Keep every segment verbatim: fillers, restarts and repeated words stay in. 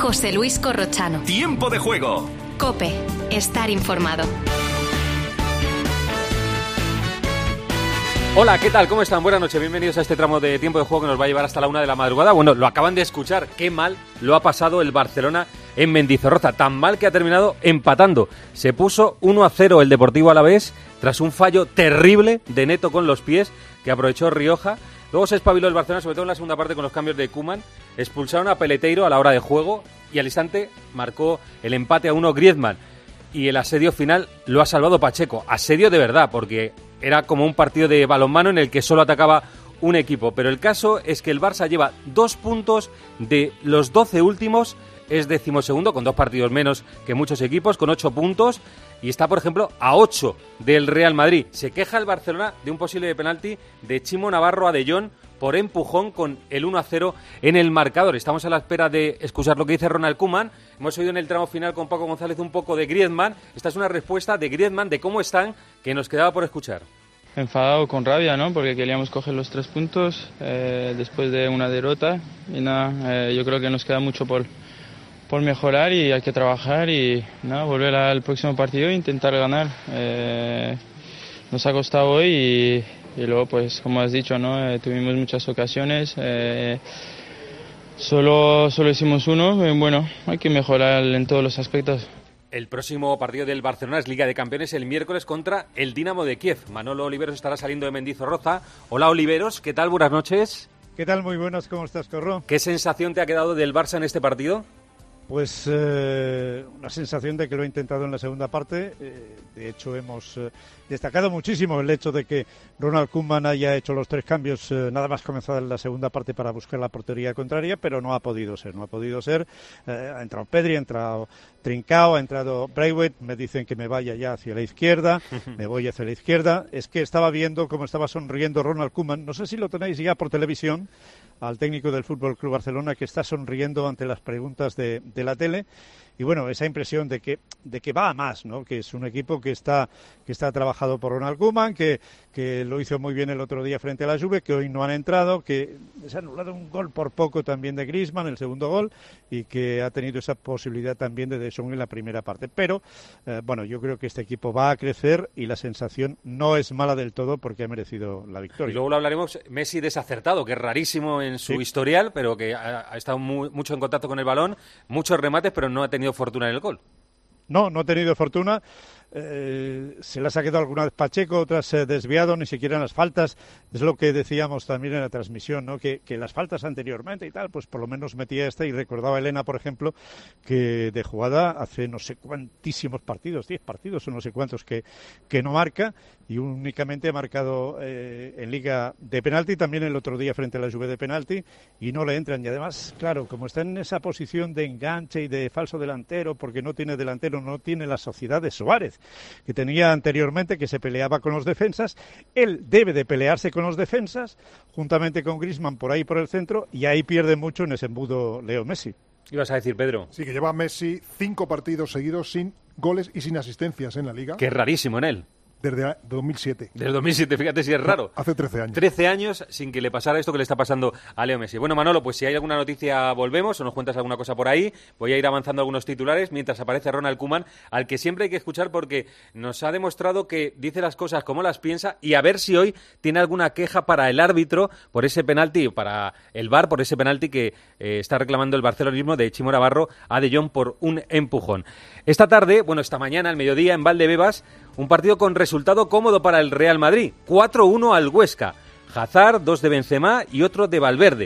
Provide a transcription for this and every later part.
José Luis Corrochano. Tiempo de juego. COPE. Estar informado. Hola, ¿qué tal? ¿Cómo están? Buenas noches, bienvenidos a este tramo de Tiempo de Juego que nos va a llevar hasta la una de la madrugada. Bueno, lo acaban de escuchar, qué mal lo ha pasado el Barcelona en Mendizorroza, tan mal que ha terminado empatando. Se puso uno a cero el Deportivo Alavés tras un fallo terrible de Neto con los pies que aprovechó Rioja. Luego se espabiló el Barcelona, sobre todo en la segunda parte con los cambios de Koeman. Expulsaron a Peleteiro a la hora de juego y al instante marcó el empate a uno Griezmann. Y el asedio final lo ha salvado Pacheco. Asedio de verdad, porque era como un partido de balonmano en el que solo atacaba un equipo. Pero el caso es que el Barça lleva dos puntos de los doce últimos, es decimosegundo, con dos partidos menos que muchos equipos, con ocho puntos. Y está, por ejemplo, a ocho del Real Madrid. Se queja el Barcelona de un posible penalti de Chimo Navarro a De Jong por empujón con el uno a cero en el marcador. Estamos a la espera de escuchar lo que dice Ronald Koeman. Hemos oído en el tramo final con Paco González un poco de Griezmann. Esta es una respuesta de Griezmann de cómo están, que nos quedaba por escuchar. Enfadado, con rabia, ¿no? Porque queríamos coger los tres puntos eh, después de una derrota. Y nada, eh, yo creo que nos queda mucho por, por mejorar y hay que trabajar y nada, volver al próximo partido e intentar ganar. Eh, nos ha costado hoy y... Y luego, pues, como has dicho, ¿no? Eh, tuvimos muchas ocasiones, eh, solo, solo hicimos uno. Eh, bueno, hay que mejorar en todos los aspectos. El próximo partido del Barcelona es Liga de Campeones el miércoles contra el Dinamo de Kiev. Manolo Oliveros estará saliendo de Mendizorroza. Hola, Oliveros, ¿qué tal? Buenas noches. ¿Qué tal? Muy buenas, ¿cómo estás, Corro? ¿Qué sensación te ha quedado del Barça en este partido? Pues eh, una sensación de que lo he intentado en la segunda parte. Eh, de hecho, hemos eh, destacado muchísimo el hecho de que Ronald Koeman haya hecho los tres cambios eh, nada más comenzada en la segunda parte para buscar la portería contraria, pero no ha podido ser, no ha podido ser. Eh, ha entrado Pedri, ha entrado Trincao, ha entrado Braithwaite, me dicen que me vaya ya hacia la izquierda, me voy hacia la izquierda. Es que estaba viendo cómo estaba sonriendo Ronald Koeman, no sé si lo tenéis ya por televisión, al técnico del Fútbol Club Barcelona, que está sonriendo ante las preguntas de, de la tele. Y bueno, esa impresión de que de que va a más, ¿no? Que es un equipo que está que está trabajado por Ronald Koeman, que, que lo hizo muy bien el otro día frente a la Juve, que hoy no han entrado, que se ha anulado un gol por poco también de Griezmann, el segundo gol, y que ha tenido esa posibilidad también de De Jong en la primera parte. Pero, eh, bueno, yo creo que este equipo va a crecer y la sensación no es mala del todo porque ha merecido la victoria. Y luego lo hablaremos, Messi desacertado, que es rarísimo en su sí. historial, pero que ha, ha estado muy, mucho en contacto con el balón, muchos remates, pero no ha tenido fortuna en el gol. No, no ha tenido fortuna. Eh, se las ha quedado alguna vez Pacheco, otras eh, desviado, ni siquiera en las faltas. Es lo que decíamos también en la transmisión, ¿no? Que, que las faltas anteriormente y tal, pues por lo menos metía esta. Y recordaba Elena, por ejemplo, que de jugada hace no sé cuantísimos partidos, diez partidos o no sé cuántos que, que no marca, y únicamente ha marcado eh, en Liga de penalti, también el otro día frente a la Juve de penalti, y no le entran. Y además, claro, como está en esa posición de enganche y de falso delantero, porque no tiene delantero, no tiene la sociedad de Suárez que tenía anteriormente, que se peleaba con los defensas. Él debe de pelearse con los defensas, juntamente con Griezmann por ahí por el centro, y ahí pierde mucho en ese embudo Leo Messi. ¿Qué ibas a decir, Pedro? Sí, que lleva Messi cinco partidos seguidos sin goles y sin asistencias en la Liga. Que es rarísimo en él. Desde dos mil siete. Desde dos mil siete, fíjate si es raro. Hace trece años. trece años sin que le pasara esto que le está pasando a Leo Messi. Bueno, Manolo, pues si hay alguna noticia volvemos o nos cuentas alguna cosa por ahí. Voy a ir avanzando algunos titulares mientras aparece Ronald Koeman, al que siempre hay que escuchar porque nos ha demostrado que dice las cosas como las piensa, y a ver si hoy tiene alguna queja para el árbitro por ese penalti, para el V A R, por ese penalti que eh, está reclamando el barcelonismo de Chimo Navarro a De Jong por un empujón. Esta tarde, bueno, esta mañana, al mediodía, en Valdebebas, un partido con resultado cómodo para el Real Madrid. cuatro uno al Huesca. Hazard, dos de Benzema y otro de Valverde.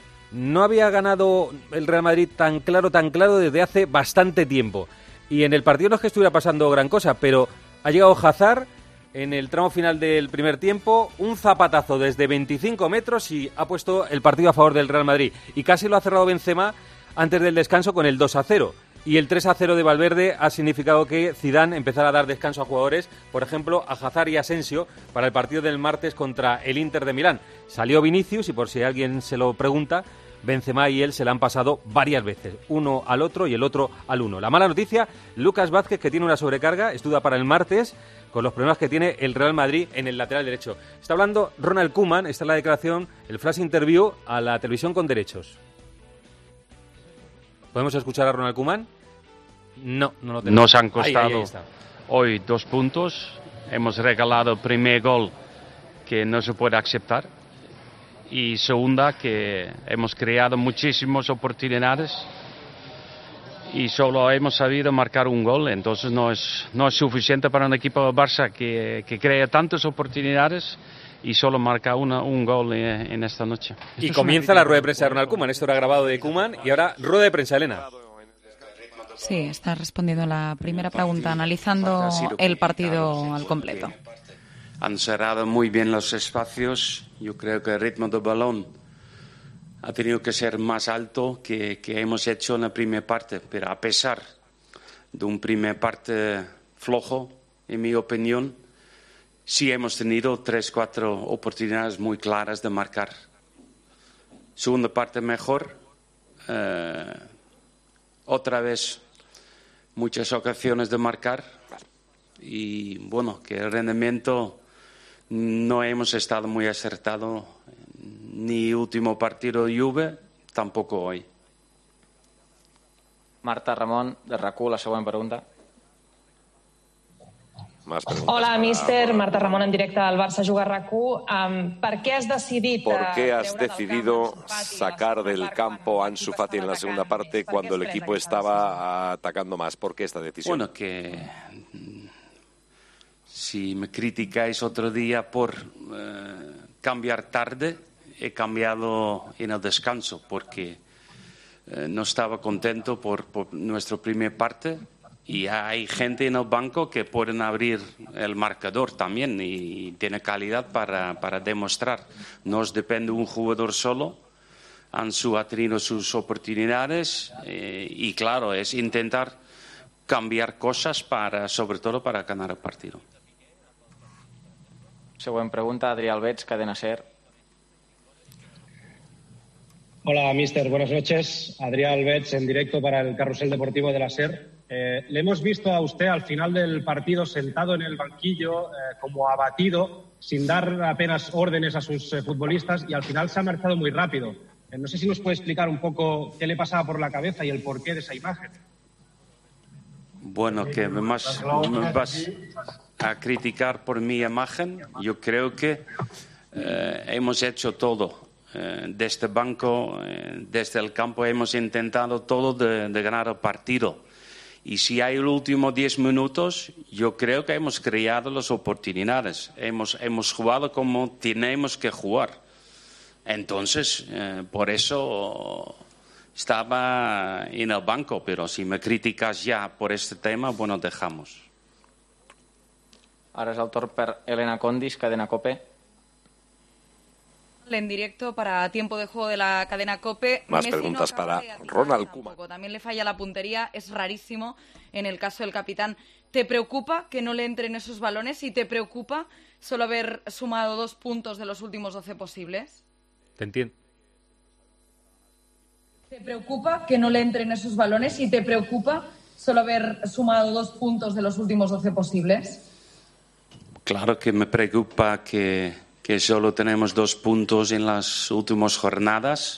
No había ganado el Real Madrid tan claro, tan claro desde hace bastante tiempo. Y en el partido no es que estuviera pasando gran cosa, pero ha llegado Hazard en el tramo final del primer tiempo, un zapatazo desde veinticinco metros y ha puesto el partido a favor del Real Madrid. Y casi lo ha cerrado Benzema antes del descanso con el dos a cero. Y el tres a cero de Valverde ha significado que Zidane empezara a dar descanso a jugadores, por ejemplo, a Hazard y Asensio, para el partido del martes contra el Inter de Milán. Salió Vinicius y, por si alguien se lo pregunta, Benzema y él se la han pasado varias veces, uno al otro y el otro al uno. La mala noticia, Lucas Vázquez, que tiene una sobrecarga, estudia para el martes con los problemas que tiene el Real Madrid en el lateral derecho. Está hablando Ronald Koeman, esta es la declaración, el flash interview a la televisión con derechos. ¿Podemos escuchar a Ronald Koeman? No, no lo tenemos. Nos han costado ahí, ahí, ahí está. Hoy dos puntos. Hemos regalado el primer gol que no se puede aceptar. Y segunda, que hemos creado muchísimas oportunidades y solo hemos sabido marcar un gol. Entonces no es, no es suficiente para un equipo de Barça que, que crea tantas oportunidades y solo marca una, un gol en, en esta noche. Y comienza la rueda de prensa de Ronald Koeman. Esto era grabado de Koeman y ahora rueda de prensa, Elena. Sí, está respondiendo la primera pregunta, analizando el partido al completo. Han cerrado muy bien los espacios. Yo creo que el ritmo del balón ha tenido que ser más alto que, que hemos hecho en la primera parte. Pero a pesar de un primer parte flojo, en mi opinión, sí hemos tenido tres, cuatro oportunidades muy claras de marcar. Segunda parte mejor. Eh, otra vez muchas ocasiones de marcar. Y bueno, que el rendimiento no hemos estado muy acertado ni último partido de Juve, tampoco hoy. Marta Ramon, de RAC u, la següent pregunta. Hola, míster. Marta Ramon, en directe al Barça Juga RAC u. Um, ¿Por qué has decidido, ¿Por qué has decidido sacar del campo a Ansu Fati en la segunda parte cuando el equipo estaba atacando más? ¿Por qué esta decisión? Bueno, que si me criticáis otro día por eh, cambiar tarde, he cambiado en el descanso porque eh, no estaba contento por, por nuestra primera parte y hay gente en el banco que pueden abrir el marcador también y tiene calidad para, para demostrar. No os depende un jugador solo. Ansu ha tenido sus oportunidades eh, y claro, es intentar cambiar cosas para, sobre todo para ganar el partido. Següent pregunta, Adrià Albets, Cadena SER. Hola, mister. Buenas noches. Adrià Albets, en directo para el Carrusel Deportivo de la SER. Eh, le hemos visto a usted al final del partido sentado en el banquillo, eh, como abatido, sin dar apenas órdenes a sus eh, futbolistas y al final se ha marchado muy rápido. Eh, no sé si nos puede explicar un poco qué le pasaba por la cabeza y el porqué de esa imagen. Bueno, que me vas, me vas a criticar por mi imagen. Yo creo que eh, hemos hecho todo. Eh, desde el banco, eh, desde el campo, hemos intentado todo de, de ganar el partido. Y si hay los últimos diez minutos, yo creo que hemos creado las oportunidades. Hemos, hemos jugado como tenemos que jugar. Entonces, eh, por eso estaba en el banco, pero si me criticas ya por este tema, bueno, dejamos. Ara és el torn per Elena Condis, Cadena COPE. En directo para Tiempo de Juego de la Cadena COPE. Más Messi preguntas no para de Ronald Koeman. También le falla la puntería, es rarísimo en el caso del capitán. ¿Te preocupa que no le entren esos balones y te preocupa solo haber sumado dos puntos de los últimos doce posibles? Te entiendo. ¿Te preocupa que no le entren esos balones y te preocupa solo haber sumado dos puntos de los últimos doce posibles? Claro que me preocupa que, que solo tenemos dos puntos en las últimas jornadas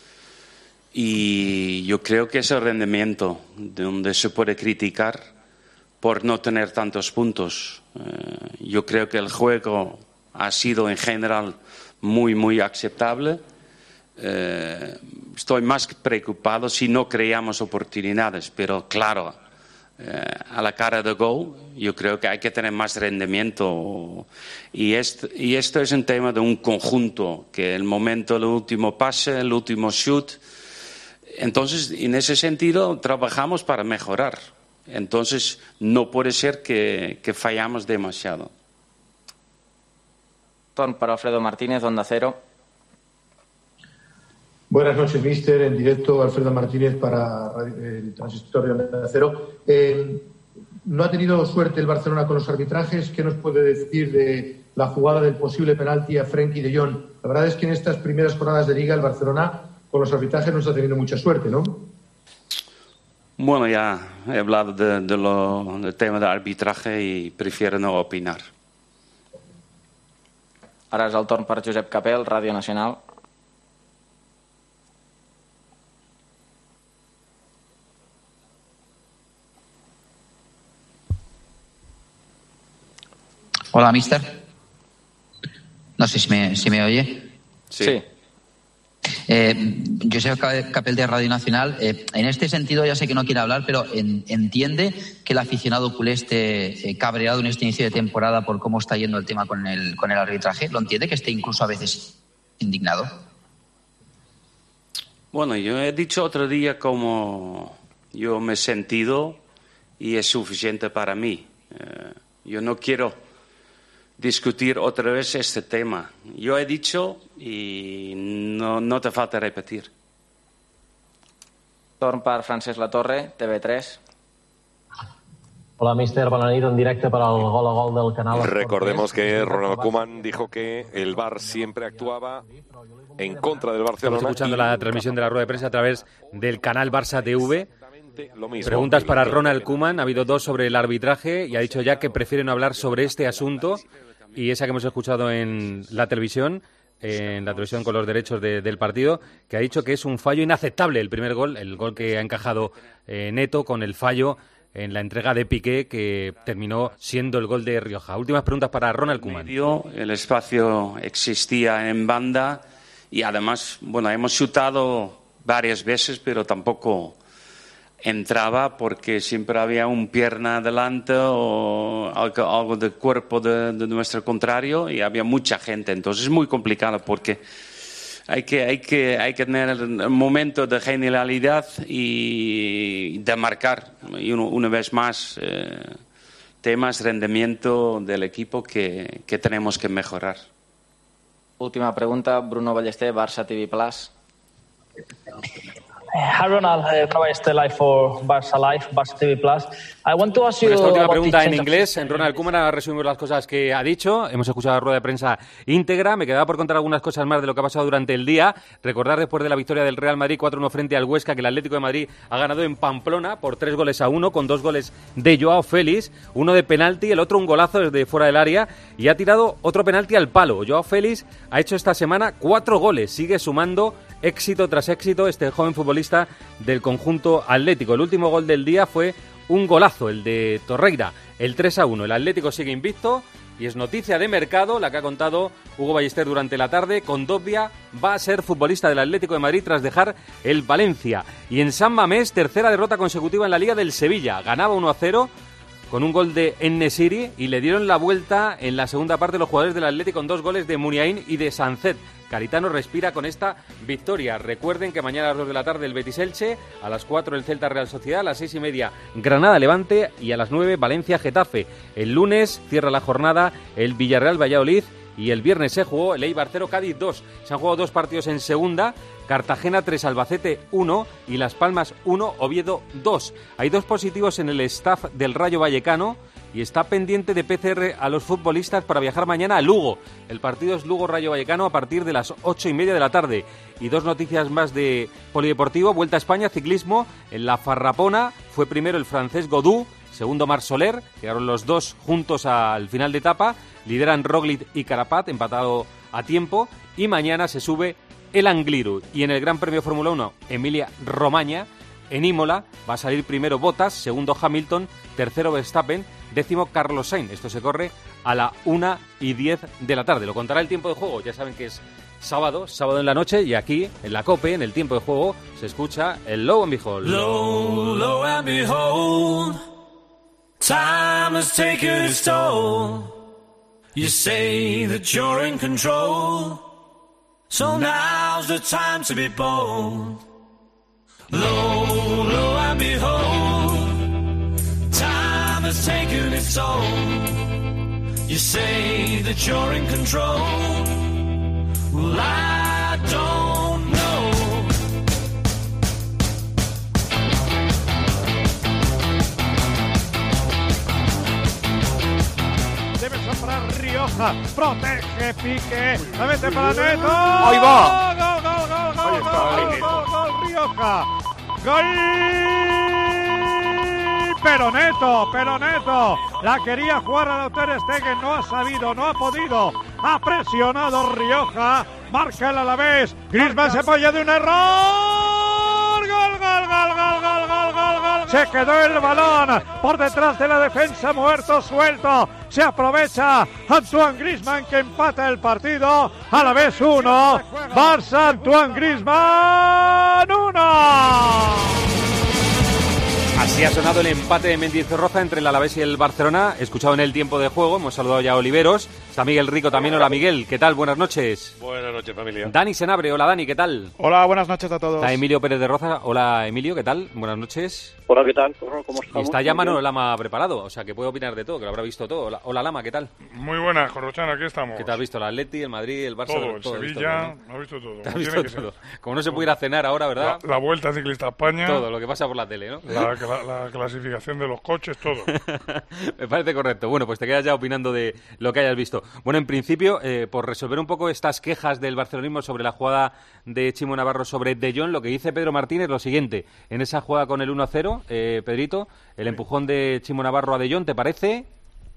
y yo creo que es el rendimiento donde se puede criticar por no tener tantos puntos. Eh, yo creo que el juego ha sido en general muy, muy aceptable. Eh, estoy más preocupado si no creamos oportunidades, pero claro, eh, a la cara de gol yo creo que hay que tener más rendimiento y, este, y esto es un tema de un conjunto, que el momento, el último pase, el último shoot. Entonces, en ese sentido, trabajamos para mejorar. Entonces, no puede ser que, que fallamos demasiado. Torn para Alfredo Martínez, Onda Cero. Buenas noches, mister. En directo, Alfredo Martínez para el Transistor de Onda Cero. Eh, no ha tenido suerte el Barcelona con los arbitrajes. ¿Qué nos puede decir de la jugada del posible penalti a Frenkie de Jong? La verdad es que en estas primeras jornadas de Liga el Barcelona con los arbitrajes no está teniendo mucha suerte, ¿no? Bueno, ya he hablado de, de lo, del tema del arbitraje y prefiero no opinar. Ara és el torn per Josep Capel, Ràdio Nacional. Hola, mister. No sé si me, si me oye. Sí. Eh, Josep Capel de Radio Nacional. Eh, en este sentido, ya sé que no quiere hablar, pero en, entiende que el aficionado culé esté eh, cabreado en este inicio de temporada por cómo está yendo el tema con el, con el arbitraje. ¿Lo entiende, que esté incluso a veces indignado? Bueno, yo he dicho otro día cómo yo me he sentido y es suficiente para mí. Eh, yo no quiero discutir otra vez este tema. Yo he dicho y no, no te falta repetir. Torn per Francesc Latorre, T V tres. Hola, míster. Bona nit, en directe para el gol a gol del canal. Recordemos que Ronald Koeman dijo que el V A R siempre actuaba en contra del Barcelona. Estamos escuchando la transmisión de la rueda de prensa a través del canal Barça T V. Lo mismo. Preguntas para Ronald Koeman. Ha habido dos sobre el arbitraje y ha dicho ya que prefieren hablar sobre este asunto y esa que hemos escuchado en la televisión, en la televisión con los derechos de, del partido, que ha dicho que es un fallo inaceptable el primer gol, el gol que ha encajado eh, Neto con el fallo en la entrega de Piqué, que terminó siendo el gol de Rioja. Últimas preguntas para Ronald Koeman. El espacio existía en banda y además, bueno, hemos chutado varias veces, pero tampoco entraba porque siempre había un pierna adelante o algo, algo del cuerpo de, de nuestro contrario y había mucha gente. Entonces es muy complicado porque hay que, hay que, hay que tener un momento de genialidad y de marcar. Y uno, una vez más, eh, temas, rendimiento del equipo que, que tenemos que mejorar. Última pregunta, Bruno Ballester, Barça T V Plus. Hi Ronald, uh, Bruno Ballester live for Barça Live, Barça T V Plus. I want to ask you Bueno, esta última about pregunta the en change of inglés. system. En Ronald Koeman ahora resumimos las cosas que ha dicho. Hemos escuchado la rueda de prensa íntegra. Me quedaba por contar algunas cosas más de lo que ha pasado durante el día. Recordar después de la victoria del Real Madrid cuatro uno frente al Huesca que el Atlético de Madrid ha ganado en Pamplona por tres goles a uno, con dos goles de Joao Félix, uno de penalti, el otro un golazo desde fuera del área, y ha tirado otro penalti al palo. Joao Félix ha hecho esta semana cuatro goles, sigue sumando éxito tras éxito este joven futbolista del conjunto atlético. El último gol del día fue un golazo, el de Torreira, el tres a uno. El Atlético sigue invicto y es noticia de mercado la que ha contado Hugo Ballester durante la tarde. Condovia va a ser futbolista del Atlético de Madrid tras dejar el Valencia. Y en San Mamés, tercera derrota consecutiva en la Liga del Sevilla. Ganaba uno a cero con un gol de En-Nesyri y le dieron la vuelta en la segunda parte los jugadores del Atlético con dos goles de Muniain y de Sancet. Caritano respira con esta victoria. Recuerden que mañana a las dos de la tarde el Betis-Elche, a las cuatro el Celta-Real Sociedad, a las seis y media Granada-Levante y a las nueve Valencia-Getafe. El lunes cierra la jornada el Villarreal-Valladolid y el viernes se jugó el Eibar cero, Cádiz dos. Se han jugado dos partidos en segunda, Cartagena tres, Albacete uno y Las Palmas uno, Oviedo dos. Hay dos positivos en el staff del Rayo Vallecano y está pendiente de P C R a los futbolistas para viajar mañana a Lugo. El partido es Lugo-Rayo Vallecano a partir de las ocho y media de la tarde. Y dos noticias más de polideportivo. Vuelta a España, ciclismo. En la Farrapona fue primero el francés Godou, segundo Marc Soler. Quedaron los dos juntos al final de etapa. Lideran Roglic y Carapaz, empatado a tiempo. Y mañana se sube el Angliru. Y en el Gran Premio Fórmula uno, Emilia Romagna, en Imola, va a salir primero Bottas, segundo Hamilton, tercero Verstappen, décimo Carlos Sainz. Esto se corre a la una y diez de la tarde. Lo contará el tiempo de juego. Ya saben que es sábado, sábado en la noche, y aquí, en la COPE, en el tiempo de juego, se escucha el Low and Behold. Low, low and behold, time has taken its toll. You say that you're in control, so now's the time to be bold. Low, low and behold, time has taken its toll. You say that you're in control, well, I don't know. Debe soplar Rioja, protege Piqué, la mete para Neto. ¡Ahí va! ¡Gol, gol, gol, gol, Ahí está, gol, ahí gol, Neto. gol, gol, Rioja! ¡Gol! Pero Neto, pero Neto, la quería jugar a Ter Stegen, no ha sabido, no ha podido, ha presionado Rioja, marca el Alavés, Griezmann se apoya de un error, gol, gol, gol, gol, gol, gol, gol, gol, gol, se quedó el balón por detrás de la defensa, muerto, suelto, se aprovecha Antoine Griezmann que empata el partido, Alavés uno, Barça, Antoine Griezmann uno. Así ha sonado el empate de Mendizorroza entre el Alavés y el Barcelona, escuchado en el tiempo de juego. Hemos saludado ya a Oliveros, está Miguel Rico también. Hola Miguel, ¿qué tal? Buenas noches. Buenas noches, familia. Dani Senabre, hola Dani, ¿qué tal? Hola, buenas noches a todos. Está Emilio Pérez de Roza, hola Emilio, ¿qué tal? Buenas noches. Hola, ¿qué tal? ¿Cómo estamos? Y está ya Manolo Lama preparado, o sea que puede opinar de todo, que lo habrá visto todo. Hola, hola Lama, ¿qué tal? Muy buenas, Corrochano, aquí estamos. ¿Qué te has visto? ¿El Atleti, el Madrid, el Barça? Todo, el todo, Sevilla, ¿no? lo he visto todo. ¿Te has visto todo? Como no se puede ir a cenar ahora, ¿verdad? La, la Vuelta Ciclista a España. Todo, lo que pasa por la tele, ¿no? La, la, la clasificación de los coches, todo. Me parece correcto. Bueno, pues te quedas ya opinando de lo que hayas visto. Bueno, en principio, eh, por resolver un poco estas quejas del barcelonismo sobre la jugada de Chimo Navarro sobre De Jong, lo que dice Pedro Martínez es lo siguiente. En esa jugada con el uno a cero, eh, Pedrito, el empujón de Chimo Navarro a De Jong, ¿te parece?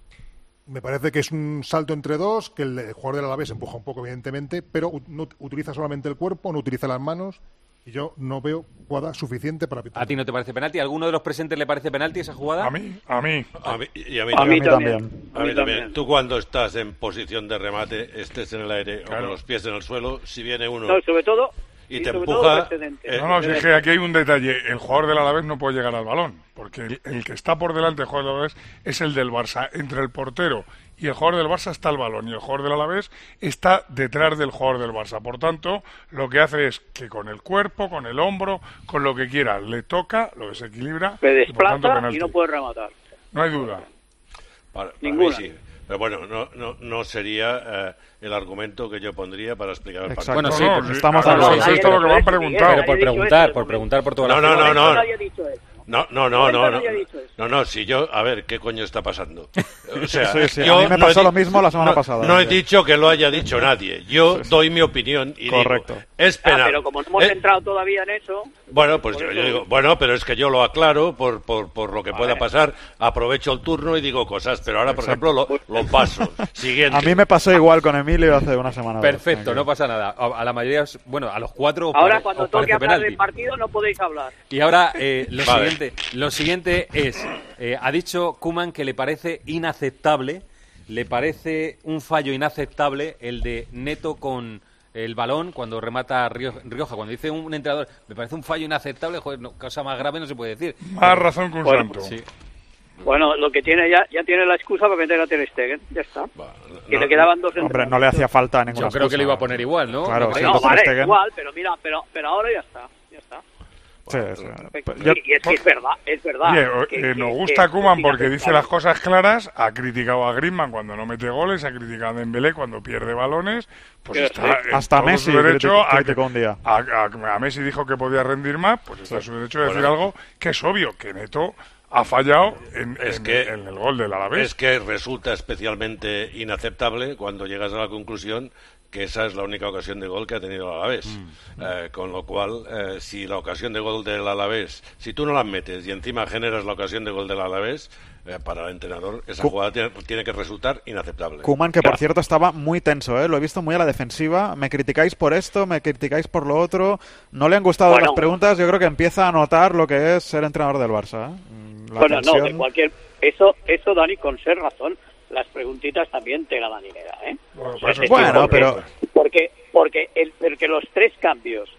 Me parece que es un salto entre dos, que el jugador del Alavés empuja un poco, evidentemente, pero no utiliza solamente el cuerpo, no utiliza las manos, y yo no veo jugada suficiente para pitar. ¿A ti no te parece penalti? ¿A alguno de los presentes le parece penalti esa jugada? A mí, a mí. A mí, y a mí, a mí también. A mí también. A mí también. Tú cuando estás en posición de remate, estés en el aire claro. o con los pies en el suelo, si viene uno... No, sobre todo... Y, y te empuja... Eh, no, no, si es que aquí hay un detalle. El jugador del Alavés no puede llegar al balón, porque el, el que está por delante del jugador del Alavés es el del Barça. Entre el portero y el jugador del Barça está el balón, y el jugador del Alavés está detrás del jugador del Barça. Por tanto, lo que hace es que con el cuerpo, con el hombro, con lo que quiera, le toca, lo desequilibra... Me desplaza y, y no puede rematar. No hay duda. Para, para Ninguna. Mí sí. Pero bueno, no, no, no sería eh, el argumento que yo pondría para explicar el partido. Bueno, sí, no, porque sí, estamos hablando. hablando. No, esto es lo que me han preguntado. Pero por preguntar, por preguntar por toda la... No, no, no, no. No, no, no, no, no, no, no, si yo, a ver, ¿qué coño está pasando? O sea, sí, sí, yo a mí me pasó no lo mismo la semana no, pasada. No he dicho que lo haya dicho nadie, yo sí, doy mi opinión y correcto. Digo, es penal. Ah, pero como no hemos eh, entrado todavía en eso... Bueno, pues yo, yo digo, bueno, pero es que yo lo aclaro por, por, por lo que vale. pueda pasar, aprovecho el turno y digo cosas, pero ahora, por Exacto. ejemplo, lo, lo paso. Siguiente. A mí me pasó igual con Emilio hace una semana. Perfecto, no pasa nada. A, a la mayoría, bueno, a los cuatro... Ahora, pare, cuando toque hablar penalti. del partido, no podéis hablar. Y ahora, eh, lo, vale. siguiente, lo siguiente es... Eh, ha dicho Koeman que le parece inaceptable, le parece un fallo inaceptable el de Neto con el balón cuando remata Rioja. Cuando dice un entrenador, me parece un fallo inaceptable, joder, no, cosa más grave no se puede decir. Más Pero, razón que un bueno, santo. Sí. Bueno, lo que tiene ya ya tiene la excusa para meter a Ter Stegen, ya está. Va, no, que le quedaban dos. Hombre, no le hacía falta ninguna Yo creo excusa. que le iba a poner igual, ¿no? Claro, no, sí, no vale, igual, pero mira, pero pero ahora ya está, ya está. Sí, sí. Yo, y es que es verdad, es verdad. Oye, que, eh, nos que, gusta que, Koeman que porque dice las cosas claras, ha criticado a Griezmann cuando no mete goles, ha criticado a Dembélé cuando pierde balones, pues está en hasta todo Messi su derecho a, criticó un día. A, a, a Messi dijo que podía rendir más, pues está en su derecho de decir bueno. algo que es obvio, que Neto ha fallado en, es en, que, en el gol del Alavés. Es que resulta especialmente inaceptable cuando llegas a la conclusión que esa es la única ocasión de gol que ha tenido el Alavés. Mm. Eh, con lo cual, eh, si la ocasión de gol del Alavés, si tú no la metes y encima generas la ocasión de gol del Alavés, eh, para el entrenador esa Cu jugada tiene, tiene que resultar inaceptable. Koeman, que por cierto estaba muy tenso, ¿eh? Lo he visto muy a la defensiva. Me criticáis por esto, me criticáis por lo otro. No le han gustado bueno, las preguntas. Yo creo que empieza a notar lo que es ser entrenador del Barça. ¿eh? La bueno, tensión... no, de cualquier... Eso, eso, Dani, con ser razón, las preguntitas también te la dan idea, ¿eh? Bueno, o sea, bueno porque, pero... Porque, porque, el, porque los tres cambios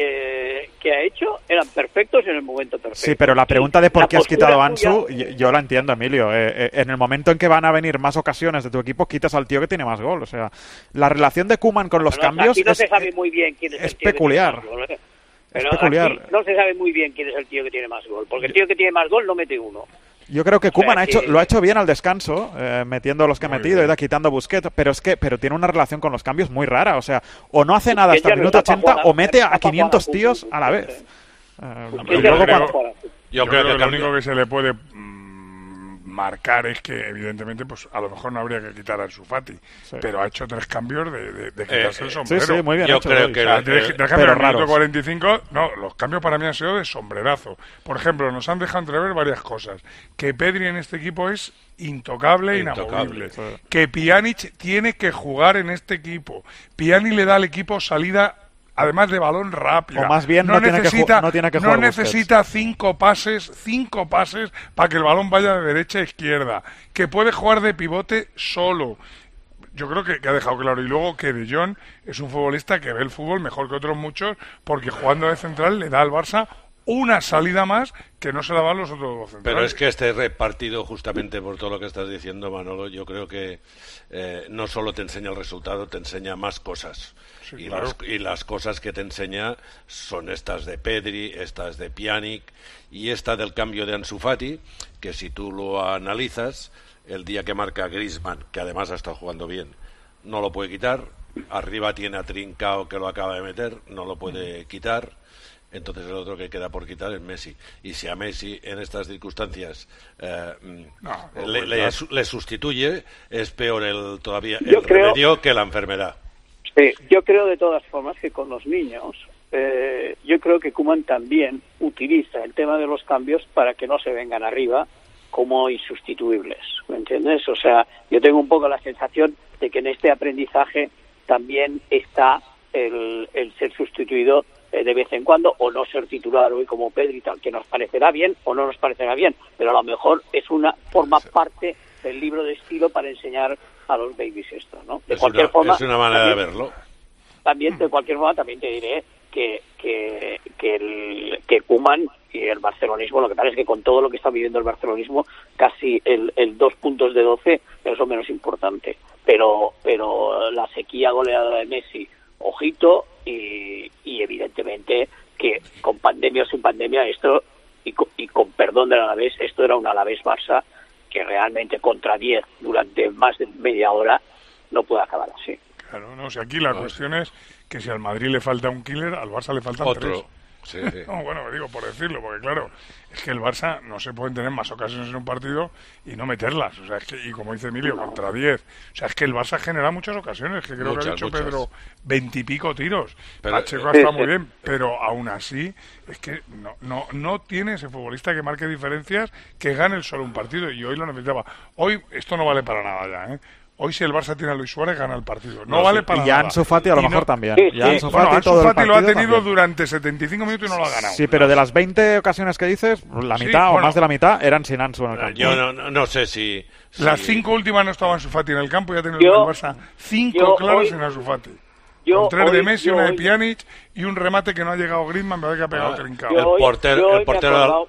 eh, que ha hecho eran perfectos en el momento perfecto. Sí, pero la pregunta de por qué has quitado a Ansu, tuya... yo la entiendo, Emilio. Eh, eh, en el momento en que van a venir más ocasiones de tu equipo, quitas al tío que tiene más gol. O sea, la relación de Koeman con los bueno, cambios aquí no es, se sabe muy bien quién es, es el tío peculiar. Que tiene más gol, ¿eh? Es pero peculiar. Aquí no se sabe muy bien quién es el tío que tiene más gol, porque el tío que tiene más gol no mete uno. Yo creo que Koeman o sea, ha hecho, que... lo ha hecho bien al descanso, eh, metiendo los que ha metido, y quitando a Busquets, pero es que pero tiene una relación con los cambios muy rara. O sea, o no hace nada hasta el minuto ochenta o mete a quinientos tíos a la vez. Eh, yo, yo, creo, cuando... yo creo que lo único que se le puede marcar es que evidentemente pues a lo mejor no habría que quitar a Ansu Fati, sí. pero ha hecho tres cambios de, de, de quitarse eh, el sombrero. Sí, sí, muy bien yo hecho, creo que o sea, el, de, de, de cambio en el minuto cuarenta y cinco, no, los cambios para mí han sido de sombrerazo. Por ejemplo, nos han dejado entrever varias cosas. Que Pedri en este equipo es intocable e inamovible. Sí. Que Pjanic tiene que jugar en este equipo. Pjanic le da al equipo salida además de balón rápido. O más bien no, no tiene necesita, que no tiene que no necesita cinco pases, cinco pases para que el balón vaya de derecha a izquierda, que puede jugar de pivote solo. Yo creo que, que ha dejado claro. Y luego que De Jong es un futbolista que ve el fútbol mejor que otros muchos, porque jugando de central le da al Barça una salida más que no se la dan los otros dos centrales. Pero es que este repartido, justamente por todo lo que estás diciendo, Manolo, yo creo que eh, no solo te enseña el resultado, te enseña más cosas. Sí, y, claro. las, y las cosas que te enseña son estas de Pedri, estas de Pjanic y esta del cambio de Ansu Fati, que si tú lo analizas, el día que marca Griezmann, que además ha estado jugando bien, no lo puede quitar. Arriba tiene a Trincao, que lo acaba de meter, no lo puede quitar. Entonces el otro que queda por quitar es Messi. Y si a Messi en estas circunstancias eh, no, le, le, le sustituye, es peor el todavía el yo remedio creo, que la enfermedad. Sí, yo creo de todas formas que con los niños, eh, yo creo que Koeman también utiliza el tema de los cambios para que no se vengan arriba como insustituibles, ¿me entiendes? O sea, yo tengo un poco la sensación de que en este aprendizaje también está el, el ser sustituido de vez en cuando, o no ser titular hoy como Pedri y tal, que nos parecerá bien o no nos parecerá bien, pero a lo mejor es una forma parte del libro de estilo para enseñar a los babies esto, ¿no? De es cualquier una, forma, es una manera también, de verlo. También, de cualquier forma, también te diré que que que el que Koeman y el barcelonismo, lo que pasa es que con todo lo que está viviendo el barcelonismo, casi el, el dos puntos de doce es lo menos importante, pero pero la sequía goleadora de Messi, ojito, y, y evidentemente que con pandemia o sin pandemia esto, y con, y con perdón del Alavés, esto era un Alavés-Barça que realmente contra diez durante más de media hora no puede acabar así. Claro, no, o sea, aquí la no, cuestión es que si al Madrid le falta un killer, al Barça le faltan otro. tres. Sí, sí. No, bueno, digo por decirlo, porque claro, es que el Barça no se pueden tener más ocasiones en un partido y no meterlas. O sea, es que, y como dice Emilio, contra diez. O sea, es que el Barça genera muchas ocasiones, que creo muchas, que ha dicho muchas. Pedro, veintipico tiros. Pero, Pacheco eh, está muy bien, pero aún así, es que no, no, no tiene ese futbolista que marque diferencias, que gane el solo un partido, y hoy lo necesitaba. Hoy esto no vale para nada ya, ¿eh? Hoy si el Barça tiene a Luis Suárez gana el partido. No, no vale sí. para y nada. Y Ansu Fati a lo y mejor no, también. Sí, y Ansu sí. Fati, bueno, Ansu todo Fati el lo ha tenido también. durante setenta y cinco minutos y no lo ha ganado. Sí, pero de las veinte ocasiones que dices, la sí, mitad bueno, o más de la mitad eran sin Ansu en el campo. Yo no, no, no sé si, si... Las cinco últimas no estaba Ansu Fati en el campo y ha tenido yo, el Barça cinco claros sin Ansu Fati. Yo, Con tres hoy, de Messi, una de Pjanic y un remate que no ha llegado Griezmann, me que ha pegado ah, Trincao. El portero... El portero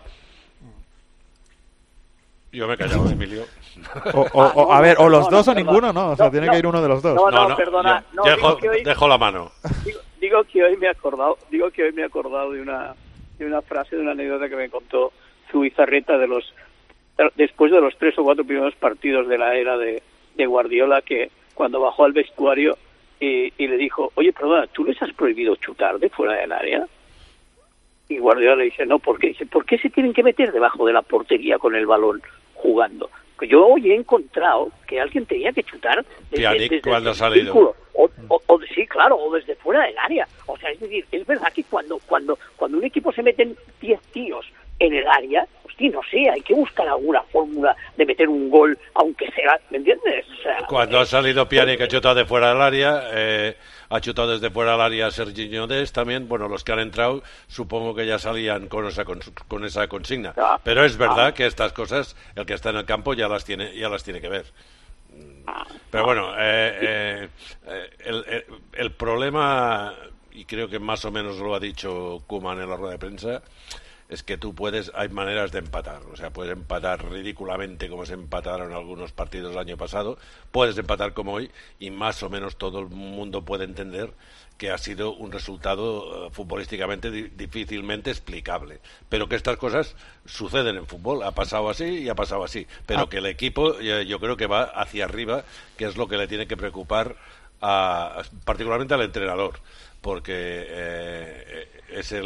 yo me he callado, Emilio. O, o, ah, no, o, a ver, o los no, dos no, o perdón. ninguno, ¿no? O sea, no, tiene no, que ir uno de los dos. No, no, no, no perdona. Yo, no, dejo, que hoy, dejo la mano. Digo, digo que hoy me he acordado, digo que hoy me he acordado de una, de una frase, de una anécdota que me contó Zubizarreta de los, después de los tres o cuatro primeros partidos de la era de, de Guardiola, que cuando bajó al vestuario y, y le dijo, oye, perdona, ¿tú les has prohibido chutar de fuera del área? Y Guardiola le dice, no, ¿por qué? Dice, ¿por qué se tienen que meter debajo de la portería con el balón jugando? Yo hoy he encontrado que alguien tenía que chutar desde, Pjanic, desde cuando el ha salido. círculo, o, o, o, sí, claro, o desde fuera del área. O sea, es decir, es verdad que cuando cuando cuando un equipo se meten diez tíos en el área, hostia, no sé, hay que buscar alguna fórmula de meter un gol, aunque sea, ¿me entiendes? O sea, cuando eh, ha salido Pjanic, ha chutado de fuera del área, eh, ha chutado desde fuera del área Serginho Dest también. Bueno, los que han entrado supongo que ya salían con esa con, con esa consigna. Ah, pero es verdad ah, que estas cosas el que está en el campo ya las tiene ya las tiene que ver. Pero bueno, eh, eh, el, el, el problema, y creo que más o menos lo ha dicho Koeman en la rueda de prensa, es que tú puedes, hay maneras de empatar, o sea, puedes empatar ridículamente como se empataron algunos partidos el año pasado, puedes empatar como hoy, y más o menos todo el mundo puede entender que ha sido un resultado uh, futbolísticamente di- difícilmente explicable, pero que estas cosas suceden en fútbol, ha pasado así y ha pasado así, pero ah. que el equipo eh, yo creo que va hacia arriba, que es lo que le tiene que preocupar a, particularmente al entrenador, porque eh, es el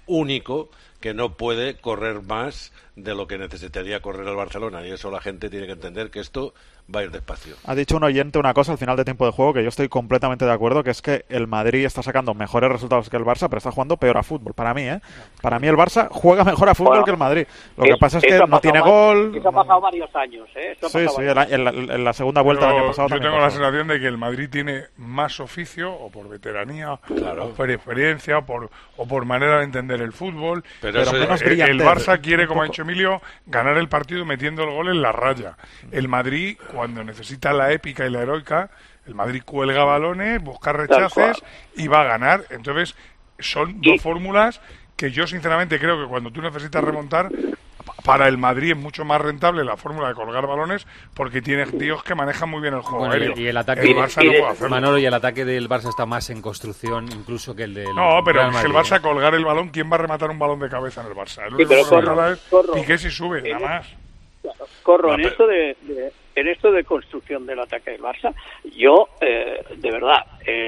único que no puede correr más de lo que necesitaría correr el Barcelona, y eso la gente tiene que entender que esto va a ir despacio. Ha dicho un oyente una cosa al final de tiempo de juego que yo estoy completamente de acuerdo, que es que el Madrid está sacando mejores resultados que el Barça, pero está jugando peor a fútbol, para mí, ¿eh? Para mí el Barça juega mejor a fútbol bueno, que el Madrid. Lo que pasa es que no tiene mal, gol. Eso ha pasado varios años, ¿eh? Eso sí, sí, en la, en, la, en la segunda vuelta pero del año pasado yo tengo pasó. la sensación de que el Madrid tiene más oficio, o por veteranía, claro. o por experiencia, o por, o por manera de entender el fútbol. Pero, pero menos el, el Barça quiere, como ha dicho Emilio, ganar el partido metiendo el gol en la raya. El Madrid, cuando necesita la épica y la heroica, el Madrid cuelga balones, busca rechaces y va a ganar. Entonces, son dos fórmulas que yo sinceramente creo que cuando tú necesitas remontar, para el Madrid es mucho más rentable la fórmula de colgar balones porque tiene tíos que manejan muy bien el juego bueno, aéreo. Y el ataque el Barça no puede hacerlo. Manolo, y el ataque del Barça está más en construcción incluso que el del No, pero Real si el Madrid, Barça colgar el balón, ¿quién va a rematar un balón de cabeza en el Barça? El sí, único pero que corro, va a es corro. Piqué si sube, nada más. Claro, corro, en esto de, de en esto de construcción del ataque del Barça, yo, eh, de verdad,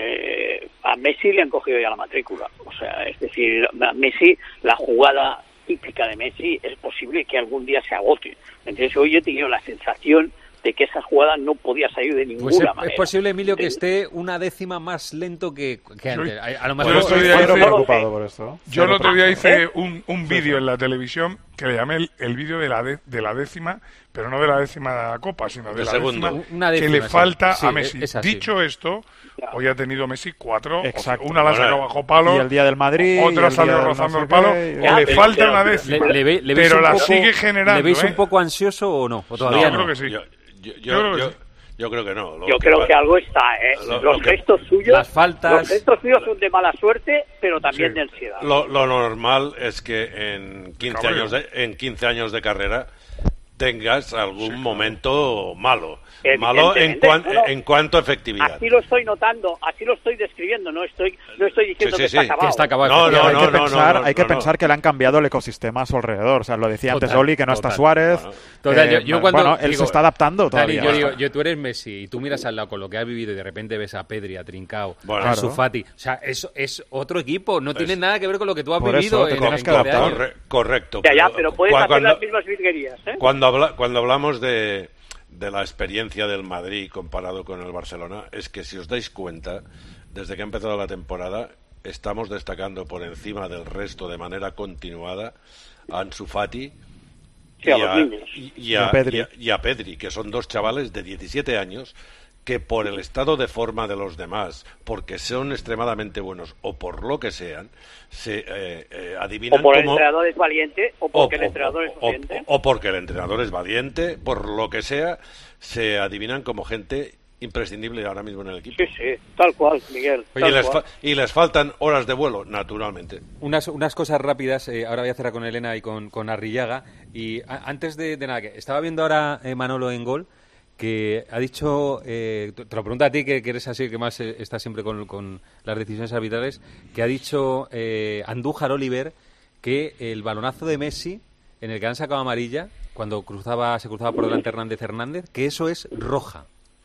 eh, a Messi le han cogido ya la matrícula. O sea, es decir, a Messi, la jugada típica de Messi, es posible que algún día se agote. Entonces, hoy yo he tenido la sensación de que esa jugada no podía salir de ninguna pues es, manera. Es posible, Emilio, que esté una décima más lento que, que antes. A, a lo mejor yo el otro día hice, preocupado por esto. Yo el otro día hice un, un vídeo en la televisión que le llamé el, el vídeo de la de, de la décima, pero no de la décima copa, sino de, de la segundo. décima, una décima, que le falta sí, a Messi. Es Dicho esto, hoy ha tenido Messi cuatro, exacto. Una la sacó bajo palo, y el día del Madrid, otra salió rozando el palo, y o le falta una décima, le, le, le pero la poco, sigue generando. ¿Le veis ¿eh? un poco ansioso o no? ¿O todavía no? no? Yo creo que sí. Yo, yo, yo, yo, creo, yo, que sí. yo creo que no. Lo yo que creo va... que algo está, ¿eh? Lo, los lo que... gestos suyos, las faltas... los gestos suyos son de mala suerte, pero también sí. de ansiedad. Lo, lo normal es que en quince años de, en quince años de carrera tengas algún sí, momento malo. Malo en, cuan, no, no. en cuanto a efectividad. Así lo estoy notando, así lo estoy describiendo, no estoy no estoy diciendo sí, sí, que, sí. está acabado. que está acabado. No, no, hay no, que no, pensar, no, no, hay que no, pensar no. que le han cambiado el ecosistema a su alrededor. O sea, lo decía total, antes Oli, que no total. está Suárez. Bueno, total, eh, yo, yo cuando bueno, él digo, se está adaptando todavía. Dani, yo digo, yo, tú eres Messi y tú miras al lado con lo que has vivido y de repente ves a Pedri, a Trincao, bueno, a Ansu Fati. O sea, eso es otro equipo, no pues, tiene nada que ver con lo que tú has por vivido. Eso te en tienes que adaptar. Corre, correcto. Ya, ya, pero puedes cuando, hacer las mismas virguerías, ¿eh? Cuando, habla, cuando hablamos de... de la experiencia del Madrid comparado con el Barcelona, es que si os dais cuenta, desde que ha empezado la temporada, estamos destacando por encima del resto de manera continuada a Ansu Fati sí, y, a a, y, y, a, y, a, y a Pedri, que son dos chavales de diecisiete años que por el estado de forma de los demás, porque son extremadamente buenos o por lo que sean, se eh, eh, adivinan o por el como... entrenador es valiente o porque o, el entrenador o, es valiente o, o porque el entrenador es valiente, por lo que sea, se adivinan como gente imprescindible ahora mismo en el equipo. Sí, sí, tal cual, Miguel. Oye, tal les cual. y les faltan horas de vuelo, naturalmente. Unas, unas cosas rápidas, eh, ahora voy a cerrar con Elena y con, con Arrillaga. Y a, antes de, de nada, que estaba viendo ahora eh, Manolo en Gol, que ha dicho, eh, te lo pregunto a ti, que, que eres así, que más eh, estás siempre con, con las decisiones arbitrales, que ha dicho eh, Andújar Oliver que el balonazo de Messi, en el que han sacado amarilla, cuando cruzaba se cruzaba por delante Hernández Hernández, que eso es roja.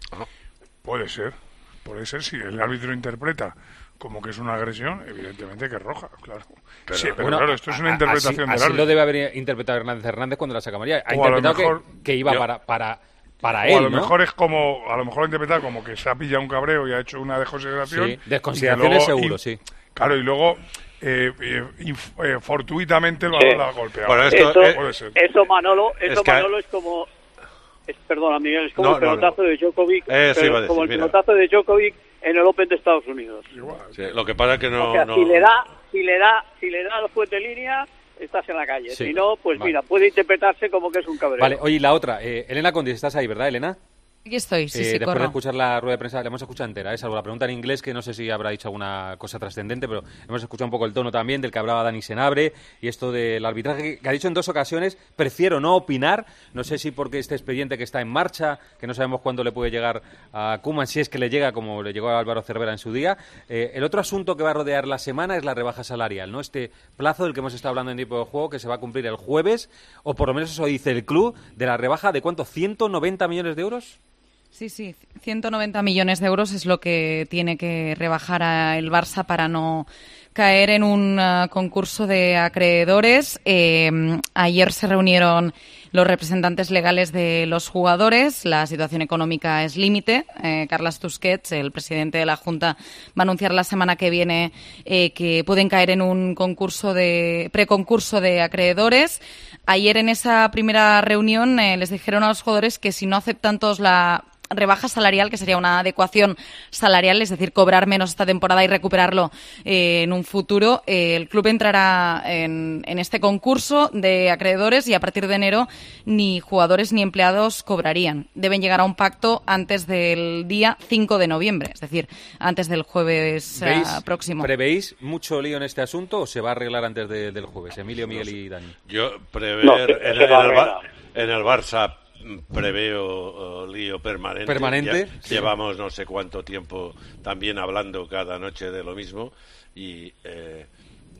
Puede ser, puede ser, si el árbitro interpreta como que es una agresión, evidentemente que es roja, claro. Pero, sí, pero bueno, claro, esto es una interpretación así, del así árbitro. lo debe haber interpretado Hernández Hernández cuando la saca amarilla. Ha o interpretado mejor, que, que iba yo, para... para Para o él, a lo ¿no? mejor es como, a lo mejor ha interpretado como que se ha pillado un cabreo y ha hecho una desconsideración. Sí, desconsideraciones seguro, y, sí. Claro, y luego eh, eh, inf, eh, fortuitamente el balón sí. la ha golpeado. Bueno, esto, eso, eh, puede ser. eso Manolo, eso es que... Manolo es como, es, perdona Miguel, es como no, el pelotazo no, no. de Djokovic, eh, sí, pero, decir, como el mira. pelotazo de Djokovic en el Open de Estados Unidos. Sí, lo que pasa es que no, o sea, no... si le da, si le da, si le da los juez de línea, estás en la calle. Sí. Si no, pues vale. mira, puede interpretarse como que es un cabreo. Vale, oye, la otra, eh, Elena Condis, estás ahí, ¿verdad, Elena? Aquí estoy, sí, eh, sí, Después corro. de escuchar la rueda de prensa, la hemos escuchado entera, ¿eh? Salvo la pregunta en inglés, que no sé si habrá dicho alguna cosa trascendente, pero hemos escuchado un poco el tono también del que hablaba Dani Senabre y esto del arbitraje, que ha dicho en dos ocasiones, prefiero no opinar, no sé si porque este expediente que está en marcha, que no sabemos cuándo le puede llegar a Koeman, si es que le llega como le llegó a Álvaro Cervera en su día. Eh, el otro asunto que va a rodear la semana es la rebaja salarial, ¿no? Este plazo del que hemos estado hablando en tiempo de juego, que se va a cumplir el jueves, o por lo menos eso dice el club, de la rebaja de ¿cuánto? ¿ciento noventa millones de euros? Sí, sí, ciento noventa millones de euros es lo que tiene que rebajar a el Barça para no caer en un uh, concurso de acreedores. Eh, ayer se reunieron los representantes legales de los jugadores. La situación económica es límite. Eh, Carles Tusquets, el presidente de la Junta, va a anunciar la semana que viene eh, que pueden caer en un concurso de preconcurso de acreedores. Ayer en esa primera reunión eh, les dijeron a los jugadores que si no aceptan todos la rebaja salarial, que sería una adecuación salarial, es decir, cobrar menos esta temporada y recuperarlo eh, en un futuro, eh, el club entrará en, en este concurso de acreedores y a partir de enero ni jugadores ni empleados cobrarían. Deben llegar a un pacto antes del día cinco de noviembre, es decir, antes del jueves uh, próximo. ¿Prevéis mucho lío en este asunto o se va a arreglar antes de, del jueves? Emilio, Miguel y Dani. Yo prever no, en, en, el, en el Barça preveo uh, lío permanente. Permanente. Ya, sí. Llevamos no sé cuánto tiempo también hablando cada noche de lo mismo y eh,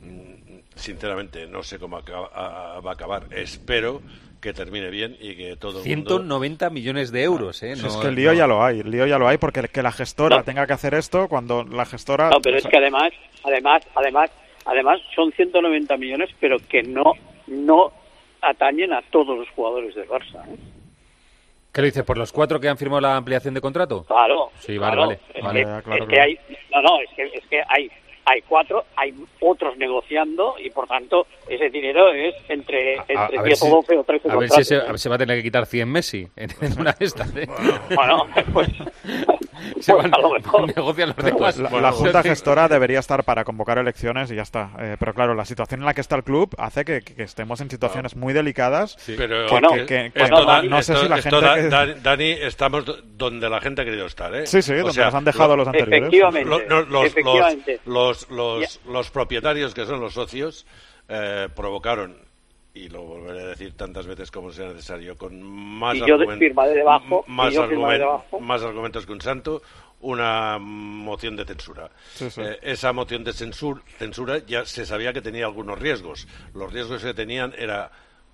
sinceramente no sé cómo acaba, a, a, va a acabar. Espero que termine bien y que todo el ciento noventa mundo... millones de euros, ¿eh? No, no, es que el lío no. ya lo hay, el lío ya lo hay porque que la gestora no. tenga que hacer esto cuando la gestora... No, pero o es sea... que además, además, además, además son ciento noventa millones, pero que no, no atañen a todos los jugadores del Barça, ¿eh? ¿Qué lo dices? ¿Por los cuatro que han firmado la ampliación de contrato? Claro. Sí, vale, claro. vale. Es, vale. que, claro, es claro. que hay, no, no, es que, es que hay, hay cuatro, hay otros negociando y por tanto ese dinero es entre, entre diez o doce o trece a ver si se, a ver si va a tener que quitar cien Messi en, en una de estas, ¿eh? Bueno, pues... se pues van, a lo mejor. negocian los demás. La, la Junta Gestora debería estar para convocar elecciones y ya está. Eh, pero claro, la situación en la que está el club hace que, que estemos en situaciones muy delicadas. Sí. Pero que, bueno, que, que, que esto, no, no sé esto, si la esto, gente... da, que... Dani, estamos donde la gente ha querido estar, ¿eh? Sí, sí, o donde sea, nos han dejado lo, los anteriores. Efectivamente. Lo, lo, los, efectivamente. Los, los, los, los propietarios, que son los socios, eh, provocaron, y lo volveré a decir tantas veces como sea necesario, con más, y yo argument, firmaré debajo, más, y yo argument, firmaré debajo. más argumentos que un santo, una moción de censura. Sí, sí. Eh, esa moción de censur, censura ya se sabía que tenía algunos riesgos. Los riesgos que tenían era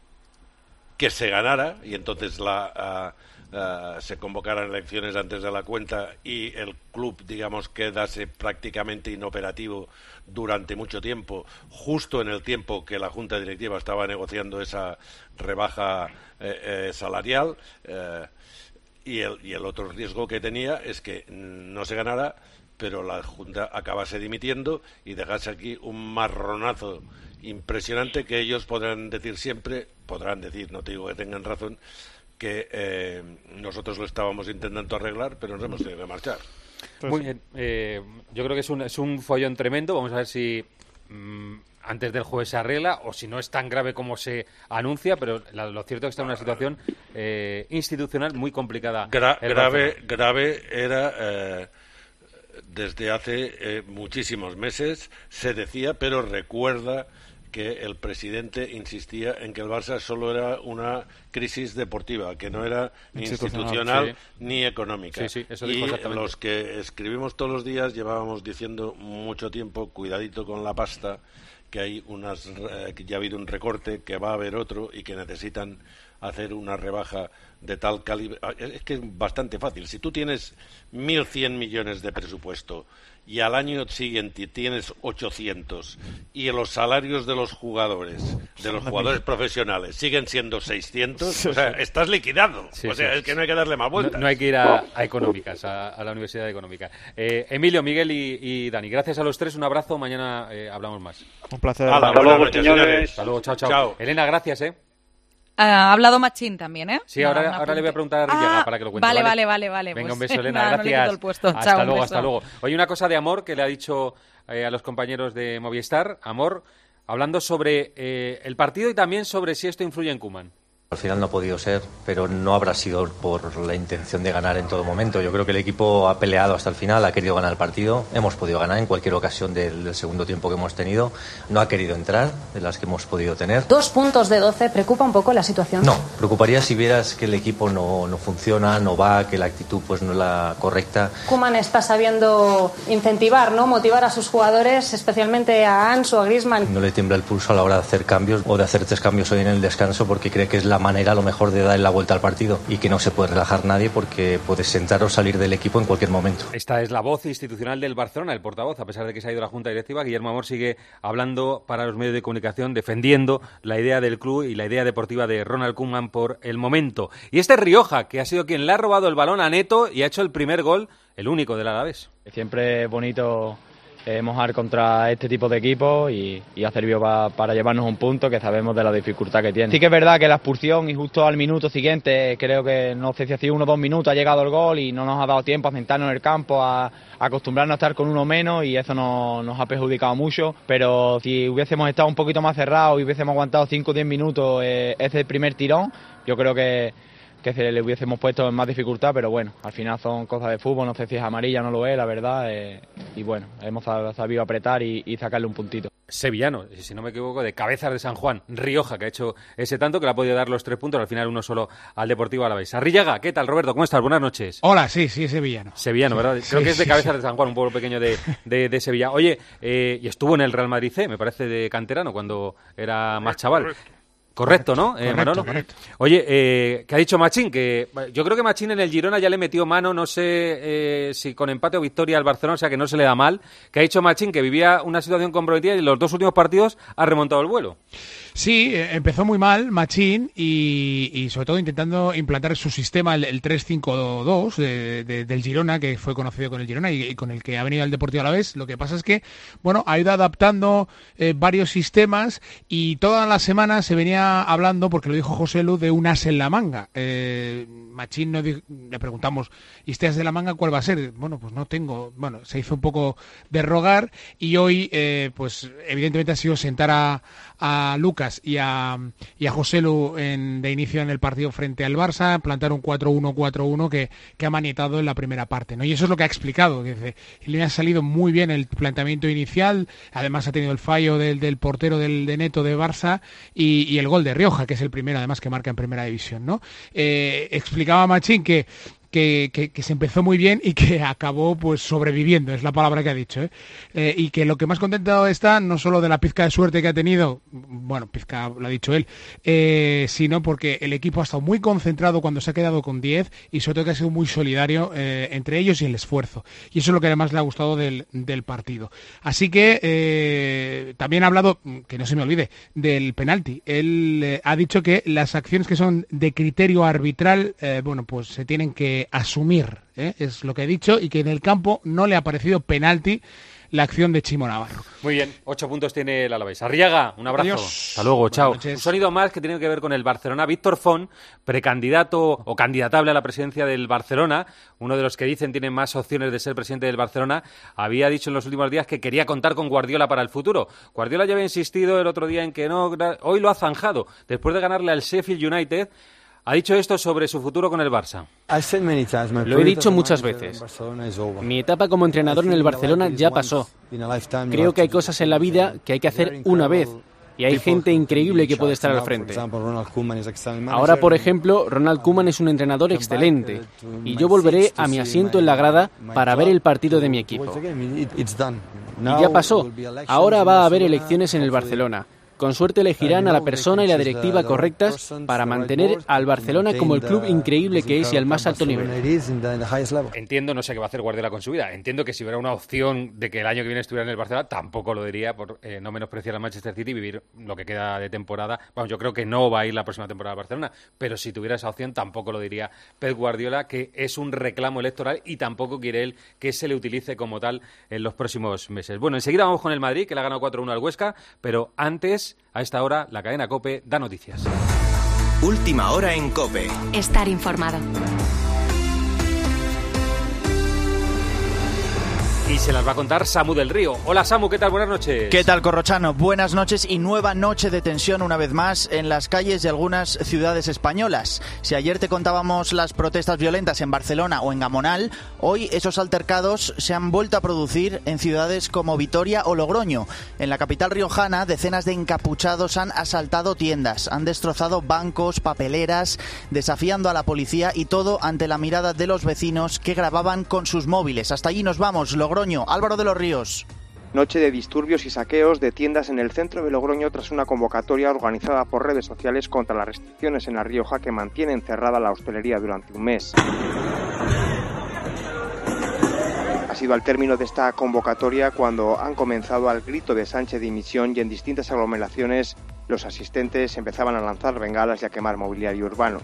que se ganara y entonces la... Uh, Uh, se convocaran elecciones antes de la cuenta y el club, digamos, quedase prácticamente inoperativo durante mucho tiempo, justo en el tiempo que la Junta Directiva estaba negociando esa rebaja eh, eh, salarial. Eh, y, el, y el otro riesgo que tenía es que no se ganara, pero la Junta acabase dimitiendo y dejase aquí un marronazo impresionante que ellos podrán decir siempre, podrán decir, no te digo que tengan razón, que eh, nosotros lo estábamos intentando arreglar, pero nos hemos tenido que marchar. Muy bien. Eh, yo creo que es un, es un follón tremendo. Vamos a ver si mmm, antes del jueves se arregla o si no es tan grave como se anuncia, pero la, lo cierto es que está en una situación eh, institucional muy complicada. Gra grave, grave era... Eh, desde hace eh, muchísimos meses se decía, pero recuerda que el presidente insistía en que el Barça solo era una crisis deportiva, que no era ni institucional, institucional sí. ni económica. Sí, sí, eso dijo y exactamente. Los que escribimos todos los días llevábamos diciendo mucho tiempo, cuidadito con la pasta, que hay unas, eh, que ya ha habido un recorte, que va a haber otro y que necesitan hacer una rebaja de tal calibre. Es que es bastante fácil. Si tú tienes mil cien millones de presupuesto y al año siguiente tienes ochocientos y los salarios de los jugadores, de los jugadores profesionales, siguen siendo seiscientos, o sea, estás liquidado. Sí, o sea, sí, es que no hay que darle más vueltas. No, no hay que ir a, a económicas, a, a la Universidad de Económica. Eh, Emilio, Miguel y, y Dani, gracias a los tres, un abrazo, mañana eh, hablamos más. Un placer. Hasta luego, señores. Hasta luego, chao, chao. Chao. Elena, gracias, ¿eh? Ha hablado Machín también, ¿eh? Sí, ahora, ahora, ahora le voy a preguntar a Rillaga ah, para que lo cuente. Vale, vale, vale, vale. vale. Venga, pues, un beso, Elena, nada, gracias. No le quito el puesto. Hasta Chao, luego, beso. hasta luego. Oye, una cosa de Amor que le ha dicho eh, a los compañeros de Movistar. Amor, hablando sobre eh, el partido y también sobre si esto influye en Koeman. Al final no ha podido ser, pero no habrá sido por la intención de ganar en todo momento. Yo creo que el equipo ha peleado hasta el final, ha querido ganar el partido. Hemos podido ganar en cualquier ocasión del, del segundo tiempo que hemos tenido. No ha querido entrar, de las que hemos podido tener. Dos puntos de doce, ¿preocupa un poco la situación? No, preocuparía si vieras que el equipo no, no funciona, no va, que la actitud pues no es la correcta. Koeman está sabiendo incentivar, ¿no? Motivar a sus jugadores, especialmente a Ansu, a Griezmann. No le tiembla el pulso a la hora de hacer cambios o de hacer tres cambios hoy en el descanso porque cree que es la manera a lo mejor de dar la vuelta al partido y que no se puede relajar nadie porque puedes entrar o salir del equipo en cualquier momento. Esta es la voz institucional del Barcelona, el portavoz, a pesar de que se ha ido la Junta Directiva. Guillermo Amor sigue hablando para los medios de comunicación, defendiendo la idea del club y la idea deportiva de Ronald Koeman por el momento. Y este es Rioja, que ha sido quien le ha robado el balón a Neto y ha hecho el primer gol, el único del Alavés. Siempre es bonito eh, mojar contra este tipo de equipos y, y ha servido pa, para llevarnos un punto que sabemos de la dificultad que tiene. Sí que es verdad que la expulsión y justo al minuto siguiente, creo que no sé si ha sido uno o dos minutos, ha llegado el gol y no nos ha dado tiempo a sentarnos en el campo, a, a acostumbrarnos a estar con uno menos y eso no, nos ha perjudicado mucho, pero si hubiésemos estado un poquito más cerrados y hubiésemos aguantado cinco o diez minutos eh, ese primer tirón, yo creo que que se le hubiésemos puesto en más dificultad, pero bueno, al final son cosas de fútbol, no sé si es amarilla o no lo es, la verdad, eh, y bueno, hemos sabido apretar y, y sacarle un puntito. Sevillano, si no me equivoco, de Cabezas de San Juan, Rioja, que ha hecho ese tanto, que le ha podido dar los tres puntos, al final uno solo al Deportivo Alavés. Arrillaga, ¿qué tal, Roberto? ¿Cómo estás? Buenas noches. Hola, sí, sí, sevillano. Sevillano, ¿verdad? Creo Sí, que es de sí, Cabezas sí. de San Juan, un pueblo pequeño de, de, de Sevilla. Oye, eh, y estuvo en el Real Madrid C, me parece, de canterano, cuando era más chaval. Correcto, ¿no, eh, Correcto, Manolo? correcto. Oye, eh, ¿qué ha dicho Machín? Que yo creo que Machín en el Girona ya le metió mano, no sé eh, si con empate o victoria al Barcelona, o sea que no se le da mal. ¿Qué ha dicho Machín? Que vivía una situación comprometida y en los dos últimos partidos ha remontado el vuelo. Sí, eh, empezó muy mal Machín y, y sobre todo intentando implantar su sistema, el, el tres cinco dos de, de, del Girona, que fue conocido con el Girona y, y con el que ha venido al Deportivo Alavés. Lo que pasa es que, bueno, ha ido adaptando eh, varios sistemas y toda la semana se venía hablando, porque lo dijo José Lu, de un as en la manga. Eh, Machín nos di- le preguntamos, ¿y este as de la manga cuál va a ser? Bueno, pues no tengo. Bueno, se hizo un poco de rogar y hoy, eh, pues evidentemente ha sido sentar a, a Lucas y a, y a José Lu en, de inicio en el partido frente al Barça, plantar un cuatro uno cuatro uno que, que ha manietado en la primera parte, ¿no? Y eso es lo que ha explicado, que dice, le ha salido muy bien el planteamiento inicial, además ha tenido el fallo del, del portero del, de Neto de Barça y, y el gol de Rioja, que es el primero además que marca en primera división, ¿no? Eh, explicaba Machín que Que, que, que se empezó muy bien y que acabó pues sobreviviendo, es la palabra que ha dicho, ¿eh? Eh, y que lo que más contento está, no solo de la pizca de suerte que ha tenido, bueno, pizca lo ha dicho él, eh, sino porque el equipo ha estado muy concentrado cuando se ha quedado con diez y sobre todo que ha sido muy solidario eh, entre ellos y el esfuerzo. Y eso es lo que además le ha gustado del, del partido. Así que eh, también ha hablado, que no se me olvide, del penalti. Él eh, ha dicho que las acciones que son de criterio arbitral, eh, bueno, pues se tienen que asumir, ¿eh? Es lo que he dicho, y que en el campo no le ha parecido penalti la acción de Chimo Navarro. Muy bien, ocho puntos tiene el Alavés. Arriaga, un abrazo. Adiós. Hasta luego, Buenas chao. noches. Un sonido más que tiene que ver con el Barcelona. Víctor Font, precandidato o candidatable a la presidencia del Barcelona, uno de los que dicen tiene más opciones de ser presidente del Barcelona, había dicho en los últimos días que quería contar con Guardiola para el futuro. Guardiola ya había insistido el otro día en que no, hoy lo ha zanjado, después de ganarle al Sheffield United. Ha dicho esto sobre su futuro con el Barça. Lo he dicho muchas veces. Mi etapa como entrenador en el Barcelona ya pasó. Creo que hay cosas en la vida que hay que hacer una vez. Y hay gente increíble que puede estar al frente. Ahora, por ejemplo, Ronald Koeman es un entrenador excelente. Y yo volveré a mi asiento en la grada para ver el partido de mi equipo. Y ya pasó. Ahora va a haber elecciones en el Barcelona. Con suerte elegirán a la persona y la directiva correctas para mantener al Barcelona como el club increíble que es y al más alto nivel. Entiendo, no sé qué va a hacer Guardiola con su vida. Entiendo que si hubiera una opción de que el año que viene estuviera en el Barcelona, tampoco lo diría por eh, no menospreciar al Manchester City y vivir lo que queda de temporada. Bueno, yo creo que no va a ir la próxima temporada al Barcelona, pero si tuviera esa opción, tampoco lo diría Pep Guardiola, que es un reclamo electoral y tampoco quiere él que se le utilice como tal en los próximos meses. Bueno, enseguida vamos con el Madrid, que le ha ganado cuatro uno al Huesca, pero antes, a esta hora, la cadena COPE da noticias. Última hora en COPE. Estar informado. Y se las va a contar Samu del Río. Hola Samu, ¿qué tal? Buenas noches. ¿Qué tal, Corrochano? Buenas noches y nueva noche de tensión una vez más en las calles de algunas ciudades españolas. Si ayer te contábamos las protestas violentas en Barcelona o en Gamonal, hoy esos altercados se han vuelto a producir en ciudades como Vitoria o Logroño. En la capital riojana, decenas de encapuchados han asaltado tiendas, han destrozado bancos, papeleras, desafiando a la policía y todo ante la mirada de los vecinos que grababan con sus móviles. Hasta allí nos vamos, Logroño. Álvaro de los Ríos. Noche de disturbios y saqueos de tiendas en el centro de Logroño tras una convocatoria organizada por redes sociales contra las restricciones en La Rioja que mantienen cerrada la hostelería durante un mes. Ha sido al término de esta convocatoria cuando han comenzado al grito de Sánchez dimisión y en distintas aglomeraciones los asistentes empezaban a lanzar bengalas y a quemar mobiliario urbano.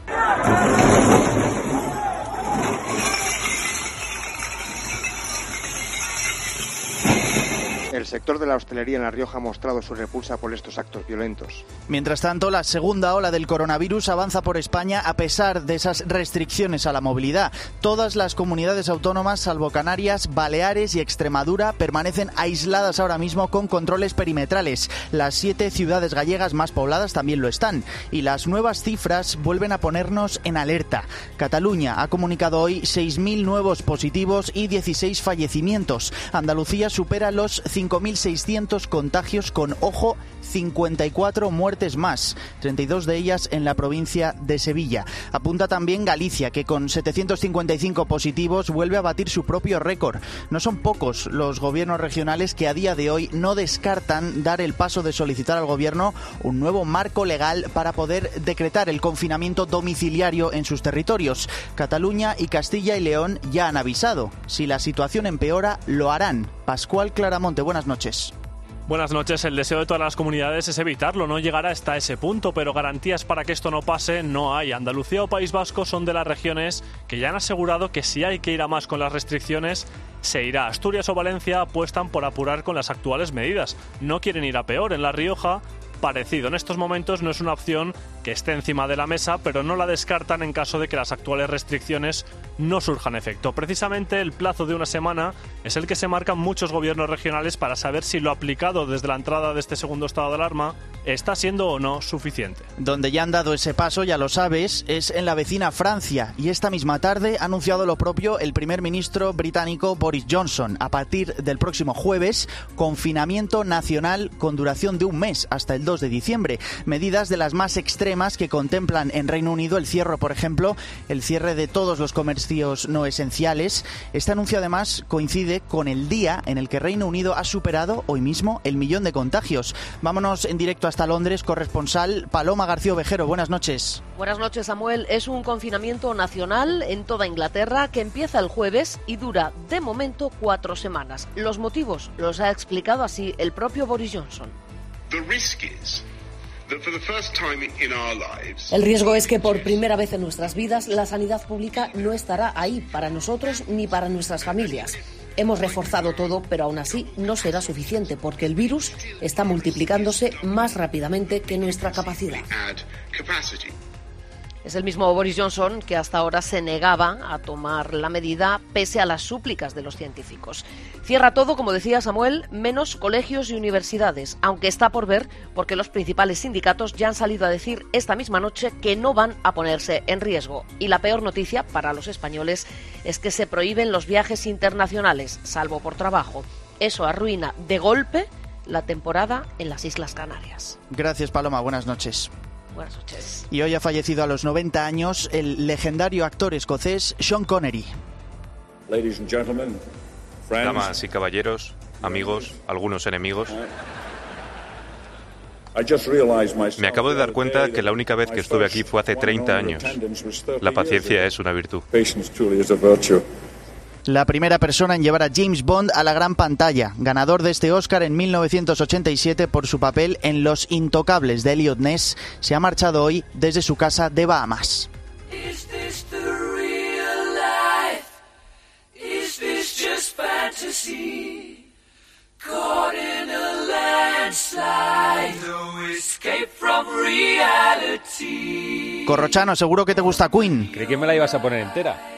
El sector de la hostelería en La Rioja ha mostrado su repulsa por estos actos violentos. Mientras tanto, la segunda ola del coronavirus avanza por España a pesar de esas restricciones a la movilidad. Todas las comunidades autónomas, salvo Canarias, Baleares y Extremadura, permanecen aisladas ahora mismo con controles perimetrales. Las siete ciudades gallegas más pobladas también lo están. Y las nuevas cifras vuelven a ponernos en alerta. Cataluña ha comunicado hoy seis mil nuevos positivos y dieciséis fallecimientos. Andalucía supera los cinco mil seiscientos contagios con, ojo, cincuenta y cuatro muertes más, treinta y dos de ellas en la provincia de Sevilla. Apunta también Galicia, que con setecientos cincuenta y cinco positivos vuelve a batir su propio récord. No son pocos los gobiernos regionales que a día de hoy no descartan dar el paso de solicitar al gobierno un nuevo marco legal para poder decretar el confinamiento domiciliario en sus territorios. Cataluña y Castilla y León ya han avisado. Si la situación empeora, lo harán. Pascual Claramonte, buenas noches. Buenas noches. El deseo de todas las comunidades es evitarlo, no llegar hasta ese punto, pero garantías para que esto no pase no hay. Andalucía o País Vasco son de las regiones que ya han asegurado que si hay que ir a más con las restricciones, se irá. Asturias o Valencia apuestan por apurar con las actuales medidas. No quieren ir a peor. En La Rioja, parecido. En estos momentos no es una opción que esté encima de la mesa, pero no la descartan en caso de que las actuales restricciones no surjan efecto. Precisamente el plazo de una semana es el que se marcan muchos gobiernos regionales para saber si lo aplicado desde la entrada de este segundo estado de alarma está siendo o no suficiente. Donde ya han dado ese paso, ya lo sabes, es en la vecina Francia, y esta misma tarde ha anunciado lo propio el primer ministro británico Boris Johnson. A partir del próximo jueves, confinamiento nacional con duración de un mes hasta el dos de diciembre. Medidas de las más extremas que contemplan en Reino Unido el cierre, por ejemplo, el cierre de todos los comercios no esenciales. Este anuncio además coincide con el día en el que Reino Unido ha superado hoy mismo el millón de contagios. Vámonos en directo hasta Londres, corresponsal Paloma García Ovejero, buenas noches. Buenas noches, Samuel. Es un confinamiento nacional en toda Inglaterra que empieza el jueves y dura de momento cuatro semanas. Los motivos los ha explicado así el propio Boris Johnson. El riesgo es que por primera vez en nuestras vidas la sanidad pública no estará ahí para nosotros ni para nuestras familias. Hemos reforzado todo, pero aún así no será suficiente porque el virus está multiplicándose más rápidamente que nuestra capacidad. Es el mismo Boris Johnson que hasta ahora se negaba a tomar la medida pese a las súplicas de los científicos. Cierra todo, como decía Samuel, menos colegios y universidades, aunque está por ver porque los principales sindicatos ya han salido a decir esta misma noche que no van a ponerse en riesgo. Y la peor noticia para los españoles es que se prohíben los viajes internacionales, salvo por trabajo. Eso arruina de golpe la temporada en las Islas Canarias. Gracias, Paloma. Buenas noches. Buenas noches. Y hoy ha fallecido a los noventa años el legendario actor escocés Sean Connery. Ladies and gentlemen, friends. Damas y caballeros, amigos, algunos enemigos. Me acabo de dar cuenta que la única vez que estuve aquí fue hace treinta años. La paciencia es una virtud. La primera persona en llevar a James Bond a la gran pantalla, ganador de este Oscar en mil novecientos ochenta y siete por su papel en Los Intocables de Elliot Ness, se ha marchado hoy desde su casa de Bahamas. Corrochano, seguro que te gusta Queen. Creí que me la ibas a poner entera.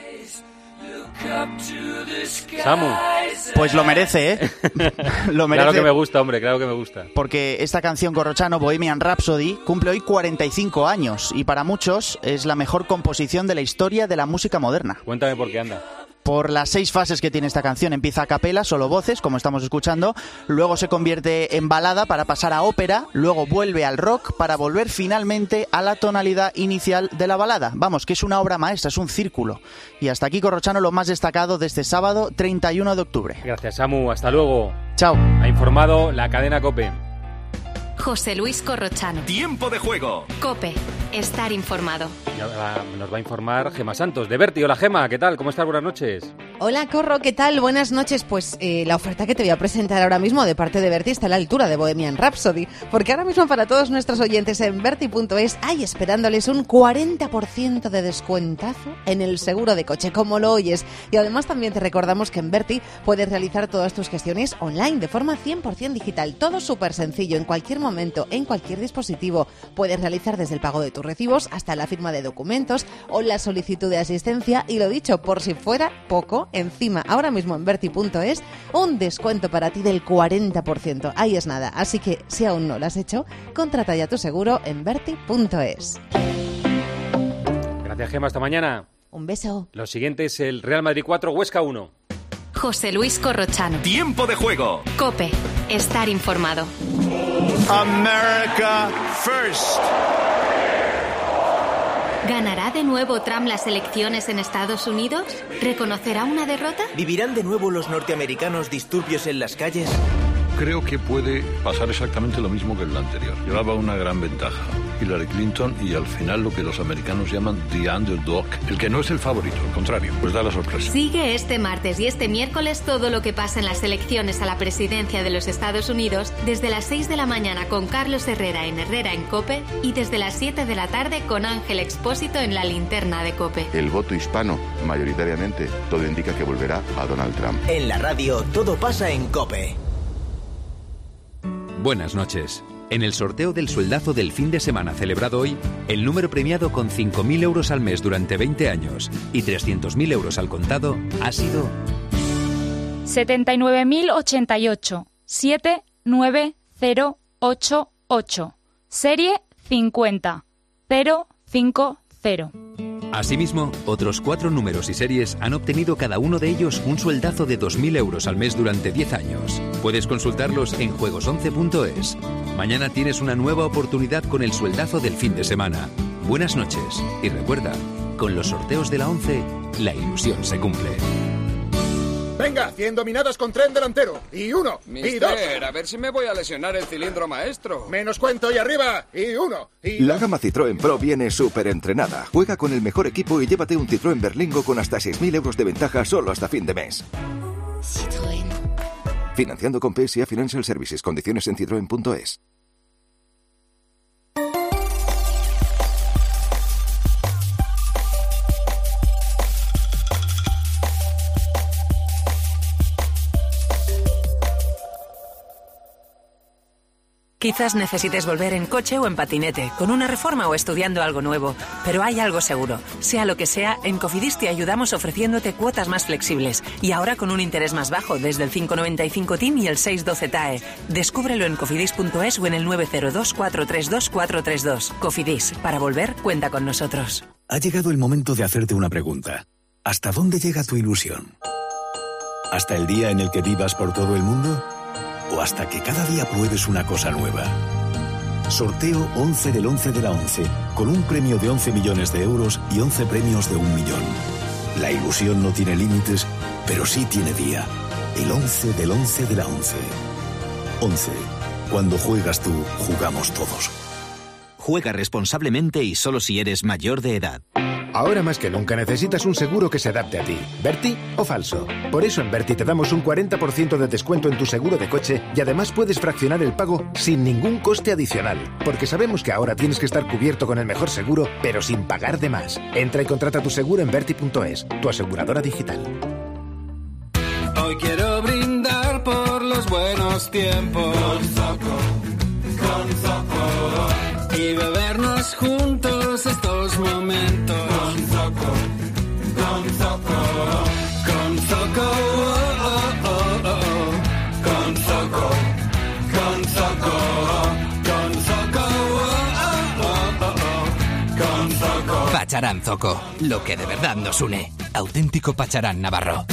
Samu. Pues lo merece, ¿eh? Lo merece. Claro que me gusta, hombre, claro que me gusta. Porque esta canción, Corrochano, Bohemian Rhapsody, cumple hoy cuarenta y cinco años y para muchos es la mejor composición de la historia de la música moderna. Cuéntame por qué, anda. por las seis fases que tiene esta canción. Empieza a capela, solo voces, como estamos escuchando, luego se convierte en balada para pasar a ópera, luego vuelve al rock para volver finalmente a la tonalidad inicial de la balada. Vamos, que es una obra maestra, es un círculo. Y hasta aquí, Corrochano, lo más destacado de este sábado treinta y uno de octubre. Gracias, Samu. Hasta luego. Chao. Ha informado la cadena COPE. José Luis Corrochano. Tiempo de juego. COPE. Estar informado. Y ahora nos va a informar Gema Santos de Berti. Hola, Gema, ¿qué tal? ¿Cómo estás? Buenas noches. Hola, Corro, ¿qué tal? Buenas noches. Pues eh, la oferta que te voy a presentar ahora mismo de parte de Berti está a la altura de Bohemian Rhapsody, porque ahora mismo para todos nuestros oyentes en Berti punto es hay esperándoles un cuarenta por ciento de descuentazo en el seguro de coche, como lo oyes. Y además también te recordamos que en Berti puedes realizar todas tus gestiones online de forma cien por ciento digital. Todo súper sencillo, en cualquier momento, en cualquier dispositivo. Puedes realizar desde el pago de tus recibos hasta la firma de documentos o la solicitud de asistencia. Y lo dicho, por si fuera poco, encima ahora mismo en Berti punto es un descuento para ti del cuarenta por ciento. Ahí es nada. Así que si aún no lo has hecho, contrata ya tu seguro en Berti punto es. Gracias, Gema. Hasta mañana. Un beso. Lo siguiente es el Real Madrid cuatro, Huesca uno. José Luis Corrochano. Tiempo de juego. COPE. Estar informado. America first. ¿Ganará de nuevo Trump las elecciones en Estados Unidos? ¿Reconocerá una derrota? ¿Vivirán de nuevo los norteamericanos disturbios en las calles? Creo que puede pasar exactamente lo mismo que en la anterior. Llevaba una gran ventaja Hillary Clinton y al final lo que los americanos llaman the underdog, el que no es el favorito, al contrario, pues da la sorpresa. Sigue este martes y este miércoles todo lo que pasa en las elecciones a la presidencia de los Estados Unidos desde las seis de la mañana con Carlos Herrera en Herrera en COPE y desde las siete de la tarde con Ángel Expósito en La Linterna de COPE. El voto hispano, mayoritariamente, todo indica que volverá a Donald Trump. En la radio, todo pasa en COPE. Buenas noches. En el sorteo del sueldazo del fin de semana celebrado hoy, el número premiado con cinco mil euros al mes durante veinte años y trescientos mil euros al contado ha sido setenta y nueve mil ochenta y ocho, siete nueve cero ocho ocho, serie cincuenta cero cinco cero. Asimismo, otros cuatro números y series han obtenido cada uno de ellos un sueldazo de dos mil euros al mes durante diez años. Puedes consultarlos en juegos once punto es. Mañana tienes una nueva oportunidad con el sueldazo del fin de semana. Buenas noches y recuerda, con los sorteos de la once, la ilusión se cumple. Venga, cien dominadas con tren delantero. Y uno, Mister, y dos. A ver si me voy a lesionar el cilindro maestro. Menos cuento y arriba. Y uno, y La gama Citroën Pro viene súper entrenada. Juega con el mejor equipo y llévate un Citroën Berlingo con hasta seis mil euros de ventaja solo hasta fin de mes. Citroën. Financiando con P S A Financial Services. Condiciones en citroen punto es. Quizás necesites volver en coche o en patinete, con una reforma o estudiando algo nuevo, pero hay algo seguro. Sea lo que sea, en Cofidis te ayudamos ofreciéndote cuotas más flexibles y ahora con un interés más bajo desde el cinco coma noventa y cinco T I M y el seis doce T A E. Descúbrelo en cofidis punto es o en el nueve cero dos, cuatro tres dos, cuatro tres dos. Cofidis, para volver, cuenta con nosotros. Ha llegado el momento de hacerte una pregunta. ¿Hasta dónde llega tu ilusión? ¿Hasta el día en el que vivas por todo el mundo? ¿O hasta que cada día pruebes una cosa nueva? Sorteo once del once de la once, con un premio de once millones de euros y once premios de un millón. La ilusión no tiene límites, pero sí tiene día. El once del once de la once. once. Cuando juegas tú, jugamos todos. Juega responsablemente y solo si eres mayor de edad. Ahora más que nunca necesitas un seguro que se adapte a ti. ¿Berti o falso? Por eso en Berti te damos un cuarenta por ciento de descuento en tu seguro de coche y además puedes fraccionar el pago sin ningún coste adicional. Porque sabemos que ahora tienes que estar cubierto con el mejor seguro, pero sin pagar de más. Entra y contrata tu seguro en Berti punto es, tu aseguradora digital. Hoy quiero brindar por los buenos tiempos. Con Zoco, con Zoco. Y bebernos juntos estos momentos. Con Zoco, con Zoco. Con Zoco, oh, oh, oh, oh. Con Zoco, con Zoco. Con Zoco, oh, oh, oh, oh. Con Zoco. Pacharán Pacharán Zoco, lo que de verdad nos une. Auténtico Pacharán navarro.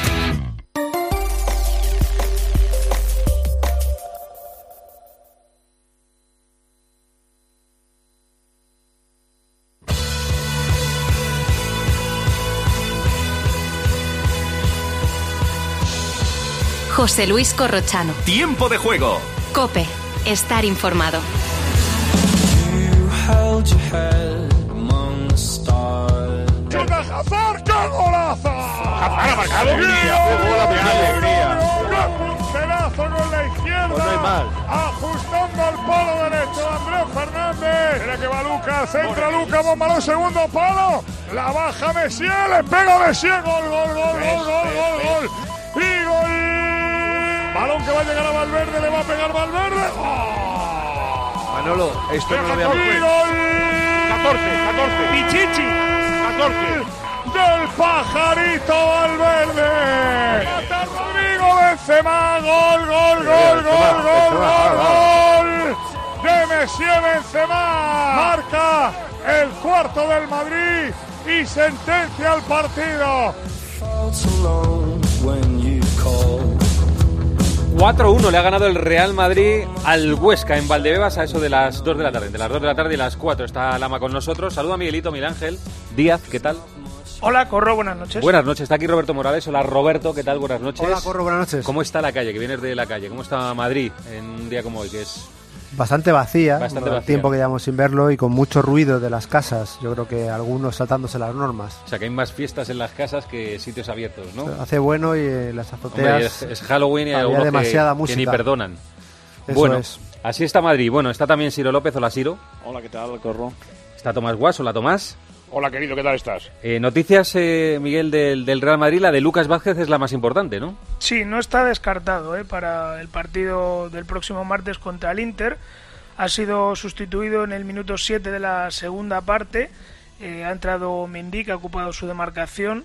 José Luis Corrochano. Tiempo de juego. COPE. Estar informado. ¡Hazard, qué golazo! ¡Hazard ha marcado! ¡Qué alegría! ¡Qué pincelazo con la izquierda! Pues no hay mal. Ajustando al palo derecho Andrés Fernández. Mira que va Lucas, centra Lucas, bombalón, segundo palo. La baja Messier, le pega Messier. Gol, gol, gol, gol, gol, gol, gol. Y gol. Balón que va a llegar a Valverde, le va a pegar Valverde. ¡Oh! Manolo, esto no lo habíamos visto. catorce, catorce. Pichichi. catorce. Del pajarito Valverde. Hasta Rodrigo Benzema. Gol, gol, gol, gol, gol, gol, gol. De Messier Benzema. Marca el cuarto del Madrid y sentencia al partido. cuatro uno le ha ganado el Real Madrid al Huesca en Valdebebas a eso de las dos de la tarde. De las dos de la tarde y las cuatro está Lama con nosotros. Saluda a Miguelito, Miguel Ángel Díaz, ¿qué tal? Hola, Corro, buenas noches. Buenas noches, está aquí Roberto Morales. Hola, Roberto, ¿qué tal? Buenas noches. Hola, Corro, buenas noches. ¿Cómo está la calle? Que vienes de la calle. ¿Cómo está Madrid en un día como hoy, que es bastante vacía? Bastante el vacía. Tiempo que llevamos sin verlo y con mucho ruido de las casas. Yo creo que algunos saltándose las normas. O sea, que hay más fiestas en las casas que sitios abiertos, ¿no? Hace bueno y eh, las azoteas... Hombre, es, es Halloween y hay algunos demasiada que, música. que ni perdonan. Eso bueno, es. Así está Madrid. Bueno, está también Ciro López. Hola, Ciro. Hola, ¿qué tal, Corro? Está Tomás Guas. Hola, Tomás. Hola, querido, ¿qué tal estás? Eh, noticias, eh, Miguel, del, del Real Madrid. La de Lucas Vázquez es la más importante, ¿no? Sí, no está descartado ¿eh? para el partido del próximo martes contra el Inter. Ha sido sustituido en el minuto siete de la segunda parte. Eh, ha entrado Mendy, que ha ocupado su demarcación,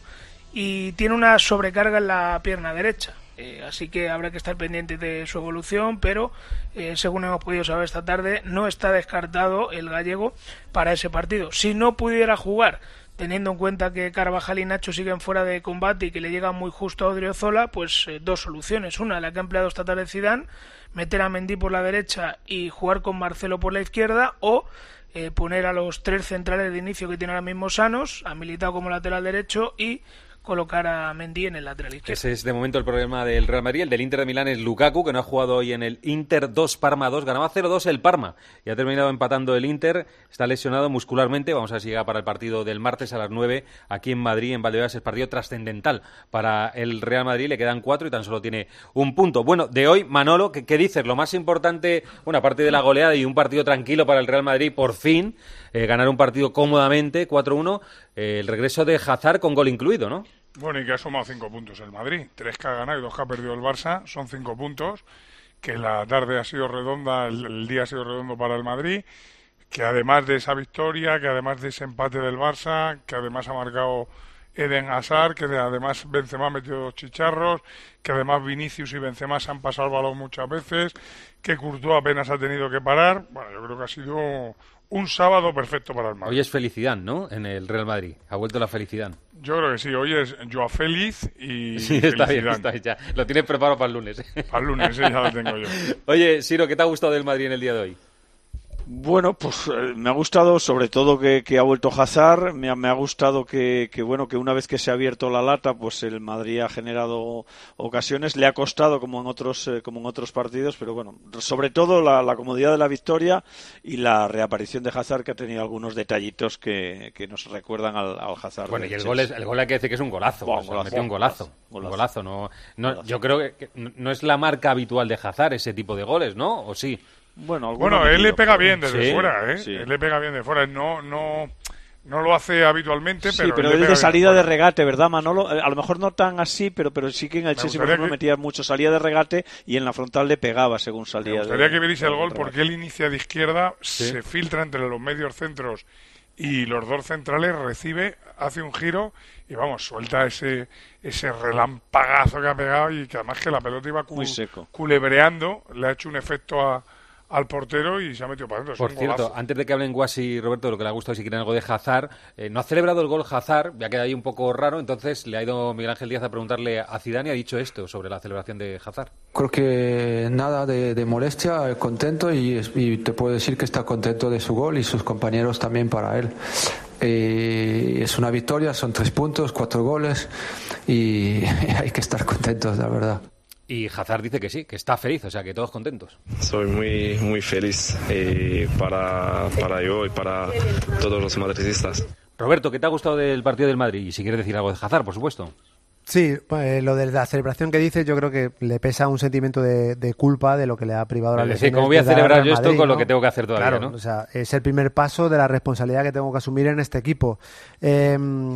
y tiene una sobrecarga en la pierna derecha. Eh, así que habrá que estar pendiente de su evolución, pero eh, según hemos podido saber esta tarde, no está descartado el gallego para ese partido. Si no pudiera jugar, teniendo en cuenta que Carvajal y Nacho siguen fuera de combate y que le llega muy justo a Odriozola, pues eh, dos soluciones. Una, la que ha empleado esta tarde Zidane, meter a Mendy por la derecha y jugar con Marcelo por la izquierda, o eh, poner a los tres centrales de inicio que tiene ahora mismo sanos, a Militao como lateral derecho y colocar a Mendy en el lateral izquierdo. Ese es de momento el problema del Real Madrid. El del Inter de Milán es Lukaku, que no ha jugado hoy en el Inter dos, Parma dos. Ganaba cero dos el Parma y ha terminado empatando el Inter. Está lesionado muscularmente. Vamos a ver si llega para el partido del martes a las nueve aquí en Madrid, en Valdebebas. Es partido trascendental para el Real Madrid. Le quedan cuatro y tan solo tiene un punto. Bueno, de hoy, Manolo, ¿qué, qué dices? Lo más importante, bueno, aparte de la goleada y un partido tranquilo para el Real Madrid, por fin, eh, ganar un partido cómodamente, cuatro uno, eh, el regreso de Hazard con gol incluido, ¿no? Bueno, y que ha sumado cinco puntos el Madrid. Tres que ha ganado y dos que ha perdido el Barça. Son cinco puntos. Que la tarde ha sido redonda, el, el día ha sido redondo para el Madrid. Que además de esa victoria, que además de ese empate del Barça, que además ha marcado Eden Hazard, que además Benzema ha metido dos chicharros, que además Vinicius y Benzema se han pasado el balón muchas veces, que Courtois apenas ha tenido que parar. Bueno, yo creo que ha sido un sábado perfecto para el Madrid. Hoy es felicidad, ¿no? En el Real Madrid. Ha vuelto la felicidad. Yo creo que sí. Hoy es Joao Félix y sí, está felicidad. bien, está bien, ya. Lo tienes preparado para el lunes. Para el lunes, sí, ya lo tengo yo. Oye, Siro, ¿qué te ha gustado del Madrid en el día de hoy? Bueno, pues eh, me ha gustado sobre todo que, que ha vuelto Hazard, me ha, me ha gustado que, que bueno que una vez que se ha abierto la lata, pues el Madrid ha generado ocasiones, le ha costado como en otros eh, como en otros partidos, pero bueno, sobre todo la, la comodidad de la victoria y la reaparición de Hazard, que ha tenido algunos detallitos que, que nos recuerdan al, al Hazard. Bueno, y el gol, es, el gol hay que decir que es un golazo, bueno, golazo, metió un golazo, golazo, un golazo, no, no golazo. Yo creo que, que no es la marca habitual de Hazard ese tipo de goles, ¿no? ¿O sí? Bueno, bueno él le pega bien desde sí, fuera, ¿eh? Sí. Él le pega bien de fuera. No, no, no lo hace habitualmente, sí, pero. pero él, él de salida de regate, ¿verdad, Manolo? A lo mejor no tan así, pero, pero sí que en el Chelsea, por ejemplo, que... metía mucho. Salía de regate y en la frontal le pegaba según salía. Me gustaría de, que vierais el gol de porque él inicia de izquierda, sí. se filtra entre los medios centros y los dos centrales, recibe, hace un giro y vamos, suelta ese ese relampagazo que ha pegado y que además que la pelota iba cul- muy seco. culebreando, le ha hecho un efecto a al portero y se ha metido para adentro. Por cierto, golazo. antes de que hablen Guasi y Roberto de lo que le ha gustado y si quieren algo de Hazard, eh, no ha celebrado el gol Hazard, ya queda ahí un poco raro, entonces le ha ido Miguel Ángel Díaz a preguntarle a Zidane y ha dicho esto sobre la celebración de Hazard. Creo que nada de, de molestia, contento y, y te puedo decir que está contento de su gol y sus compañeros también para él. Eh, es una victoria, son tres puntos, cuatro goles y hay que estar contentos, la verdad. Y Hazard dice que sí, que está feliz, o sea, que todos contentos. Soy muy muy feliz eh, para, para yo y para todos los madridistas. Roberto, ¿qué te ha gustado del partido del Madrid? Y si quieres decir algo de Hazard, por supuesto. Sí, pues, lo de la celebración que dices, yo creo que le pesa un sentimiento de, de culpa de lo que le ha privado la lesión. Sí, ¿cómo voy a celebrar yo esto con lo que tengo que hacer todavía, claro, ¿no? O sea, es el primer paso de la responsabilidad que tengo que asumir en este equipo. Eh,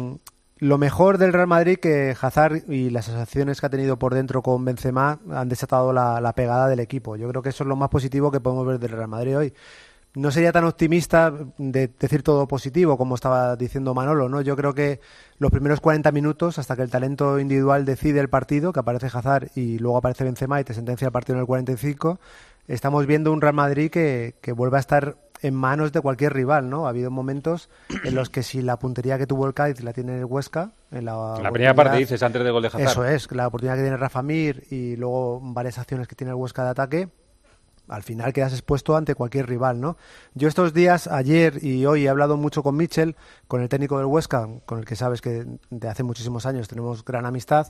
Lo mejor del Real Madrid, que Hazard y las asociaciones que ha tenido por dentro con Benzema han desatado la, la pegada del equipo. Yo creo que eso es lo más positivo que podemos ver del Real Madrid hoy. No sería tan optimista de decir todo positivo como estaba diciendo Manolo, ¿no? Yo creo que los primeros cuarenta minutos, hasta que el talento individual decide el partido, que aparece Hazard y luego aparece Benzema y te sentencia el partido en el cuarenta y cinco, estamos viendo un Real Madrid que, que vuelve a estar en manos de cualquier rival, ¿no? Ha habido momentos en los que si la puntería que tuvo el Cádiz la tiene el Huesca, en la, la primera parte dices, antes del gol de Hazard. Eso es, la oportunidad que tiene Rafa Mir y luego varias acciones que tiene el Huesca de ataque, al final quedas expuesto ante cualquier rival, ¿no? Yo estos días, ayer y hoy, he hablado mucho con Michel, con el técnico del Huesca, con el que sabes que de hace muchísimos años tenemos gran amistad,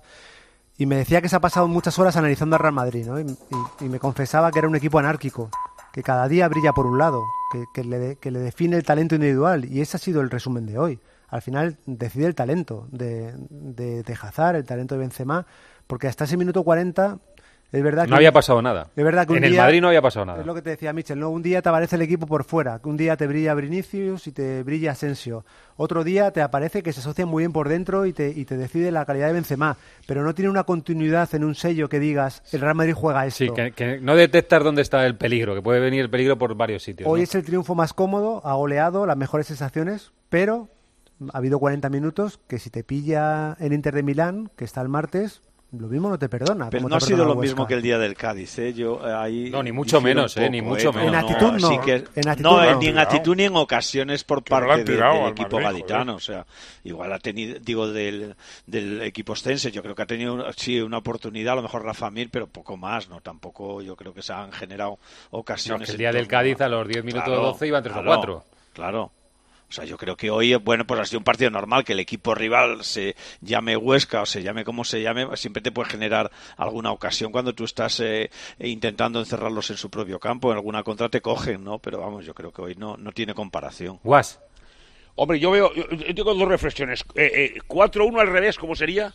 y me decía que se ha pasado muchas horas analizando al Real Madrid, ¿no? Y, y, y me confesaba que era un equipo anárquico, que cada día brilla por un lado, que, que, le, que le define el talento individual, y ese ha sido el resumen de hoy. Al final decide el talento de, de, de Hazard, el talento de Benzema, porque hasta ese minuto cuarenta es verdad que no había pasado nada. Es verdad que un en día, el Madrid no había pasado nada. Es lo que te decía Michel, ¿no? Un día te aparece el equipo por fuera, que un día te brilla Vinicius y te brilla Asensio. Otro día te aparece que se asocia muy bien por dentro y te, y te decide la calidad de Benzema, pero no tiene una continuidad en un sello que digas, el Real Madrid juega esto. Sí, que, que no detectas dónde está el peligro, que puede venir el peligro por varios sitios. Hoy ¿no? es el triunfo más cómodo, ha goleado, las mejores sensaciones, pero ha habido cuarenta minutos que si te pilla el Inter de Milán, que está el martes, lo mismo no te perdona. Pero no te ha sido lo Huesca. mismo que el día del Cádiz, ¿eh? Yo, ahí no, ni mucho menos, poco, ¿eh? Ni mucho ¿eh? menos. En actitud no. Sí que, en actitud no, no. ni en actitud ni en ocasiones por que parte no de, tirado del al equipo Madrid, gaditano. joder. O sea, igual ha tenido, digo, del, del equipo ostense, yo creo que ha tenido, sí, una oportunidad, a lo mejor Rafa Mir, pero poco más, ¿no? Tampoco yo creo que se han generado ocasiones. No, que el día del Cádiz a los diez minutos claro, doce iban tres claro, o cuatro. Claro. O sea, yo creo que hoy, bueno, pues ha sido un partido normal, que el equipo rival se llame Huesca o se llame como se llame, siempre te puede generar alguna ocasión cuando tú estás eh, intentando encerrarlos en su propio campo, en alguna contra te cogen, ¿no? Pero vamos, yo creo que hoy no, no tiene comparación. Guas. Hombre, yo veo, yo, yo tengo dos reflexiones. Eh, eh, cuatro uno al revés, ¿cómo sería?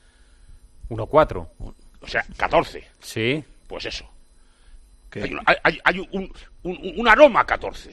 uno cuatro. O sea, catorce. Sí. Pues eso. Hay, un, hay, hay un, un, un aroma a catorce.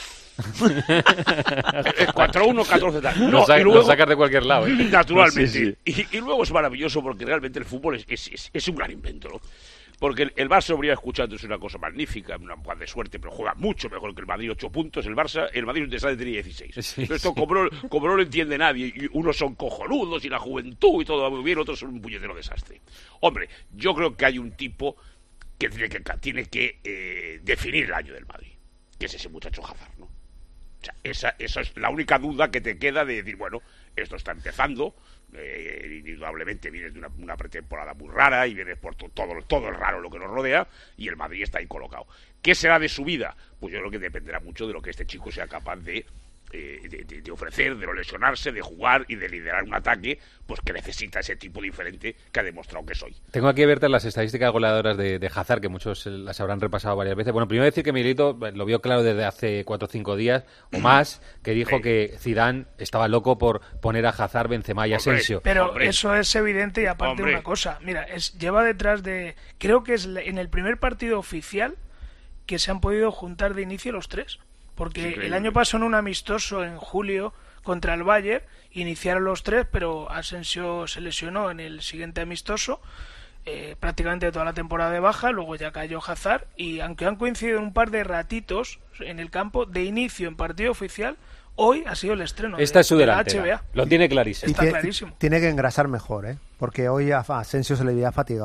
cuatro uno, catorce tal. No, lo, sa- y luego, lo sacas de cualquier lado, ¿eh? Naturalmente. Sí, sí. Y, y luego es maravilloso porque realmente el fútbol es, es, es, es un gran invento, ¿no? Porque el, el Barça habría escuchado, es una cosa magnífica, una jugada de suerte, pero juega mucho mejor que el Madrid, ocho puntos. El Barça, el Madrid es un desastre, tenía dieciséis. Sí, Esto sí. como no, como no lo entiende nadie, y unos son cojonudos y la juventud y todo va muy bien, otros son un puñetero desastre. Hombre, yo creo que hay un tipo que tiene que, tiene que eh, definir el año del Madrid, que es ese muchacho Hazard, ¿no? O sea, esa, esa es la única duda que te queda de decir, bueno, esto está empezando, eh, indudablemente vienes de una, una pretemporada muy rara y vienes por to, todo, todo el raro lo que nos rodea y el Madrid está ahí colocado. ¿Qué será de su vida? Pues yo creo que dependerá mucho de lo que este chico sea capaz de, eh, de, de, de ofrecer, de no lesionarse, de jugar y de liderar un ataque, pues que necesita ese tipo diferente que ha demostrado que soy. Tengo aquí abiertas las estadísticas goleadoras de, de Hazard, que muchos las habrán repasado varias veces. Bueno, primero decir que Miguelito lo vio claro desde hace cuatro o cinco días o más, que dijo Sí. que Zidane estaba loco por poner a Hazard, Benzema y Hombre, Asensio. Pero Hombre. eso es evidente y aparte Hombre. una cosa, mira, es lleva detrás de, creo que es en el primer partido oficial que se han podido juntar de inicio los tres, porque Increíble. el año pasado en un amistoso en julio contra el Bayern iniciaron los tres, pero Asensio se lesionó en el siguiente amistoso, eh, prácticamente toda la temporada de baja, luego ya cayó Hazard y aunque han coincidido en un par de ratitos en el campo de inicio en partido oficial, hoy ha sido el estreno. Esta de, es su de la H B delantera. A. Lo tiene clarísimo. Y Está que- clarísimo. Tiene que engrasar mejor, ¿eh? Porque hoy a Asensio se le veía fatigado.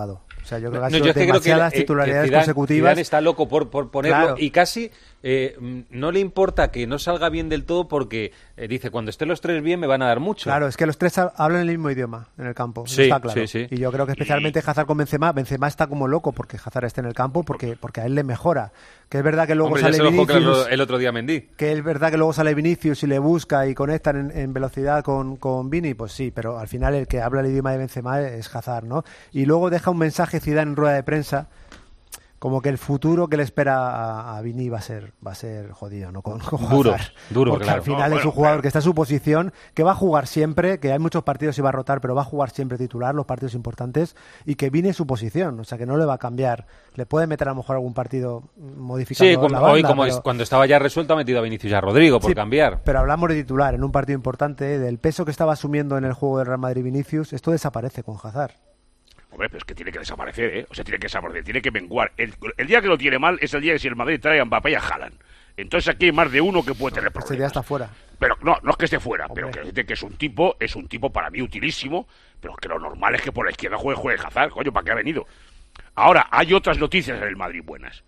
O sea, yo creo que ha No, sido yo es que creo que, demasiadas eh, que titularidades Zidane- consecutivas. Zidane está loco por, por ponerlo Claro. y casi eh, no le importa que no salga bien del todo porque eh, dice, cuando estén los tres bien me van a dar mucho. Claro, es que los tres ha- hablan el mismo idioma en el campo, eso Sí, está claro. sí, sí. Y yo creo que especialmente Hazard con Benzema, Benzema está como loco porque Hazard esté en el campo porque, porque a él le mejora. Que es verdad que luego Hombre, ya sale se lo dejó Vinicius, claro el otro día Mendy. que es verdad que luego sale Vinicius y le busca y conectan en, en velocidad con, con Vini, pues sí, pero al final el que habla el idioma de Benzema es Hazard, ¿no? Y luego deja un mensaje Zidane en rueda de prensa como que el futuro que le espera a, a Vini va a ser va a ser jodido, ¿no? Con, con Duro, Hazard. duro, Porque claro. al final No, es bueno, un jugador pero- que está en su posición, que va a jugar siempre, que hay muchos partidos y va a rotar, pero va a jugar siempre titular, los partidos importantes, y que Vini es su posición, o sea que no le va a cambiar. Le puede meter a lo mejor algún partido modificando Sí, como, la banda, hoy como pero- es- cuando estaba ya resuelto ha metido a Vinicius y a Rodrigo por Sí, cambiar. Pero hablamos de titular en un partido importante, del peso que estaba asumiendo en el juego del Real Madrid Vinicius, esto desaparece con Hazard. Hombre, pero es que tiene que desaparecer, ¿eh? O sea, tiene que desaparecer, tiene que menguar. El, el día que lo tiene mal es el día que si el Madrid trae a Mbappé y a Haaland. Entonces aquí hay más de uno que puede tener problemas. Este día está fuera. Pero no, no es que esté fuera, pero que, que es un tipo, es un tipo para mí utilísimo, pero que lo normal es que por la izquierda juegue, juegue Hazard, coño, ¿para qué ha venido? Ahora, hay otras noticias en el Madrid buenas.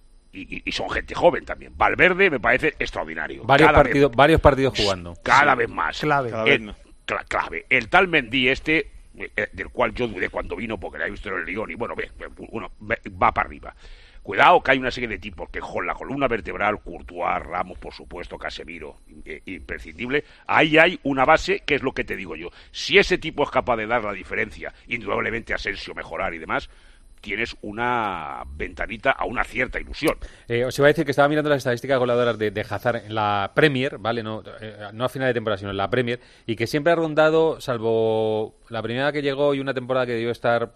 Y, y, y son gente joven también. Valverde me parece extraordinario. Varios Cada partidos, vez, varios partidos jugando. cada Sí. vez más. Clave. Cada vez El, más. cla- clave. El tal Mendy este, eh, del cual yo dudé cuando vino porque la he visto en el Lyon y bueno, ve, ve, uno ve- va para arriba. Cuidado que hay una serie de tipos que con la columna vertebral, Courtois, Ramos, por supuesto, Casemiro, eh, imprescindible. Ahí hay una base que es lo que te digo yo. Si ese tipo es capaz de dar la diferencia, indudablemente Asensio mejorar y demás, tienes una ventanita a una cierta ilusión. Eh, os iba a decir que estaba mirando las estadísticas goleadoras de, de Hazard en la Premier, ¿vale? No, eh, no a final de temporada, sino en la Premier, y que siempre ha rondado, salvo la primera que llegó y una temporada que debió estar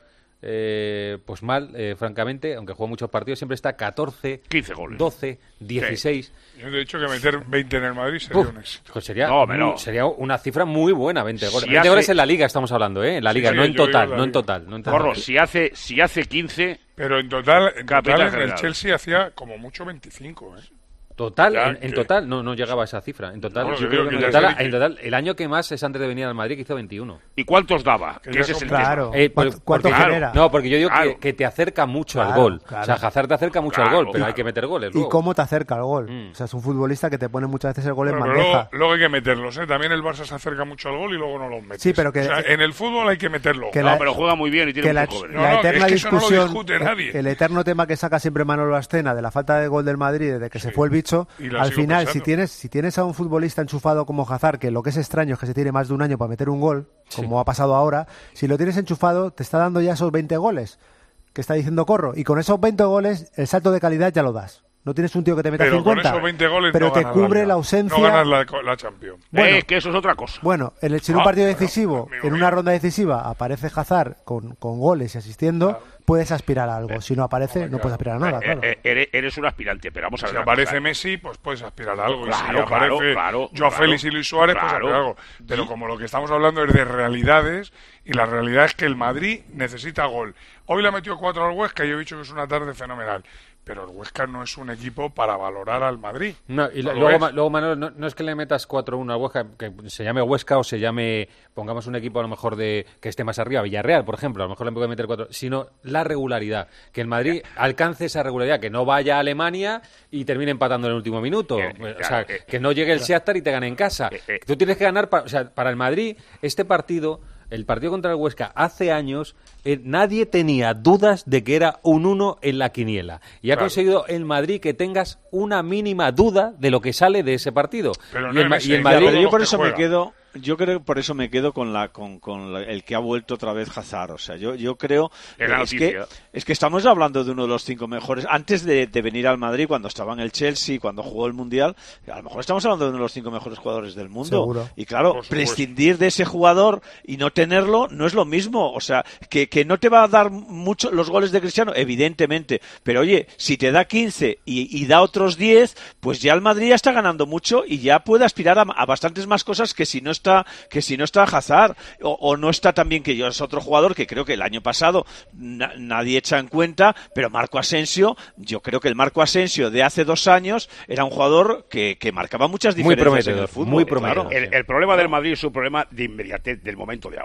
eh, pues mal, eh, francamente, aunque jugó muchos partidos, siempre está catorce, quince goles. doce, dieciséis. Yo he dicho que meter veinte en el Madrid sería Uf, un éxito. pues sería, No, hombre, muy- no. sería una cifra muy buena, veinte goles. Si veinte hace- goles en la Liga estamos hablando, ¿eh? En la Sí, Liga, sí, no en yo digo total, la no en Liga. total. No en total. Corro, si hace, si hace quince, Pero en total, en, Capitán total en el general. Chelsea hacía como mucho veinticinco, ¿eh? Total, Ya en, en que- total, no, no llegaba a esa cifra. En total, No, yo yo creo digo que que en ya total, se- en total, el año que más es antes de venir al Madrid, que hizo veintiuno. ¿y cuántos daba? Que Que ya ese es son- el Claro. tema. Eh, ¿Cuánto- por- cuánto porque- genera? No, porque yo digo Claro. que, que te acerca mucho al Claro, gol. claro. O sea, Hazard te acerca mucho Claro. al gol, pero hay que meter goles. ¿Y luego. cómo te acerca al gol? Mm. O sea, es un futbolista que te pone muchas veces el gol en Bueno, pero luego, bandeja. luego hay que meterlos, ¿eh? También el Barça se acerca mucho al gol y luego no los mete. Sí, pero que- O sea, en el fútbol hay que meterlos. que No, la- pero juega muy bien y tiene que la, muchos jóvenes. No, la no, eterna es que eso no lo discusión, discute nadie. el eterno tema que saca siempre Manolo Ascena de la falta de gol del Madrid desde que se fue el bicho, Y la al sigo final, pensando. si tienes, si tienes a un futbolista enchufado como Hazard, que lo que es extraño es que se tiene más de un año para meter un gol, como ha pasado ahora, si lo tienes enchufado, te está dando ya esos veinte goles que está diciendo Corro, y con esos veinte goles, el salto de calidad ya lo das. No tienes un tío que te meta Pero con cincuenta, esos veinte goles pero no te ganas cubre Liga. la ausencia. No ganas la, la Champions. Bueno. Eh, que eso es otra cosa. Bueno, en, el, si en un Ah, partido pero, decisivo, amigo en mío. una ronda decisiva, aparece Hazard con, con goles y asistiendo, puedes aspirar a algo. Si no aparece, no puedes aspirar a nada, Eh, claro. eh, eres, eres un aspirante, pero vamos a Si ver. una aparece cosa. Messi, pues puedes aspirar a algo. y Claro, si aparece claro, claro, Joao claro. Félix y Luis Suárez, pues Claro. aspirar a algo. Pero Sí. como lo que estamos hablando es de realidades, y la realidad es que el Madrid necesita gol. Hoy le ha metido cuatro al Huesca y yo he dicho que es una tarde fenomenal. Pero el Huesca no es un equipo para valorar al Madrid. No, y No lo luego, es. Ma- luego Manolo, no, no es que le metas cuatro uno al Huesca, que se llame Huesca o se llame, pongamos un equipo a lo mejor de que esté más arriba, Villarreal, por ejemplo, a lo mejor le puede meter cuatro, sino la regularidad, que el Madrid alcance esa regularidad, que no vaya a Alemania y termine empatando en el último minuto, Eh, o claro, sea, eh, que no llegue el Shakhtar y te gane en casa. Eh, eh. Tú tienes que ganar, pa- o sea, para el Madrid, este partido, el partido contra el Huesca, hace años, eh, nadie tenía dudas de que era un uno en la quiniela. Y ha Claro. conseguido el Madrid que tengas una mínima duda de lo que sale de ese partido. Pero y, no el, en Ma- ese, y el en Madrid... todos Pero yo los por que eso me juegan. quedo, yo creo que por eso me quedo con la con, con la- el que ha vuelto otra vez Hazard. O sea, yo yo creo Es la es que noticia. es que estamos hablando de uno de los cinco mejores antes de, de venir al Madrid, cuando estaba en el Chelsea, cuando jugó el Mundial. A lo mejor estamos hablando de uno de los cinco mejores jugadores del mundo. Seguro. Y claro, Por supuesto. prescindir de ese jugador y no tenerlo no es lo mismo. O sea, que, que no te va a dar mucho los goles de Cristiano, evidentemente. Pero oye, si te da quince y, y da otros diez, pues ya el Madrid ya está ganando mucho y ya puede aspirar a, a bastantes más cosas que si no está que si no está Hazard o, o no está también, que yo es otro jugador que creo que el año pasado na- nadie echa en cuenta, pero Marco Asensio, yo creo que el Marco Asensio de hace dos años era un jugador que, que marcaba muchas Muy diferencias en prometedor, el fútbol. muy claro. prometedor. El, el problema del Madrid es un problema de inmediatez del momento de ahora.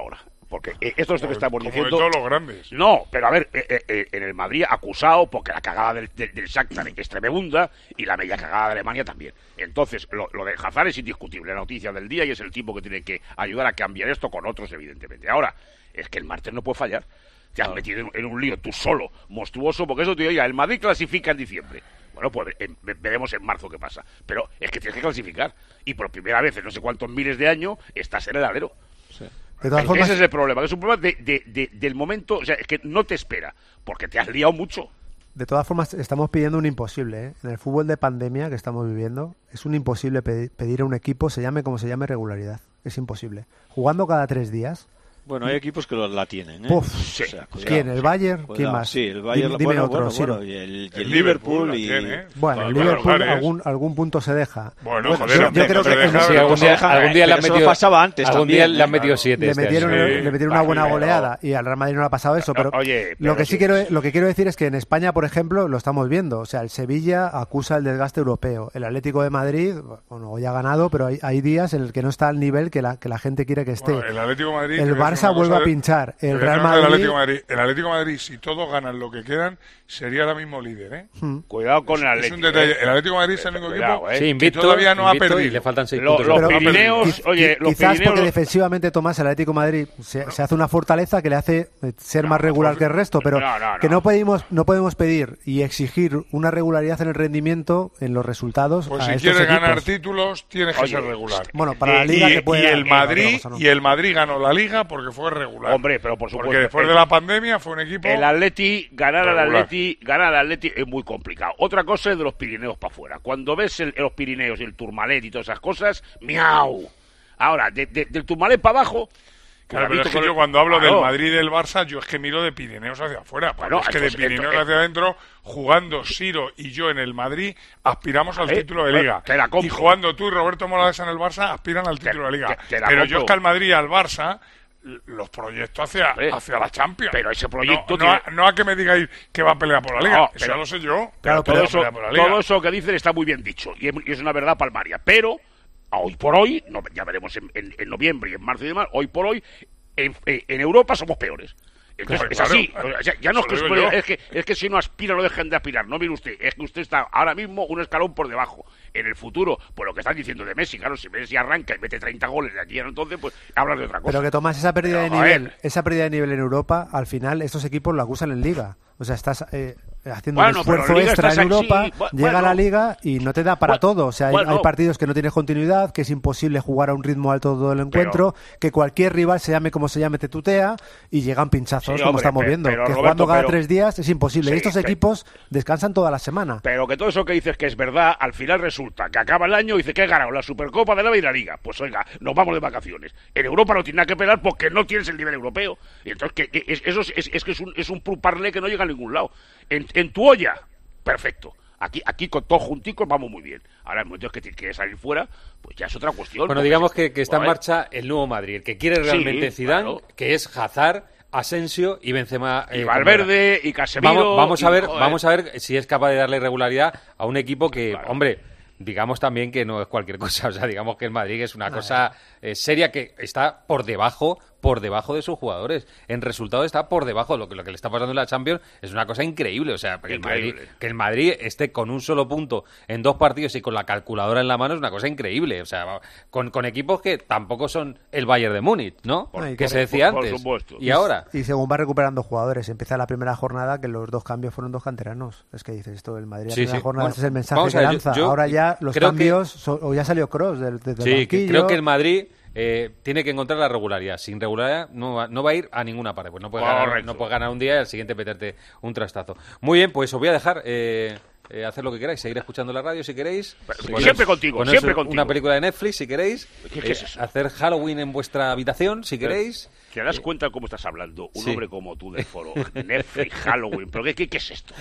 Porque eh, esto es lo que estamos como diciendo. de todos los grandes. No, pero a ver, eh, eh, en el Madrid acusado porque la cagada del, del, del Shakhtar es tremenda y la media cagada de Alemania también. Entonces, lo, lo de Hazard es indiscutible, la noticia del día, y es el tipo que tiene que ayudar a cambiar esto con otros, evidentemente. Ahora, es que el martes no puede fallar. Te has claro. metido en, en un lío tú solo, monstruoso, porque eso te digo, ya, el Madrid clasifica en diciembre. Bueno, pues en, veremos en marzo qué pasa. Pero es que tienes que clasificar. Y por primera vez en no sé cuántos miles de años estás en el alero. Sí. De todas formas, ese es el problema, que es un problema de, de, de, del momento, o sea, es que no te espera, porque te has liado mucho. De todas formas, estamos pidiendo un imposible, ¿eh? En el fútbol de pandemia que estamos viviendo, es un imposible pedir, pedir a un equipo, se llame como se llame, regularidad. Es imposible. Jugando cada tres días... Bueno, hay equipos que la tienen, ¿eh? Uf, sí. O sea, ¿quién? ¿El Bayern? Cuidado. ¿Quién más? Sí, el Bayern. Dime bueno, otro, bueno, sí, bueno, y el, y el, el Liverpool. y... tiene, ¿eh? Bueno, el Liverpool algún, algún punto se deja. Bueno, bueno joder, yo, yo creo que... deja, sí, algún día, algún día le han metido... pasaba antes algún también, día ¿eh? le han metido siete. Le este metieron, año. le metieron una buena goleada y al Real Madrid no le ha pasado eso, pero, Oye, pero lo que sí sí. quiero lo que quiero decir es que en España, por ejemplo, lo estamos viendo. O sea, el Sevilla acusa el desgaste europeo. El Atlético de Madrid, bueno, hoy ha ganado, pero hay, hay días en el que no está al nivel que la, que la gente quiere que esté. Bueno, el Atlético de Madrid, el Barça vuelve a pinchar. El Real Madrid... El Atlético de Madrid, el Atlético de Madrid, si todos ganan lo que quieran, sería ahora mismo líder, ¿eh? Hmm. Cuidado con es, el Atlético. Es un detalle. ¿eh? El Atlético de Madrid es el único Cuidado, equipo ¿eh? sí, invicto, que todavía no ha invicto perdido. Y le faltan seis Lo, puntos. los Pero, Pirineos, oye, los quizás Pirineos... porque defensivamente, Tomás, el Atlético de Madrid se, se hace una fortaleza que le hace ser no, más regular pues, que el resto, pero no, no, no. que no podemos, no podemos pedir y exigir una regularidad en el rendimiento, en los resultados. Pues a si estos quieres equipos. ganar títulos, tienes que Oye, ser regular. Bueno, para la Liga y, te puede y dar, el pero Madrid cosa, ¿no? y el Madrid ganó la Liga porque fue regular. Hombre, pero por supuesto. Porque después el, de la pandemia fue un equipo... El Atleti, ganar regular. al Atleti, ganar al Atleti es muy complicado. Otra cosa es de los Pirineos para afuera. Cuando ves el, los Pirineos y el Tourmalet y todas esas cosas, miau. Ahora, de, de, del Tourmalet para abajo... Claro, pero es que con yo el... cuando hablo claro. del Madrid y del Barça, yo es que miro de Pirineos hacia afuera. Bueno, es que entonces, de Pirineos entonces, hacia adentro, jugando Siro y yo en el Madrid, aspiramos al ¿Eh? título de Liga. Te la compro. Y jugando tú y Roberto Morales en el Barça, aspiran al título Te- de Liga. te- te la pero compro. yo es que al Madrid y al Barça los proyectos hacia, ¿Eh? hacia la Champions. Pero ese proyecto No, tiene... no, a, no a que me digáis que va a pelear por la Liga. No, Eso pero- ya lo sé yo. Claro, pero todo, va a eso, pelear por la Liga. todo eso que dicen está muy bien dicho y es, y es una verdad palmaria, pero a hoy por hoy, no, ya veremos en, en, en noviembre y en marzo y demás, hoy por hoy en, en Europa somos peores. Entonces, Claro, es así, claro. o sea, ya no es que, Eso lo digo yo. es, que, es que si no aspira no dejan de aspirar, no mire usted, es que usted está ahora mismo un escalón por debajo. En el futuro, pues lo que están diciendo de Messi, claro, si Messi arranca y mete treinta goles de aquí a entonces, pues hablas de otra cosa. Pero que Tomás, esa pérdida Pero, de a nivel, ver. esa pérdida de nivel en Europa, al final estos equipos lo acusan en Liga. O sea, estás eh, haciendo Bueno, un pero esfuerzo Liga extra estás en aquí, Europa, bu- llega a la bueno. Liga y no te da para Bueno, todo. O sea, hay, bueno. hay partidos que no tienes continuidad, que es imposible jugar a un ritmo alto todo el encuentro, que cualquier rival, se llame como se llame, te tutea y llegan pinchazos, Sí, como hombre, estamos pe- viendo. pero, que Roberto, jugando cada pero- tres días es imposible. Sí, y estos pe- equipos descansan toda la semana. Pero que todo eso que dices que es verdad, al final resulta que acaba el año y dice que he ganado la Supercopa de la y la Liga. Pues oiga, nos vamos de vacaciones. En Europa no tiene nada que pelar porque no tienes el nivel europeo. Y entonces, que, que es, eso es, es, es que es un, es un parlé que no llega a ningún lado. En, en tu olla, perfecto. Aquí, aquí con todos junticos vamos muy bien. Ahora, el momento es que tienes que salir fuera, pues ya es otra cuestión. Bueno, porque digamos se- que, que está en Joder. marcha el nuevo Madrid, el que quiere realmente Sí, Zidane, claro. que es Hazard, Asensio y Benzema. Y eh, Valverde y Casemiro. Vamos, vamos a y, ver, joder. vamos a ver si es capaz de darle regularidad a un equipo que, hombre, digamos también que no es cualquier cosa. O sea, digamos que el Madrid es una cosa eh, seria que está por debajo, por debajo de sus jugadores. En resultado está por debajo. Lo que, lo que le está pasando en la Champions es una cosa increíble. O sea, que el, Madrid, que el Madrid esté con un solo punto en dos partidos y con la calculadora en la mano es una cosa increíble. O sea, con, con equipos que tampoco son el Bayern de Múnich, ¿no? Ay, que por- se decía por- por antes. supuesto. Y ahora. Y según va recuperando jugadores, empieza la primera jornada que los dos cambios fueron dos canteranos. Es que dices esto, el Madrid la Sí, primera sí. jornada, Bueno, ese es el mensaje vamos que a ver, yo- lanza. yo Ahora ya los creo cambios, so- o ya salió Kroos del, del Sí, que banquillo. creo que el Madrid eh, tiene que encontrar la regularidad. Sin regularidad no va, no va a ir a ninguna parte. Pues no puedes ganar, Correcto. no puedes ganar un día y al siguiente meterte un trastazo. Muy bien, pues os voy a dejar eh, eh, hacer lo que queráis, seguir escuchando la radio si queréis. Pero siempre contigo, poneros siempre contigo. Una película de Netflix si queréis. ¿Qué- qué es eso? Hacer Halloween en vuestra habitación si queréis. ¿Te das cuenta de cómo estás hablando? Un Sí. hombre como tú del foro. Netflix, Halloween. ¿Pero qué, qué, qué es esto?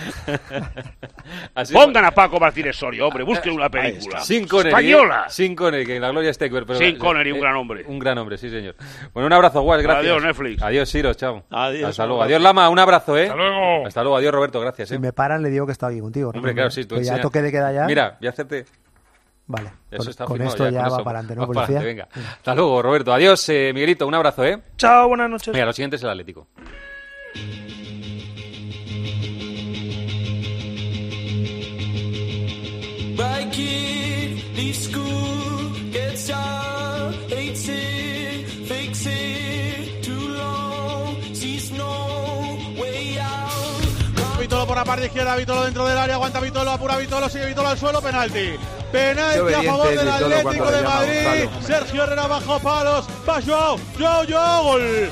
Así Pongan a Paco Martínez Soria, hombre. Busquen una película. Sin Connery, ¡Española! ¿eh? Sin Connery, que la gloria esté. Pero, Sin eh, Connery, un eh, gran hombre. Un gran hombre, sí, señor. Bueno, un abrazo, Guas, gracias. Adiós, Netflix. Adiós, Siro, chao. Adiós, Hasta un luego. abrazo. Adiós, Lama, un abrazo, ¿eh? Hasta luego. Hasta luego, adiós, Roberto, gracias, ¿eh? Si me paran, le digo que estoy aquí contigo. ¿no? Hombre, claro, sí. Tú Que ya enseña- toque de queda ya. Mira, voy a hacerte... Vale, Eso con, está con firmado esto ya, ya, con va eso. para adelante, ¿no, Vamos para policía? adelante, venga. Hasta luego, Roberto. Adiós, eh, Miguelito. Un abrazo, ¿eh? Chao, buenas noches. Mira, lo siguiente es el Atlético. Vitolo por la parte izquierda, Vitolo dentro del área, aguanta Vitolo, apura Vitolo, sigue Vitolo al suelo, penalti. Penalti a favor del Atlético de Madrid. Sergio Herrera bajó palos, va Joao, Joao, Joao, gol.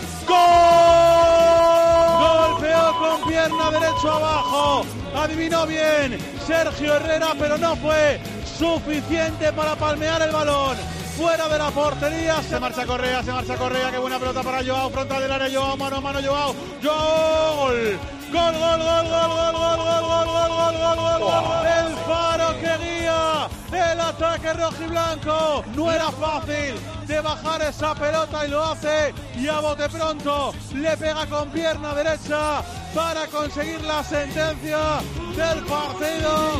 ¡Gol! Golpeó con pierna derecho abajo. Adivinó bien Sergio Herrera, pero no fue suficiente para palmear el balón. Fuera de la portería, se marcha Correa, se marcha Correa, qué buena pelota para Joao, frontal del área, Joao, mano a mano, Joao, Joao, gol. Gol, gol, gol, gol, gol, gol, gol, gol, gol, gol, gol, gol, gol. El faro que guía el ataque rojiblanco. No era fácil de bajar esa pelota y lo hace. Y a bote pronto le pega con pierna derecha para conseguir la sentencia del partido.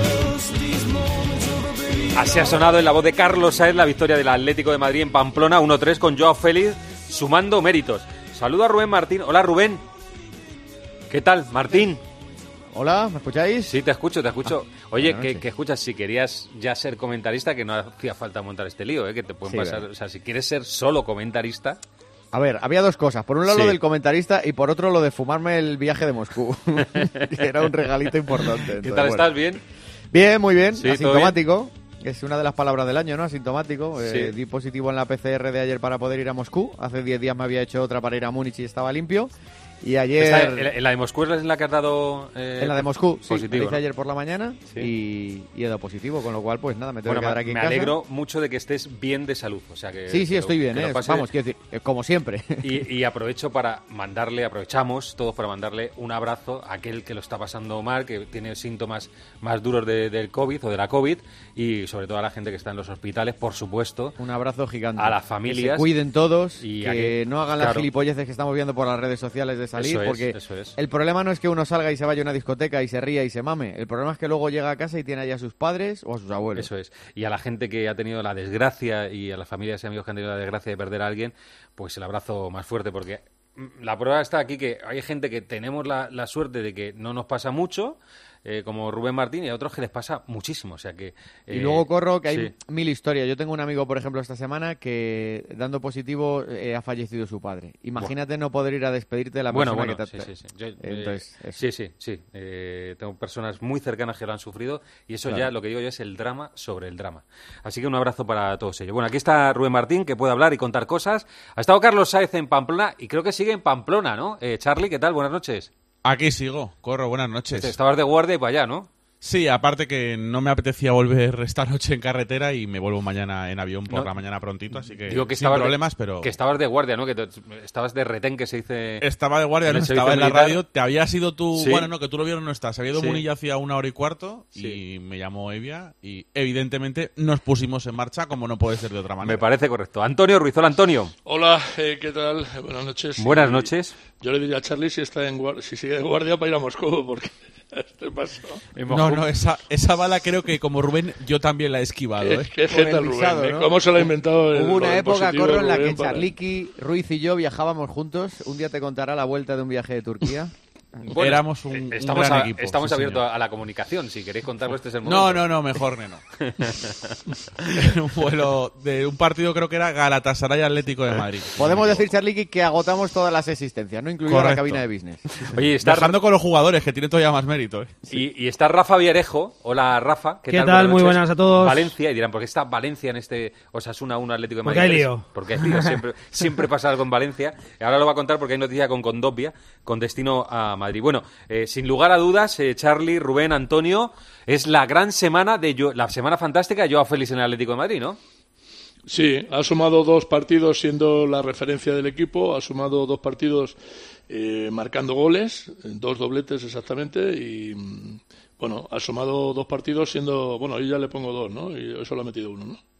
Así ha sonado en la voz de Carlos Saez la victoria del Atlético de Madrid en Pamplona uno tres con Joao Félix sumando méritos. Saludo a Rubén Martín. Hola, Rubén. ¿Qué tal, Martín? Hola, ¿me escucháis? Sí, te escucho, te escucho. Ah, Oye, que, que escuchas, si querías ya ser comentarista, que no hacía falta montar este lío, ¿eh? Que te pueden Sí, pasar... ¿verdad? O sea, si quieres ser solo comentarista... A ver, había dos cosas. Por un lado Sí. lo del comentarista y por otro lo de fumarme el viaje de Moscú. Que era un regalito importante. ¿Qué Entonces, tal, bueno. estás? ¿Bien? Bien, muy bien. Sí, ¿todo Asintomático. Es una de las palabras del año, ¿no? Asintomático. Sí. Eh, di positivo en la P C R de ayer para poder ir a Moscú. Hace diez días me había hecho otra para ir a Múnich y estaba limpio. Y ayer... Esta- ¿En en la de Moscú es la que has dado eh, En la de Moscú, sí, positivo, la hice ¿no? ayer por la mañana Sí. y, y he dado positivo, con lo cual, pues nada, me tengo Bueno, que quedar me, aquí en me casa. alegro mucho de que estés bien de salud. O sea que, Sí, sí, que estoy lo- bien, que lo ¿eh? pases- Vamos, quiero decir, eh, como siempre. Y, y aprovecho para mandarle, aprovechamos todos para mandarle un abrazo a aquel que lo está pasando mal, que tiene síntomas más duros de- del COVID o de la COVID, y sobre todo a la gente que está en los hospitales, por supuesto. Un abrazo gigante. A las Que familias. se cuiden todos, Y que a que- no hagan las claro. gilipolleces que estamos viendo por las redes sociales de salir, Eso es, porque eso es. el problema no es que uno salga y se vaya a una discoteca y se ría y se mame. El problema es que luego llega a casa y tiene allá a sus padres o a sus abuelos. Eso es. Y a la gente que ha tenido la desgracia y a las familias y amigos que han tenido la desgracia de perder a alguien, pues el abrazo más fuerte, porque mm, la prueba está aquí que hay gente que tenemos la, la suerte de que no nos pasa mucho, eh, como Rubén Martín, y a otros que les pasa muchísimo. O sea que... Y eh, luego corro que hay sí. mil historias. Yo tengo un amigo, por ejemplo, esta semana que dando positivo eh, ha fallecido su padre. Imagínate no poder ir a despedirte de la Bueno, persona bueno, que te sí, sí, sí. Yo, eh, Entonces, eso. sí, sí, sí. Eh, tengo personas muy cercanas que lo han sufrido y eso Claro. ya, lo que digo yo, es el drama sobre el drama. Así que un abrazo para todos ellos. Bueno, aquí está Rubén Martín, que puede hablar y contar cosas. Ha estado Carlos Sáez en Pamplona y creo que sigue en Pamplona, ¿no? Eh, Charlie, ¿qué tal? Buenas noches. Aquí sigo, corro, buenas noches. Estabas de guardia y para allá, ¿no? Sí, aparte que no me apetecía volver esta noche en carretera y me vuelvo mañana en avión por No. la mañana prontito, así que, Digo que sin estabas problemas, de, pero... Que estabas de guardia, ¿no? Que te- estabas de retén, que se dice... Estaba de guardia, en no el estaba en servicio la militar. radio, te había sido tú... Sí. Bueno, no, que tú lo vieron no estás. Se había ido Sí. Munilla hacía una hora y cuarto y me llamó Evia y evidentemente nos pusimos en marcha como no puede ser de otra manera. Me parece correcto. Antonio Ruiz, hola Antonio. Hola, eh, ¿qué tal? Buenas noches. Buenas Y noches. Yo le diría a Charlie si está en guar- si sigue de guardia para ir a Moscú, porque este paso. No, no, esa, esa bala creo que como Rubén yo también la he esquivado, ¿eh? Qué jeta el Rubén, ¿eh? ¿Cómo se lo ha inventado el Hubo una el época, positivo Corro, en la Rubén que para- Charliki, Ruiz y yo viajábamos juntos. Un día te contará la vuelta de un viaje de Turquía. Bueno, Éramos un, eh, un estamos gran a- equipo. Estamos sí, abiertos señor. a la comunicación. Si queréis contarlo, este es el momento. No, no, no, mejor que no. En un vuelo de un partido creo que era Galatasaray Atlético de Madrid. Podemos decir, Charliki, que agotamos todas las existencias, no incluida la Correcto. cabina de business. Oye, está, Dejando con los jugadores, que tienen todavía más mérito. ¿eh? y, y está Rafa Villarejo. Hola, Rafa. ¿Qué tal? Muy noches. buenas a todos. Valencia. Y dirán, ¿por qué está Valencia en este Osasuna uno Atlético de Madrid? Porque hay lío. Porque hay lío. Siempre, siempre pasa algo en Valencia. Ahora lo va a contar porque hay noticia con Condovia, con destino a Madrid. Bueno, eh, sin lugar a dudas, eh, Charlie, Rubén, Antonio, es la gran semana de Yo- la semana fantástica de Joao Félix en el Atlético de Madrid, ¿no? Sí, ha sumado dos partidos siendo la referencia del equipo, ha sumado dos partidos eh, marcando goles, dos dobletes exactamente, y mm, bueno, ha sumado dos partidos siendo, bueno, ahí ya le pongo dos, ¿no? Y eso lo ha metido uno, ¿no?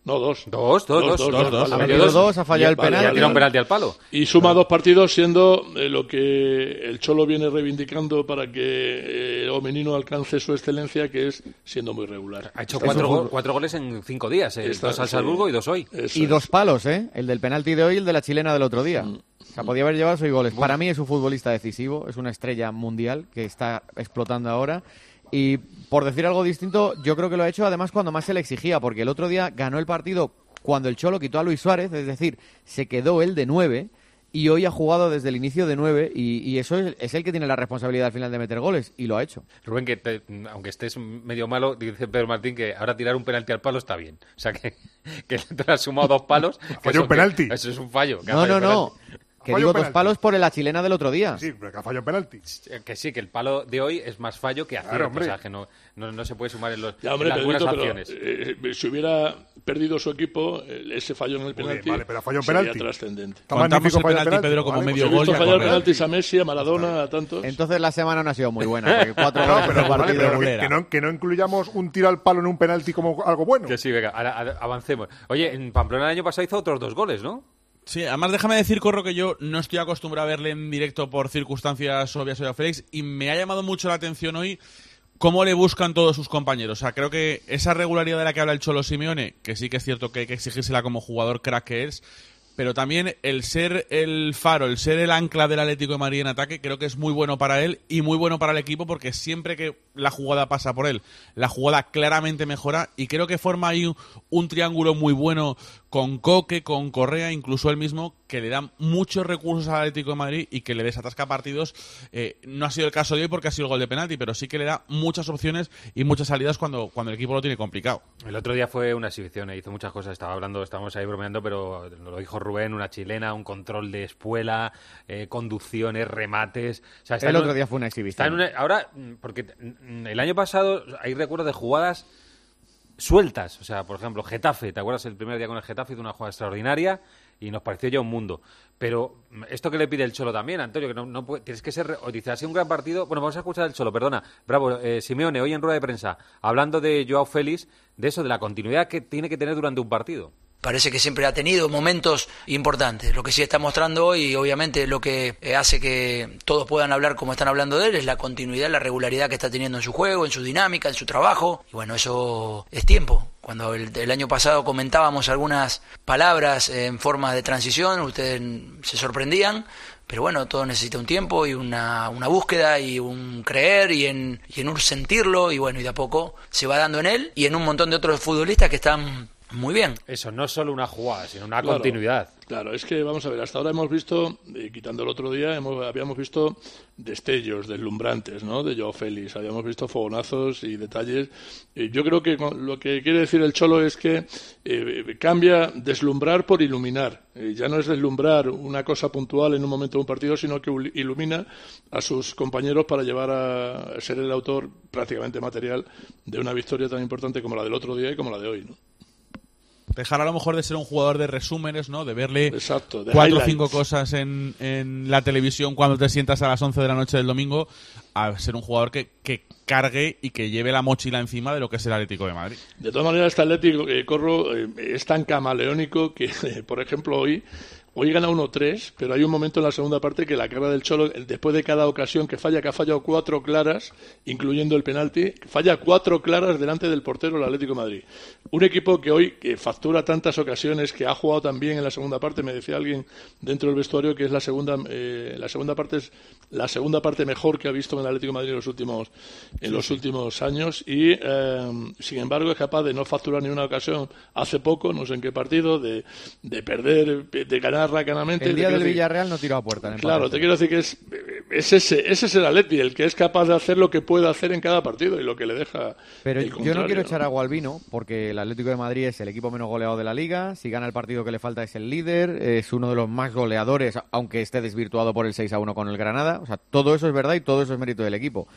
No, dos. Dos, dos, dos. dos, dos, dos. Ha metido dos, ha fallado el penal. Y ha tirado un penalti al palo. Y suma dos partidos siendo eh, lo que el Cholo viene reivindicando para que eh, Omenino alcance su excelencia, que es siendo muy regular. Ha hecho cuatro, go- cuatro goles en cinco días. Eh. Está, dos al sí. Salzburgo y dos hoy. Eso Y es. dos palos, ¿eh? El del penalti de hoy y el de la chilena del otro día. Mm. O sea, podía haber llevado seis goles. Para mí es un futbolista decisivo, es una estrella mundial que está explotando ahora. Y por decir algo distinto, yo creo que lo ha hecho además cuando más se le exigía, porque el otro día ganó el partido cuando el Cholo quitó a Luis Suárez, es decir, se quedó él de nueve, y hoy ha jugado desde el inicio de nueve, y, y eso es, es el que tiene la responsabilidad al final de meter goles, y lo ha hecho. Rubén, que te- aunque estés medio malo, dice Pedro Martín que ahora tirar un penalti al palo está bien. O sea, que, que te has sumado dos palos. que Falló eso un penalti. que- Eso es un fallo. que ha No, fallado no, un no. penalti. Que Fallo digo dos penalti. palos por la chilena del otro día. Sí, pero que ha fallado penalti. Que sí, que el palo de hoy es más fallo que acierto. Claro, hombre. O sea, que no, no, no se puede sumar en, los, Ya, hombre, en las buenas Pedrito, pero, acciones. eh, si hubiera perdido su equipo, eh, ese fallo en el Muy bien, penalti vale, pero ha fallado un sería penalti. trascendente. Está Contamos magnífico el fallo penalti, Pedro, como ¿vale? medio Pues he gol visto y a fallar correr. penaltis a Messi, a Maradona, a tantos. Entonces la semana no ha sido muy buena, porque cuatro No, goles en pero, el vale, partido. pero que, regulera. que no, que no incluyamos un tiro al palo en un penalti como algo bueno. Que sí, venga, ahora, ahora avancemos. Oye, en Pamplona el año pasado hizo otros dos goles, ¿no? Sí, además déjame decir, Corro, que yo no estoy acostumbrado a verle en directo por circunstancias obvias a Félix, y me ha llamado mucho la atención hoy cómo le buscan todos sus compañeros. O sea, creo que esa regularidad de la que habla el Cholo Simeone, que sí que es cierto que hay que exigírsela como jugador crack que es, pero también el ser el faro, el ser el ancla del Atlético de Madrid en ataque, creo que es muy bueno para él y muy bueno para el equipo, porque siempre que la jugada pasa por él, la jugada claramente mejora, y creo que forma ahí un, un triángulo muy bueno con Coque, con Correa, incluso él mismo, que le da muchos recursos al Atlético de Madrid y que le desatasca partidos. Eh, no ha sido el caso de hoy porque ha sido el gol de penalti, pero sí que le da muchas opciones y muchas salidas cuando, cuando el equipo lo tiene complicado. El otro día fue una exhibición, e hizo muchas cosas. Estaba hablando, estábamos ahí bromeando, pero lo dijo Rubén, una chilena, un control de espuela, eh, conducciones, remates. O sea, está El en otro un- día fue una exhibición. Está en una- ahora, mm, porque mm, el año pasado hay recuerdos de jugadas sueltas. O sea, por ejemplo, Getafe. ¿Te acuerdas el primer día con el Getafe? Hizo una jugada extraordinaria y nos pareció ya un mundo. Pero mm, esto que le pide el Cholo también, Antonio, que no, no puede- tienes que ser... O dice, ha sido un gran partido. Bueno, vamos a escuchar al Cholo, perdona. Bravo, eh, Simeone, hoy en rueda de prensa, hablando de Joao Félix, de eso, de la continuidad que tiene que tener durante un partido. Parece que siempre ha tenido momentos importantes. Lo que sí está mostrando hoy, y obviamente lo que eh, hace que todos puedan hablar como están hablando de él, es la continuidad, la regularidad que está teniendo en su juego, en su dinámica, en su trabajo. Y bueno, eso es tiempo. Cuando el, el año pasado comentábamos algunas palabras eh, en forma de transición, ustedes se sorprendían. Pero bueno, todo necesita un tiempo y una, una búsqueda y un creer y en, y en un sentirlo. Y bueno, y de a poco se va dando en él y en un montón de otros futbolistas que están muy bien. Eso, no es solo una jugada, sino una Claro, continuidad. Claro, es que vamos a ver, hasta ahora hemos visto, eh, quitando el otro día, hemos, habíamos visto destellos deslumbrantes, ¿no? De Joao Félix, habíamos visto fogonazos y detalles. Eh, yo creo que con- lo que quiere decir el Cholo es que eh, cambia deslumbrar por iluminar. Eh, ya no es deslumbrar una cosa puntual en un momento de un partido, sino que ul- ilumina a sus compañeros para llevar a ser el autor prácticamente material de una victoria tan importante como la del otro día y como la de hoy, ¿no? Dejar a lo mejor de ser un jugador de resúmenes, ¿no? De verle Exacto, de cuatro o highlights. cinco cosas en, en la televisión cuando te sientas a las once de la noche del domingo, a ser un jugador que, que cargue y que lleve la mochila encima de lo que es el Atlético de Madrid. De todas maneras, este Atlético, eh, Corro, eh, es tan camaleónico que, eh, por ejemplo, hoy hoy gana uno tres, pero hay un momento en la segunda parte que la cara del Cholo, el- después de cada ocasión que falla, que ha fallado cuatro claras, incluyendo el penalti, falla cuatro claras delante del portero del Atlético de Madrid. Un equipo que hoy que factura tantas ocasiones, que ha jugado tan bien en la segunda parte, me decía alguien dentro del vestuario que es la segunda eh, la segunda parte es la segunda parte mejor que ha visto en el Atlético de Madrid en los últimos en los últimos años y eh, sin embargo es capaz de no facturar ni una ocasión hace poco, no sé en qué partido, de, de perder, de ganar racanamente. El día Te del quiero decir- Villarreal no tiró a puerta. en el Claro, partido. te quiero decir que es, es ese, ese es el Atleti, el que es capaz de hacer lo que puede hacer en cada partido y lo que le deja Pero el yo no contrario, quiero echar agua al vino, porque el Atlético de Madrid es el equipo menos goleado de la Liga. Si gana el partido que le falta es el líder, es uno de los más goleadores, aunque esté desvirtuado por el seis a uno con el Granada. O sea, todo eso es verdad y todo eso es mérito del equipo.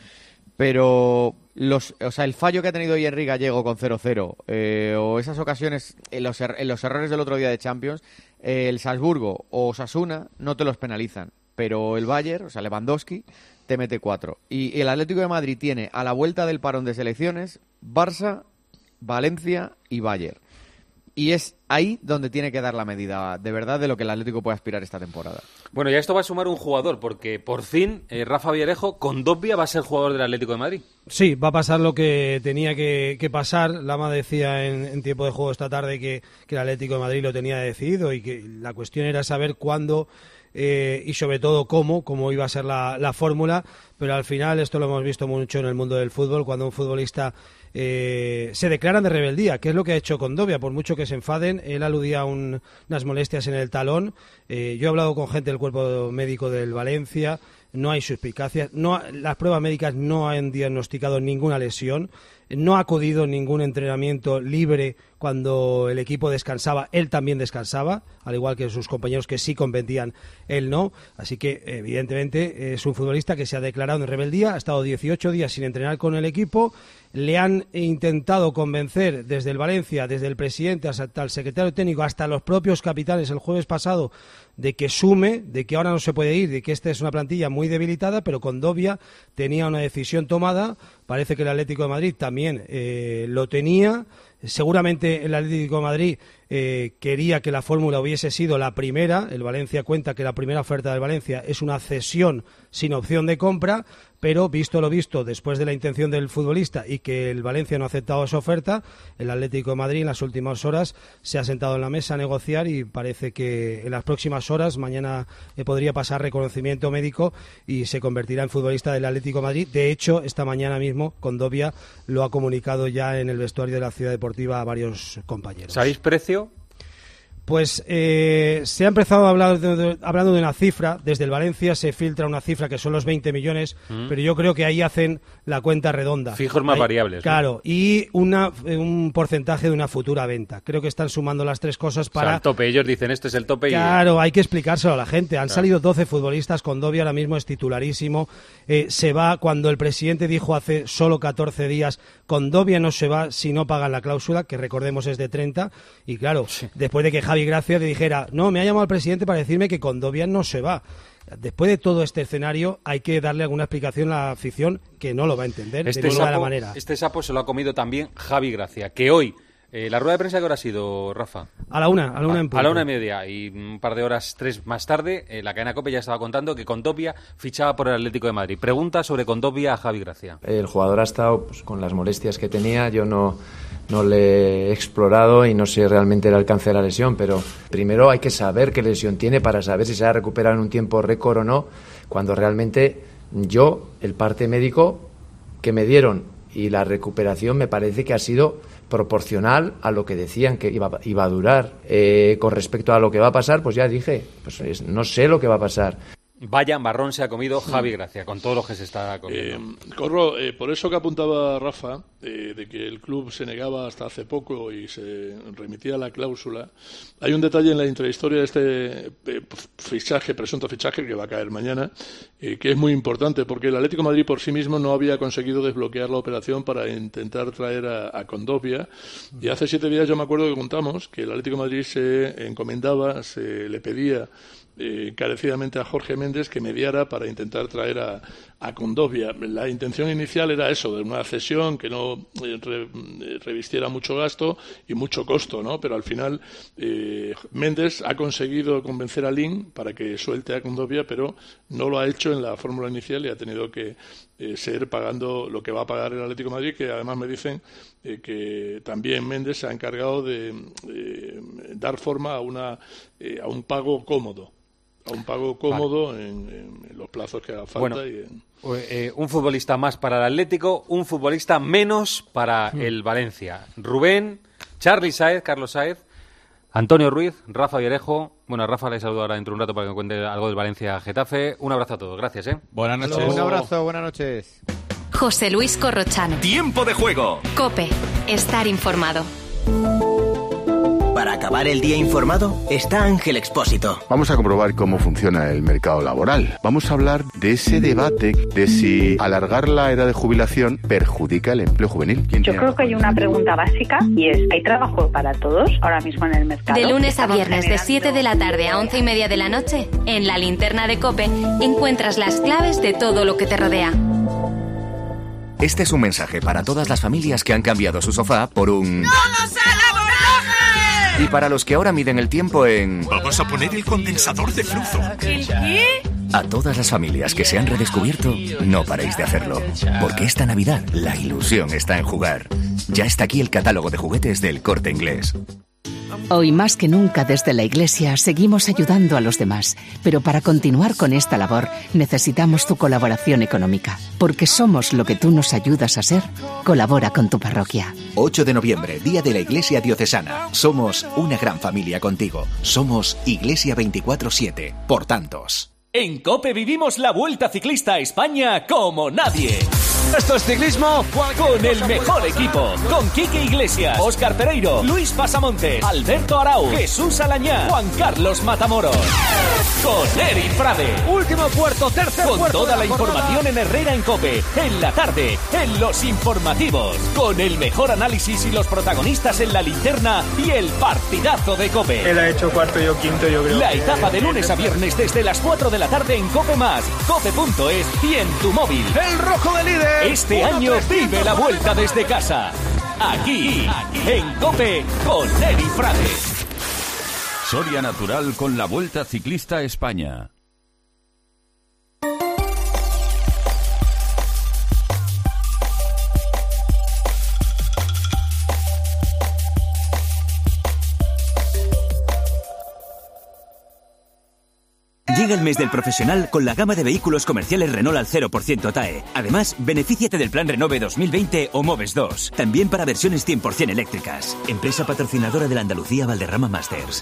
Pero los, o sea, el fallo que ha tenido hoy Henry Gallego con cero cero, eh, o esas ocasiones, en los, er- en los errores del otro día de Champions, eh, el Salzburgo o Osasuna no te los penalizan. Pero el Bayern, o sea, Lewandowski, te mete cuatro. Y el Atlético de Madrid tiene a la vuelta del parón de selecciones Barça, Valencia y Bayern. y es ahí donde tiene que dar la medida de verdad de lo que el Atlético puede aspirar esta temporada. Bueno, ya esto va a sumar un jugador, porque por fin eh, Rafa Villarejo, Condovia va a ser jugador del Atlético de Madrid. Sí, va a pasar lo que tenía que, que pasar. Lama decía en, en tiempo de juego esta tarde que, que el Atlético de Madrid lo tenía decidido y que la cuestión era saber cuándo eh, y sobre todo cómo, cómo iba a ser la, la fórmula, pero al final esto lo hemos visto mucho en el mundo del fútbol, cuando un futbolista eh, se declaran de rebeldía, que es lo que ha hecho Condovia, por mucho que se enfaden. Él aludía a un, unas molestias en el talón. Eh, yo he hablado con gente del cuerpo médico del Valencia, no hay suspicacias, no, las pruebas médicas no han diagnosticado ninguna lesión, no ha acudido en ningún entrenamiento libre cuando el equipo descansaba, él también descansaba, al igual que sus compañeros que sí competían, él no, así que evidentemente es un futbolista que se ha declarado en rebeldía, ha estado dieciocho días sin entrenar con el equipo, le han intentado convencer desde el Valencia, desde el presidente hasta el secretario técnico, hasta los propios capitanes el jueves pasado, de que sume, de que ahora no se puede ir, de que esta es una plantilla muy debilitada, pero Condovia tenía una decisión tomada, parece que el Atlético de Madrid también eh, lo tenía. Seguramente el Atlético de Madrid eh, quería que la fórmula hubiese sido la primera. El Valencia cuenta que la primera oferta del Valencia es una cesión sin opción de compra, pero visto lo visto, después de la intención del futbolista y que el Valencia no ha aceptado esa oferta, el Atlético de Madrid en las últimas horas se ha sentado en la mesa a negociar y parece que en las próximas horas, mañana eh, podría pasar reconocimiento médico y se convertirá en futbolista del Atlético de Madrid. De hecho, esta mañana mismo Condovia lo ha comunicado ya en el vestuario de la Ciudad Deportiva a varios compañeros. ¿Sabéis precio? Pues eh, se ha empezado a hablar de, de, hablando de una cifra. Desde el Valencia se filtra una cifra que son los veinte millones, mm. pero yo creo que ahí hacen la cuenta redonda. Fijos más ahí, variables. Claro, ¿no? Y una, un porcentaje de una futura venta. Creo que están sumando las tres cosas para... O sea, el tope. Ellos dicen, este es el tope. Claro, y... hay que explicárselo a la gente. Han claro. salido doce futbolistas. Condovia ahora mismo es titularísimo. Eh, se va cuando el presidente dijo hace solo catorce días, Condovia no se va si no pagan la cláusula, que recordemos es de treinta. Y claro, sí. después de que Javi Gracia le dijera, no, me ha llamado el presidente para decirme que Condovia no se va. Después de todo este escenario hay que darle alguna explicación a la afición que no lo va a entender este de ninguna sapo, manera. Este sapo se lo ha comido también Javi Gracia, que hoy, eh, la rueda de prensa que ahora ha sido, Rafa. A la una, a la una en punto. A la una y media y un par de horas, tres más tarde, eh, la cadena COPE ya estaba contando que Condovia fichaba por el Atlético de Madrid. Pregunta sobre Condovia a Javi Gracia. El jugador ha estado pues, con las molestias que tenía, yo no... No le he explorado y no sé realmente el alcance de la lesión, pero primero hay que saber qué lesión tiene para saber si se va a recuperar en un tiempo récord o no, cuando realmente yo, el parte médico que me dieron y la recuperación me parece que ha sido proporcional a lo que decían que iba, iba a durar. Eh, con respecto a lo que va a pasar, pues ya dije, pues es, no sé lo que va a pasar. Vaya marrón se ha comido Javi Gracia, con todo lo que se está comiendo. Eh, Corro, eh, por eso que apuntaba Rafa, eh, de que el club se negaba hasta hace poco y se remitía a la cláusula, hay un detalle en la intrahistoria de este eh, fichaje, presunto fichaje, que va a caer mañana, eh, que es muy importante, porque el Atlético de Madrid por sí mismo no había conseguido desbloquear la operación para intentar traer a, a Condovia, y hace siete días yo me acuerdo que contamos que el Atlético de Madrid se encomendaba, se le pedía Eh, encarecidamente a Jorge Méndez que mediara para intentar traer a, a Condovia. La intención inicial era eso, de una cesión que no eh, re, revistiera mucho gasto y mucho costo, ¿no? Pero al final eh, Méndez ha conseguido convencer a Lin para que suelte a Condovia, pero no lo ha hecho en la fórmula inicial y ha tenido que eh, ser pagando lo que va a pagar el Atlético de Madrid, que además me dicen eh, que también Méndez se ha encargado de eh, dar forma a, una, eh, a un pago cómodo. A un pago cómodo vale. en, en los plazos que haga falta. Bueno, y en... eh, un futbolista más para el Atlético, un futbolista menos para mm. el Valencia. Rubén, Charly Sáez, Carlos Sáez, Antonio Ruiz, Rafa Villarejo. Bueno, a Rafa le saludo ahora dentro de un rato para que me cuente algo del Valencia-Getafe. Un abrazo a todos, gracias. ¿eh? Buenas noches. Hello. Un abrazo, buenas noches. José Luis Corrochano. Tiempo de juego. COPE, estar informado. Para acabar el día informado, está Ángel Expósito. Vamos a comprobar cómo funciona el mercado laboral. Vamos a hablar de ese debate de si alargar la edad de jubilación perjudica el empleo juvenil. Yo creo que hay una pregunta básica y es, ¿hay trabajo para todos ahora mismo en el mercado? De lunes a viernes de siete de la tarde a once y media de la noche, en la linterna de COPE, encuentras las claves de todo lo que te rodea. Este es un mensaje para todas las familias que han cambiado su sofá por un... ¡No nos alaborajes! Y para los que ahora miden el tiempo en... Vamos a poner el condensador de flujo. ¿El qué? A todas las familias que se han redescubierto, no paréis de hacerlo. Porque esta Navidad la ilusión está en jugar. Ya está aquí el catálogo de juguetes del Corte Inglés. Hoy más que nunca desde la Iglesia seguimos ayudando a los demás, pero para continuar con esta labor necesitamos tu colaboración económica, porque somos lo que tú nos ayudas a ser. Colabora con tu parroquia. ocho de noviembre, Día de la Iglesia Diocesana. Somos una gran familia contigo. Somos Iglesia veinticuatro siete, por tantos. En COPE vivimos la Vuelta Ciclista a España como nadie. Esto es ciclismo con el mejor equipo. Con Quique Iglesias, Óscar Pereiro, Luis Pasamontes, Alberto Arau, Jesús Alañá, Juan Carlos Matamoros. Con Eric Frade. Último puerto, tercer Con puerto toda la, la información en Herrera en COPE. En la tarde, en los informativos. Con el mejor análisis y los protagonistas en la linterna y el partidazo de COPE. Él ha hecho cuarto, yo quinto, yo creo. La etapa de lunes a viernes desde las cuatro de la tarde en COPE más, cope punto es y en tu móvil. El rojo de líder. Este año vive la vuelta desde casa. Aquí, en COPE, con Eri Frade. Soria Natural con la Vuelta Ciclista a España. Llega el mes del profesional con la gama de vehículos comerciales Renault al cero por ciento T A E. Además, benefíciate del plan Renove dos mil veinte o Moves dos. También para versiones cien por ciento eléctricas. Empresa patrocinadora de la Andalucía Valderrama Masters.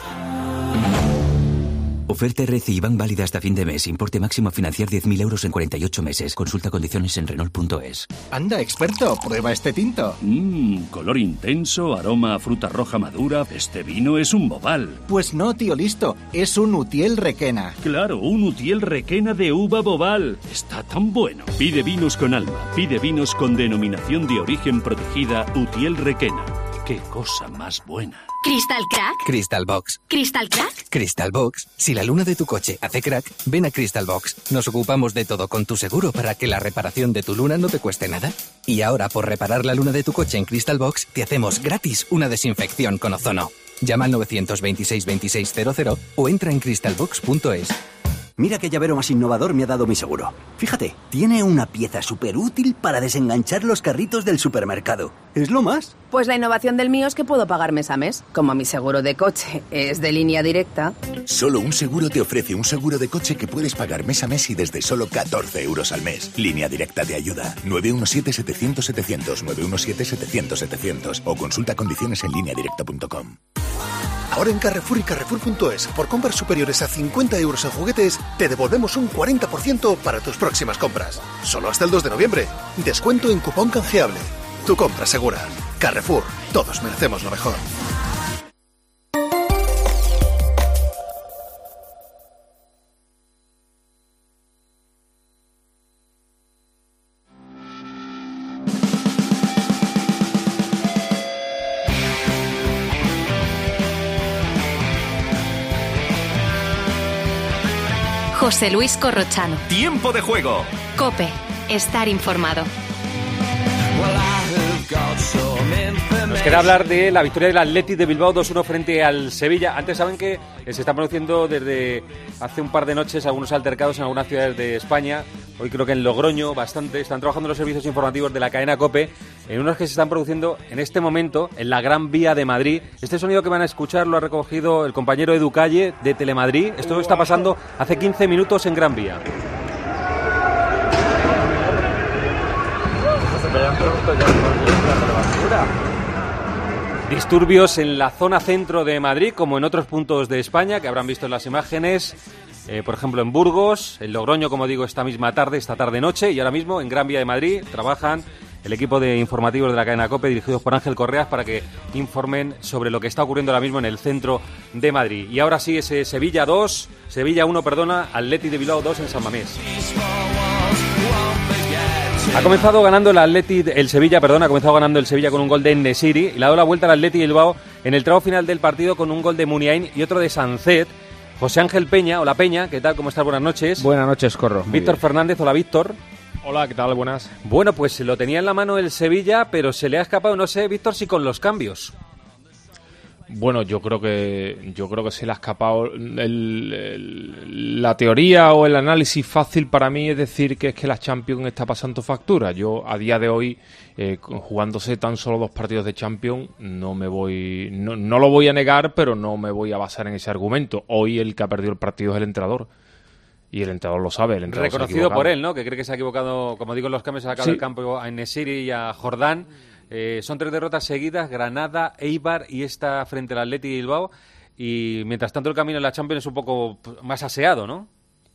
Oferta R C I Bank válida hasta fin de mes. Importe máximo a financiar diez mil euros en cuarenta y ocho meses. Consulta condiciones en Renault punto es. Anda, experto, prueba este tinto. Mmm, color intenso, aroma a fruta roja madura. Este vino es un bobal. Pues no, tío listo. Es un Utiel Requena. Claro, un Utiel Requena de uva bobal. Está tan bueno. Pide vinos con alma. Pide vinos con denominación de origen protegida Utiel Requena. ¡Qué cosa más buena! ¿Crystal Crack? Crystal Box. ¿Crystal Crack? Crystal Box. Si la luna de tu coche hace crack, ven a Crystal Box. Nos ocupamos de todo con tu seguro para que la reparación de tu luna no te cueste nada. Y ahora, por reparar la luna de tu coche en Crystal Box, te hacemos gratis una desinfección con ozono. Llama al nueve dos seis, veintiséis cero cero o entra en crystal box punto es. Mira qué llavero más innovador me ha dado mi seguro. Fíjate, tiene una pieza súper útil para desenganchar los carritos del supermercado. ¿Es lo más? Pues la innovación del mío es que puedo pagar mes a mes. Como mi seguro de coche es de línea directa. Solo un seguro te ofrece un seguro de coche que puedes pagar mes a mes y desde solo catorce euros al mes. Línea Directa te ayuda. nueve uno siete, setecientos, setecientos, nueve uno siete, setecientos, setecientos o consulta condiciones en línea directa punto com. Ahora en Carrefour y Carrefour punto es, por compras superiores a cincuenta euros en juguetes, te devolvemos un cuarenta por ciento para tus próximas compras. Solo hasta el dos de noviembre. Descuento en cupón canjeable. Tu compra segura. Carrefour. Todos merecemos lo mejor. José Luis Corrochano. Tiempo de juego. COPE. Estar informado. Nos queda hablar de la victoria del Athletic de Bilbao dos uno frente al Sevilla. Antes saben que se están produciendo desde hace un par de noches algunos altercados en algunas ciudades de España. Hoy creo que en Logroño bastante. Están trabajando los servicios informativos de la cadena COPE en unos que se están produciendo en este momento en la Gran Vía de Madrid. Este sonido que van a escuchar lo ha recogido el compañero Edu Calle de Telemadrid. Esto está pasando hace quince minutos en Gran Vía. Disturbios en la zona centro de Madrid, como en otros puntos de España, que habrán visto en las imágenes, eh, por ejemplo en Burgos, en Logroño, como digo, esta misma tarde, esta tarde-noche, y ahora mismo en Gran Vía de Madrid trabajan el equipo de informativos de la cadena COPE, dirigidos por Ángel Correas, para que informen sobre lo que está ocurriendo ahora mismo en el centro de Madrid. Y ahora sí, ese Sevilla dos, Sevilla uno, perdona, Athletic de Bilbao dos en San Mamés. Ha comenzado ganando el Athletic, el Sevilla, perdón, ha comenzado ganando el Sevilla con un gol de En-Nesyri y le ha dado la vuelta al Athletic de Bilbao en el tramo final del partido con un gol de Muniain y otro de Sancet. José Ángel Peña, hola Peña, ¿qué tal? ¿Cómo estás? Buenas noches. Buenas noches, Corro. Víctor Fernández, hola Víctor. Hola, ¿qué tal? Buenas. Bueno, pues lo tenía en la mano el Sevilla, pero se le ha escapado, no sé, Víctor, si con los cambios. Bueno, yo creo que yo creo que se le ha escapado el, el, la teoría o el análisis fácil para mí es decir que es que la Champions está pasando factura. Yo a día de hoy, eh, jugándose tan solo dos partidos de Champions, no me voy, no, no lo voy a negar, pero no me voy a basar en ese argumento. Hoy el que ha perdido el partido es el entrenador. Y el entrenador lo sabe, el entrenador reconocido por él, ¿no? Que cree que se ha equivocado, como digo, en los cambios a la cara sí. del campo a Enesiri y a Jordán. Eh, son tres derrotas seguidas, Granada, Eibar y esta frente al Athletic de Bilbao. Y mientras tanto el camino en la Champions es un poco más aseado, ¿no?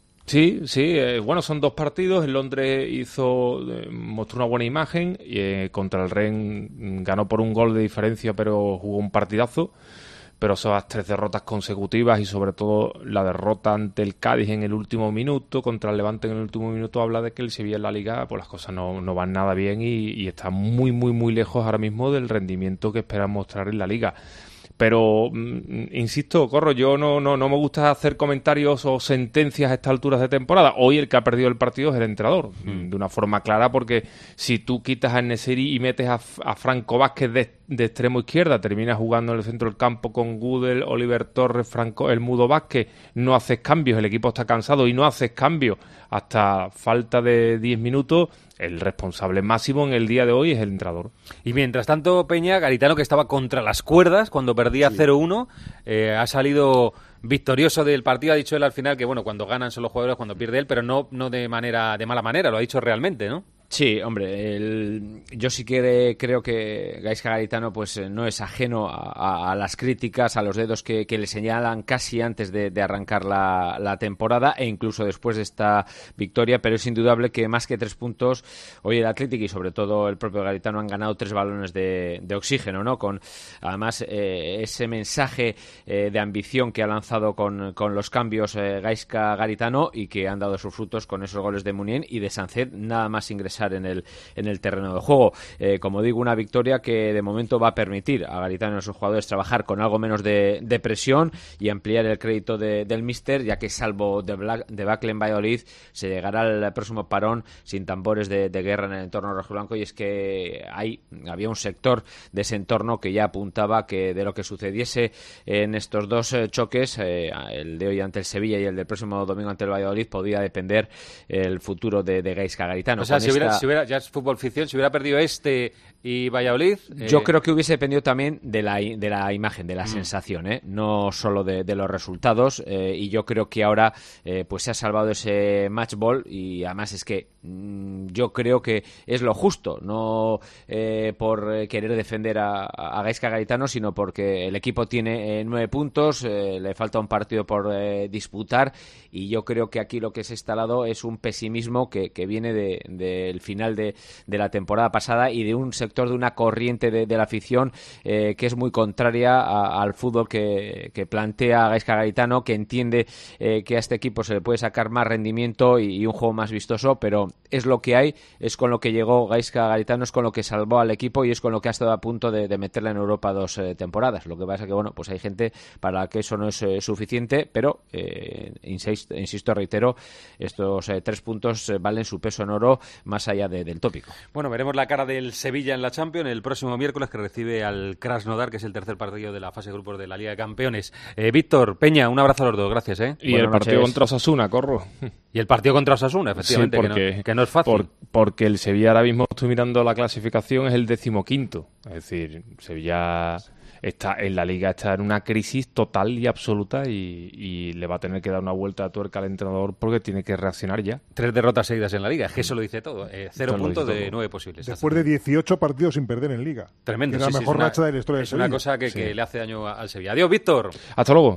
Sí, sí. Eh, bueno, son dos partidos. El Londres hizo eh, mostró una buena imagen. Y, eh, contra el Rennes ganó por un gol de diferencia, pero jugó un partidazo. Pero esas tres derrotas consecutivas y sobre todo la derrota ante el Cádiz en el último minuto, contra el Levante en el último minuto, habla de que el Sevilla en la Liga, pues las cosas no, no van nada bien y, y está muy, muy, muy lejos ahora mismo del rendimiento que esperan mostrar en la Liga. Pero, mm, insisto, Corro, yo no, no, no me gusta hacer comentarios o sentencias a estas alturas de temporada. Hoy el que ha perdido el partido es el entrenador, mm. de una forma clara, porque si tú quitas a Enesiri y metes a, a Franco Vázquez de, de extremo izquierda, terminas jugando en el centro del campo con Gudel, Oliver Torres, Franco, el Mudo Vázquez, no haces cambios, el equipo está cansado y no haces cambios hasta falta de diez minutos, el responsable máximo en el día de hoy es el entrenador. Y mientras tanto, Peña, Garitano, que estaba contra las cuerdas cuando perdía sí. cero uno, eh, ha salido victorioso del partido. Ha dicho él al final que, bueno, cuando ganan son los jugadores, cuando pierde él, pero no, no de manera de mala manera, lo ha dicho realmente, ¿no? Sí, hombre, el, yo sí que creo que Gaizka Garitano pues no es ajeno a, a, a las críticas, a los dedos que, que le señalan casi antes de, de arrancar la, la temporada e incluso después de esta victoria, pero es indudable que más que tres puntos, hoy el Athletic y sobre todo el propio Garitano han ganado tres balones de, de oxígeno, ¿no? Con además eh, ese mensaje eh, de ambición que ha lanzado con, con los cambios eh, Gaizka Garitano y que han dado sus frutos con esos goles de Muniain y de Sánchez, nada más ingresar en el, en el terreno de juego. Eh, como digo, una victoria que de momento va a permitir a Garitano y a sus jugadores trabajar con algo menos de, de presión y ampliar el crédito de, del míster, ya que salvo de, Black, de Bacle en Valladolid se llegará al próximo parón sin tambores de, de guerra en el entorno rojiblanco, y es que hay, había un sector de ese entorno que ya apuntaba que de lo que sucediese en estos dos eh, choques, eh, el de hoy ante el Sevilla y el del próximo domingo ante el Valladolid, podía depender el futuro de, de Gaizka Garitano. O sea, Con si esta... hubiera, si hubiera, ya es fútbol ficción, si hubiera perdido este y Valladolid... Yo eh... creo que hubiese dependido también de la, de la imagen, de la mm. sensación, ¿eh? No solo de, de los resultados, eh, y yo creo que ahora eh, pues se ha salvado ese match ball, y además es que mmm, yo creo que es lo justo, no eh, por querer defender a, a Gaizka Garitano, sino porque el equipo tiene eh, nueve puntos, eh, le falta un partido por eh, disputar, y yo creo que aquí lo que se ha instalado es un pesimismo que, que viene del de, de final de, de la temporada pasada y de un sector, de una corriente de, de la afición eh, que es muy contraria a, al fútbol que, que plantea Gaizka Garitano, que entiende eh, que a este equipo se le puede sacar más rendimiento y, y un juego más vistoso, pero es lo que hay, es con lo que llegó Gaizka Garitano, es con lo que salvó al equipo y es con lo que ha estado a punto de, de meterla en Europa dos eh, temporadas. Lo que pasa es que, bueno, pues hay gente para la que eso no es eh, suficiente, pero eh, insisto, insisto, reitero, estos eh, tres puntos eh, valen su peso en oro más allá de, del tópico. Bueno, veremos la cara del Sevilla en la Champions el próximo miércoles, que recibe al Krasnodar, que es el tercer partido de la fase de grupos de la Liga de Campeones. Eh, Víctor, Peña, un abrazo a los dos, gracias. ¿eh? Y Buenas el partido noches. Contra Osasuna, Corro. Y el partido contra Osasuna, efectivamente, sí, porque, que, no, que no es fácil. Por, porque el Sevilla ahora mismo, estoy mirando la clasificación, es el decimoquinto. Es decir, Sevilla está en la Liga, está en una crisis total y absoluta y, y le va a tener que dar una vuelta a tuerca al entrenador porque tiene que reaccionar ya. Tres derrotas seguidas en la Liga, es que eso lo dice todo. Eh, cero puntos de nueve posibles. Después de dieciocho partidos sin perder en Liga. Tremendo. Es la sí, mejor sí, es racha una, de la historia del Es Sevilla. una cosa que, sí. que le hace daño al Sevilla. Adiós, Víctor. Hasta luego.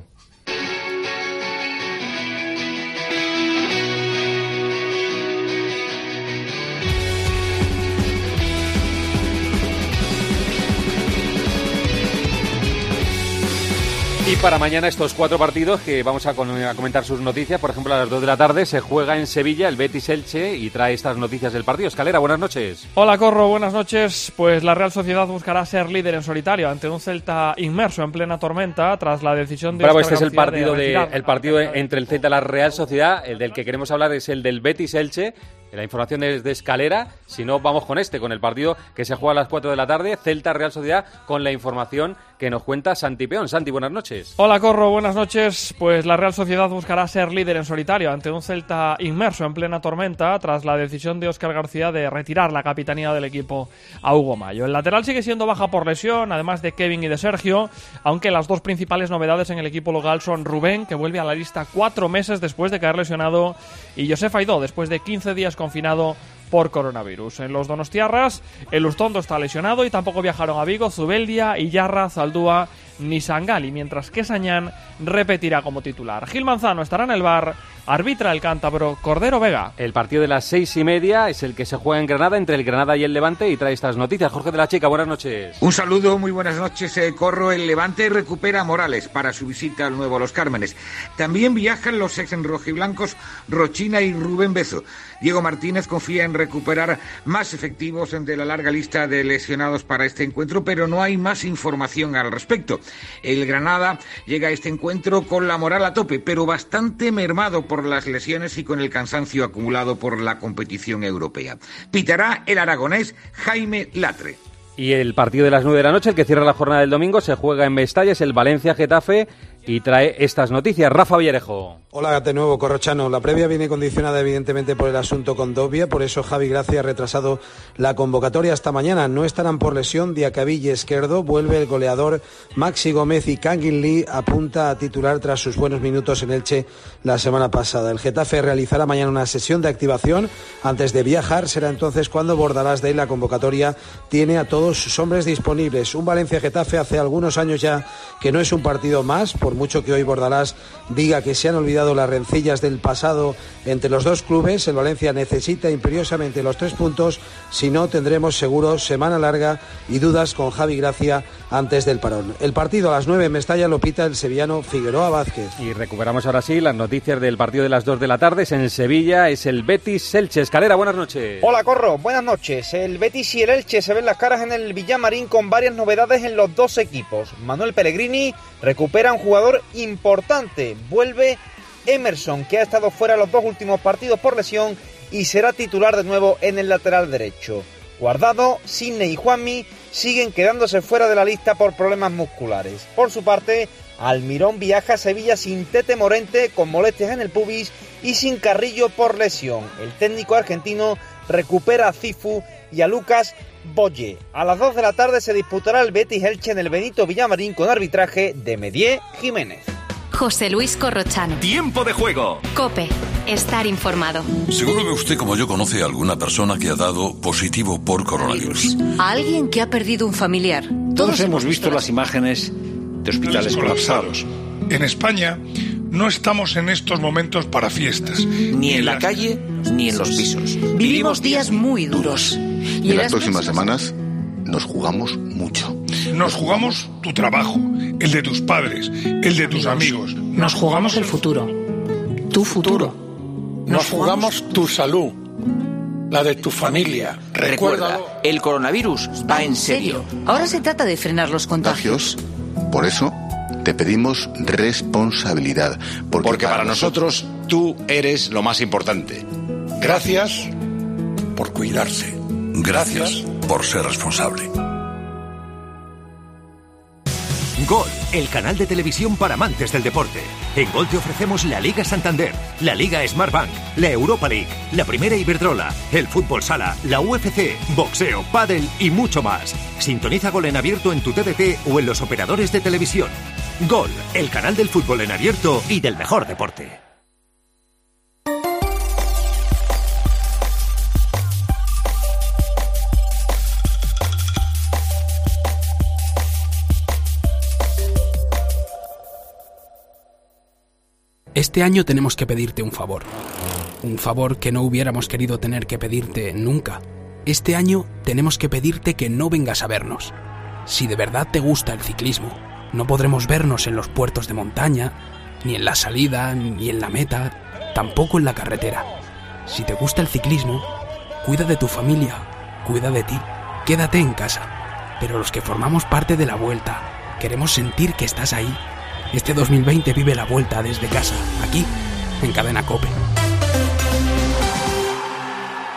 Y para mañana estos cuatro partidos que vamos a, con, a comentar sus noticias. Por ejemplo, a las dos de la tarde se juega en Sevilla el Betis Elche y trae estas noticias del partido. Escalera, buenas noches. Hola, Corro, buenas noches. Pues la Real Sociedad buscará ser líder en solitario ante un Celta inmerso en plena tormenta tras la decisión de... Bravo, este es el partido, de, de el partido de, entre el Celta y la Real Sociedad. El del que queremos hablar es el del Betis Elche. La información es de Escalera, si no vamos con este, con el partido que se juega a las cuatro de la tarde, Celta Real Sociedad, con la información que nos cuenta Santi Peón. Santi, buenas noches. Hola Corro, buenas noches. Pues la Real Sociedad buscará ser líder en solitario ante un Celta inmerso en plena tormenta tras la decisión de Óscar García de retirar la capitanía del equipo a Hugo Mayo. El lateral sigue siendo baja por lesión, además de Kevin y de Sergio, aunque las dos principales novedades en el equipo local son Rubén, que vuelve a la lista cuatro meses después de caer lesionado, y Josef Aidó, después de quince días confinado por coronavirus. En los donostiarras, el Ustondo está lesionado y tampoco viajaron a Vigo Zubeldia, Iyarra, Zaldúa ni Sangali, mientras que Sañán repetirá como titular. Gil Manzano estará en el bar, arbitra el cántabro Cordero Vega. El partido de las seis y media es el que se juega en Granada, entre el Granada y el Levante, y trae estas noticias. Jorge de la Chica, buenas noches. Un saludo, muy buenas noches. Eh, Corro, el Levante recupera a Morales para su visita al nuevo Los Cármenes. También viajan los ex rojiblancos Rochina y Rubén Bezo. Diego Martínez confía en recuperar más efectivos de la larga lista de lesionados para este encuentro, pero no hay más información al respecto. El Granada llega a este encuentro con la moral a tope, pero bastante mermado por las lesiones y con el cansancio acumulado por la competición europea. Pitará el aragonés Jaime Latre. Y el partido de las nueve de la noche, el que cierra la jornada del domingo, se juega en Mestalla, es el Valencia-Getafe, y trae estas noticias. Rafa Villarejo. Hola de nuevo, Corrochano. La previa viene condicionada evidentemente por el asunto con Dobia, por eso Javi Gracia ha retrasado la convocatoria hasta mañana. No estarán por lesión Diacabí y Esquerdo, vuelve el goleador Maxi Gómez y Kangin Lee apunta a titular tras sus buenos minutos en Elche la semana pasada. El Getafe realizará mañana una sesión de activación antes de viajar, será entonces cuando Bordalás de la convocatoria tiene a todos sus hombres disponibles. Un Valencia-Getafe hace algunos años ya que no es un partido más, por mucho que hoy Bordalás diga que se han olvidado las rencillas del pasado entre los dos clubes. El Valencia necesita imperiosamente los tres puntos, si no tendremos seguro semana larga y dudas con Javi Gracia antes del parón. El partido a las nueve en Mestalla lo pita el sevillano Figueroa Vázquez. Y recuperamos ahora sí las noticias del partido de las dos de la tarde. Es en Sevilla, es el Betis-Elche. Escalera, buenas noches. Hola Corro, buenas noches. El Betis y el Elche se ven las caras en el Villamarín con varias novedades en los dos equipos. Manuel Pellegrini recupera un jugador importante, vuelve Emerson, que ha estado fuera los dos últimos partidos por lesión y será titular de nuevo en el lateral derecho. Guardado, Sidney y Juanmi siguen quedándose fuera de la lista por problemas musculares. Por su parte, Almirón viaja a Sevilla sin Tete Morente con molestias en el pubis y sin Carrillo por lesión. El técnico argentino recupera a Cifu y a Lucas Boye. A las dos de la tarde se disputará el Betis-Elche en el Benito Villamarín con arbitraje de Medié Jiménez. José Luis Corrochano. Tiempo de juego. COPE. Estar informado. Seguro que usted, como yo, conoce a alguna persona que ha dado positivo por coronavirus. A alguien que ha perdido un familiar. Todos, Todos hemos visto las imágenes de hospitales colapsados. En España no estamos en estos momentos para fiestas. Ni en la calle, ni en los pisos. Vivimos días muy duros. Y en las próximas semanas nos jugamos mucho. Nos jugamos tu trabajo, el de tus padres, el de tus amigos. Nos jugamos el futuro. Tu futuro. Nos jugamos tu salud, la de tu familia. Recuerda, el coronavirus va en serio. Ahora se trata de frenar los contagios. Por eso te pedimos responsabilidad. Porque, porque para, para nosotros tú eres lo más importante. Gracias por cuidarse. Gracias por ser responsable. Gol, el canal de televisión para amantes del deporte. En Gol te ofrecemos la Liga Santander, la Liga Smartbank, la Europa League, la Primera Iberdrola, el Fútbol Sala, la U F C, boxeo, pádel y mucho más. Sintoniza Gol en abierto en tu T D T o en los operadores de televisión. Gol, el canal del fútbol en abierto y del mejor deporte. Este año tenemos que pedirte un favor. Un favor que no hubiéramos querido tener que pedirte nunca. Este año tenemos que pedirte que no vengas a vernos. Si de verdad te gusta el ciclismo, no podremos vernos en los puertos de montaña, ni en la salida, ni en la meta, tampoco en la carretera. Si te gusta el ciclismo, cuida de tu familia, cuida de ti, quédate en casa. Pero los que formamos parte de la Vuelta, queremos sentir que estás ahí. Este dos mil veinte vive la Vuelta desde casa, aquí, en Cadena COPE.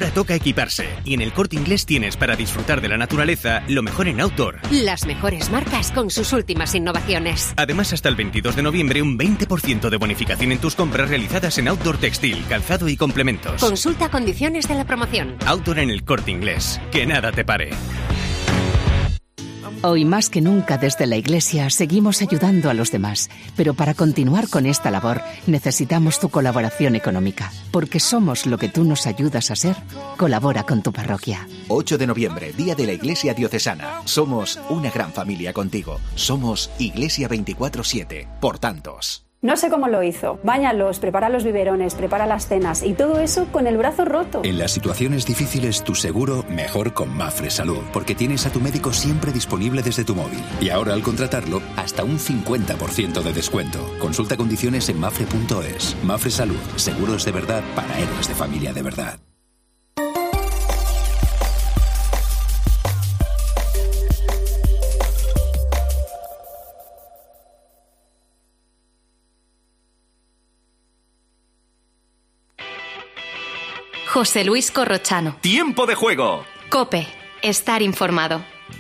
Ahora toca equiparse y en el Corte Inglés tienes para disfrutar de la naturaleza lo mejor en outdoor. Las mejores marcas con sus últimas innovaciones. Además, hasta el veintidós de noviembre un veinte por ciento de bonificación en tus compras realizadas en outdoor textil, calzado y complementos. Consulta condiciones de la promoción. Outdoor en el Corte Inglés. Que nada te pare. Hoy más que nunca desde la Iglesia seguimos ayudando a los demás, pero para continuar con esta labor necesitamos tu colaboración económica, porque somos lo que tú nos ayudas a ser. Colabora con tu parroquia. ocho de noviembre, Día de la Iglesia Diocesana. Somos una gran familia contigo. Somos Iglesia veinticuatro siete, por tantos. No sé cómo lo hizo. Báñalos, prepara los biberones, prepara las cenas y todo eso con el brazo roto. En las situaciones difíciles, tu seguro mejor con Mafre Salud, porque tienes a tu médico siempre disponible desde tu móvil. Y ahora al contratarlo, hasta un cincuenta por ciento de descuento. Consulta condiciones en mafre punto es. Mafre Salud, seguros de verdad para héroes de familia de verdad. José Luis Corrochano. Tiempo de juego. COPE. Estar informado.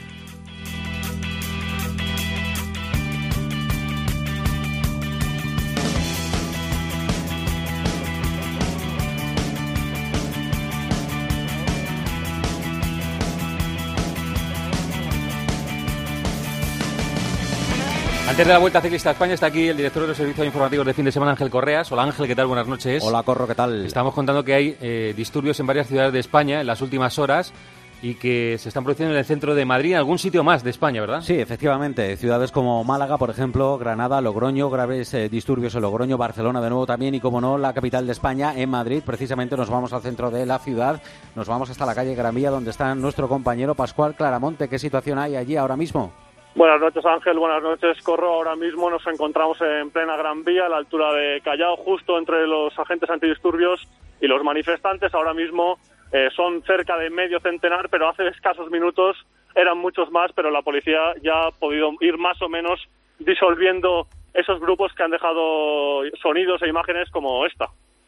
Antes de la Vuelta Ciclista a España está aquí el director de los servicios informativos de fin de semana, Ángel Correas. Hola Ángel, ¿qué tal? Buenas noches. Hola Corro, ¿qué tal? Estamos contando que hay eh, disturbios en varias ciudades de España en las últimas horas y que se están produciendo en el centro de Madrid, en algún sitio más de España, ¿verdad? Sí, efectivamente. Ciudades como Málaga, por ejemplo, Granada, Logroño, graves eh, disturbios en Logroño, Barcelona de nuevo también y, como no, la capital de España, en Madrid. Precisamente nos vamos al centro de la ciudad, nos vamos hasta la calle Gran Vía, donde está nuestro compañero Pascual Claramonte. ¿Qué situación hay allí ahora mismo? Buenas noches, Ángel. Buenas noches, Corro. Ahora mismo nos encontramos en plena Gran Vía, a la altura de Callao, justo entre los agentes antidisturbios y los manifestantes. Ahora mismo eh, son cerca de medio centenar, pero hace escasos minutos eran muchos más, pero la policía ya ha podido ir más o menos disolviendo esos grupos que han dejado sonidos e imágenes como esta.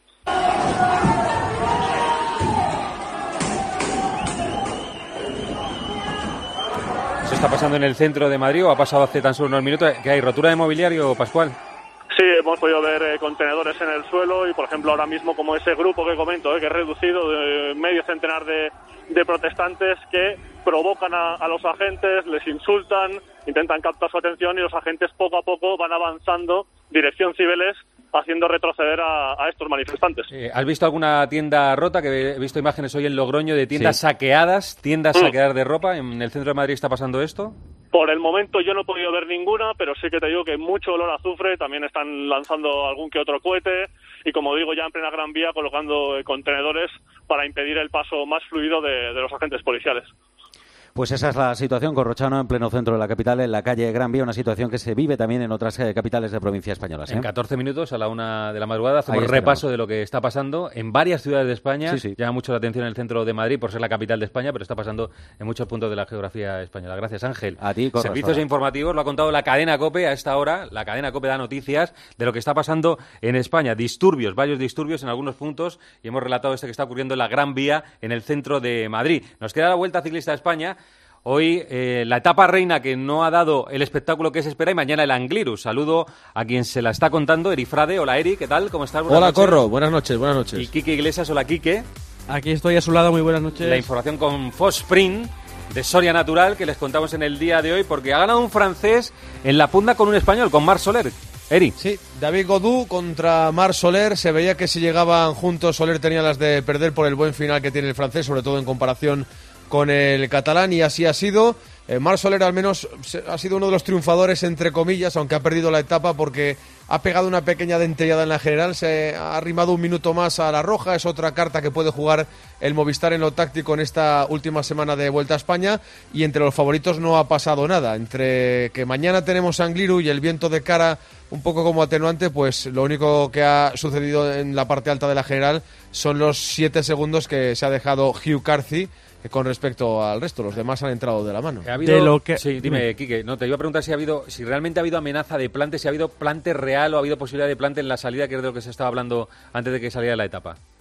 ¿Eso está pasando en el centro de Madrid o ha pasado hace tan solo unos minutos? ¿Que hay rotura de mobiliario, Pascual? Sí, hemos podido ver eh, contenedores en el suelo y, por ejemplo, ahora mismo como ese grupo que comento, eh, que es reducido de medio centenar de, de protestantes que provocan a, a los agentes, les insultan, intentan captar su atención y los agentes poco a poco van avanzando dirección Cibeles, haciendo retroceder a, a estos manifestantes. Eh, ¿Has visto alguna tienda rota? Que he visto imágenes hoy en Logroño de tiendas sí. saqueadas, tiendas mm. saqueadas de ropa. ¿En el centro de Madrid está pasando esto? Por el momento yo no he podido ver ninguna, pero sí que te digo que mucho olor a azufre, también están lanzando algún que otro cohete y, como digo, ya en plena Gran Vía colocando contenedores para impedir el paso más fluido de, de los agentes policiales. Pues esa es la situación, Corrochano, en pleno centro de la capital, en la calle Gran Vía, una situación que se vive también en otras eh, capitales de provincia españolas. ¿eh? En catorce minutos, a la una de la madrugada, hacemos repaso de lo que está pasando en varias ciudades de España. Sí, sí. Llama mucho la atención el centro de Madrid por ser la capital de España, pero está pasando en muchos puntos de la geografía española. Gracias, Ángel. A ti, Corro. Servicios informativos, lo ha contado la cadena COPE a esta hora. La cadena COPE da noticias de lo que está pasando en España. Disturbios, varios disturbios en algunos puntos, y hemos relatado este que está ocurriendo en la Gran Vía, en el centro de Madrid. Nos queda la Vuelta Ciclista a España. Hoy eh, la etapa reina que no ha dado el espectáculo que se espera y mañana el Angliru. Saludo a quien se la está contando, Eri Frade. Hola Eri, ¿qué tal? ¿Cómo estás? Buenas Hola noches. Corro, buenas noches, buenas noches. Y Quique Iglesias, hola Quique. Aquí estoy a su lado, muy buenas noches. La información con Fosprint de Soria Natural que les contamos en el día de hoy, porque ha ganado un francés en la punta con un español, con Marc Soler. Eri. Sí, David Godú contra Marc Soler. Se veía que si llegaban juntos Soler tenía las de perder por el buen final que tiene el francés, sobre todo en comparación con el catalán, y así ha sido. Eh, Marc Soler al menos ha sido uno de los triunfadores, entre comillas, aunque ha perdido la etapa porque ha pegado una pequeña dentellada en la general, se ha arrimado un minuto más a la roja. Es otra carta que puede jugar el Movistar en lo táctico en esta última semana de Vuelta a España, y entre los favoritos no ha pasado nada. Entre que mañana tenemos Angliru y el viento de cara un poco como atenuante, pues lo único que ha sucedido en la parte alta de la general son los siete segundos que se ha dejado Hugh Carthy con respecto al resto. Los demás han entrado de la mano. ¿Ha habido... De lo que... Sí, dime, Quique. No, te iba a preguntar si ha habido, si realmente ha habido amenaza de plante, si ha habido plante real o ha habido posibilidad de plante en la salida, que es de lo que se estaba hablando antes de que saliera la etapa.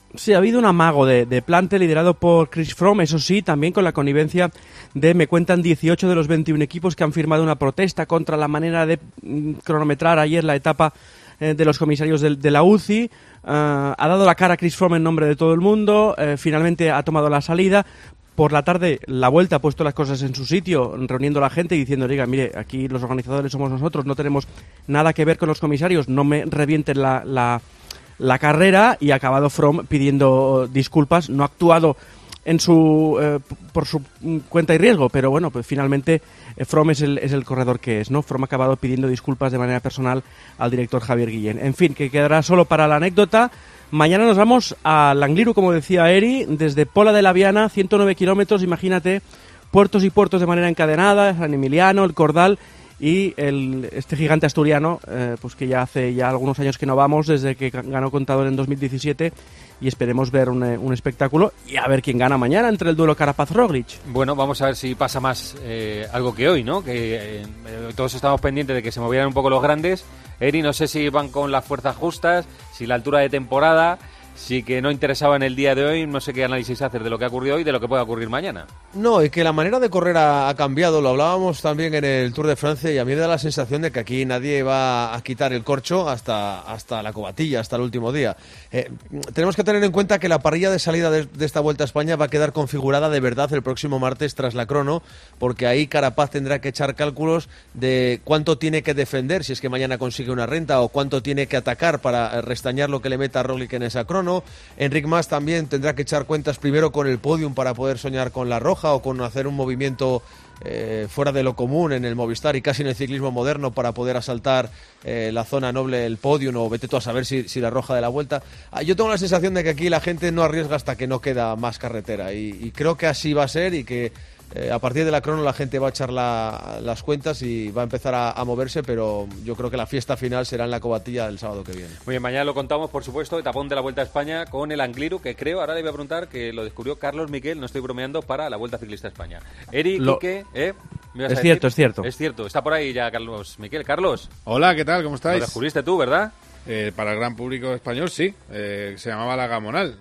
Sí, ha habido un amago de, de plante liderado por Chris Froome, eso sí, también con la connivencia de, me cuentan, dieciocho de los veintiún equipos que han firmado una protesta contra la manera de mm, cronometrar ayer la etapa eh, de los comisarios de, de la U C I. Uh, ha dado la cara Chris Froome en nombre de todo el mundo, eh, finalmente ha tomado la salida. Por la tarde, la Vuelta ha puesto las cosas en su sitio, reuniendo a la gente y diciendo, oiga, mire, aquí los organizadores somos nosotros, no tenemos nada que ver con los comisarios, no me revienten la... la la carrera, y ha acabado Froome pidiendo disculpas. No ha actuado en su eh, por su cuenta y riesgo, pero bueno, pues finalmente eh, Froome es el, es el corredor que es, ¿no? Froome ha acabado pidiendo disculpas de manera personal al director Javier Guillén. En fin, que quedará solo para la anécdota. Mañana nos vamos a Langliru, como decía Eri, desde Pola de la Viana, ciento nueve kilómetros, imagínate, puertos y puertos de manera encadenada, San Emiliano, el Cordal y el, este gigante asturiano, eh, pues que ya hace ya algunos años que no vamos, desde que ganó Contador en dos mil diecisiete, y esperemos ver un, un espectáculo y a ver quién gana mañana entre el duelo Carapaz-Roglic. Bueno, vamos a ver si pasa más eh, algo que hoy, ¿no? Que eh, todos estamos pendientes de que se movieran un poco los grandes. Eri, no sé si van con las fuerzas justas, si la altura de temporada, sí que no interesaba en el día de hoy. No sé qué análisis hacer de lo que ha ocurrido hoy y de lo que puede ocurrir mañana. No, y que la manera de correr ha, ha cambiado, lo hablábamos también en el Tour de Francia, y a mí me da la sensación de que aquí nadie va a quitar el corcho hasta, hasta la cobatilla, hasta el último día. Eh, tenemos que tener en cuenta que la parrilla de salida de, de esta Vuelta a España va a quedar configurada de verdad el próximo martes tras la crono, porque ahí Carapaz tendrá que echar cálculos de cuánto tiene que defender si es que mañana consigue una renta, o cuánto tiene que atacar para restañar lo que le meta a Roglic en esa crono. Enric Mas también tendrá que echar cuentas primero con el podium para poder soñar con la roja, o con hacer un movimiento eh, fuera de lo común en el Movistar y casi en el ciclismo moderno para poder asaltar eh, la zona noble del podium, o vete tú a saber si, si la roja de la Vuelta. Ah, yo tengo la sensación de que aquí la gente no arriesga hasta que no queda más carretera, y, y creo que así va a ser, y que Eh, a partir de la crono la gente va a echar la, las cuentas y va a empezar a, a moverse, pero yo creo que la fiesta final será en la cobatilla el sábado que viene. Muy bien, mañana lo contamos, por supuesto, etapón de la Vuelta a España con el Angliru, que creo, ahora le voy a preguntar, que lo descubrió Carlos Miquel, no estoy bromeando, para la Vuelta Ciclista a España. Eri, lo... Quique, ¿eh? ¿Me ibas es a cierto, decir? es cierto. Es cierto, está por ahí ya Carlos Miquel. Carlos. Hola, ¿qué tal? ¿Cómo estáis? Lo descubriste tú, ¿verdad? Eh, para el gran público español, sí. Eh, se llamaba La Gamonal,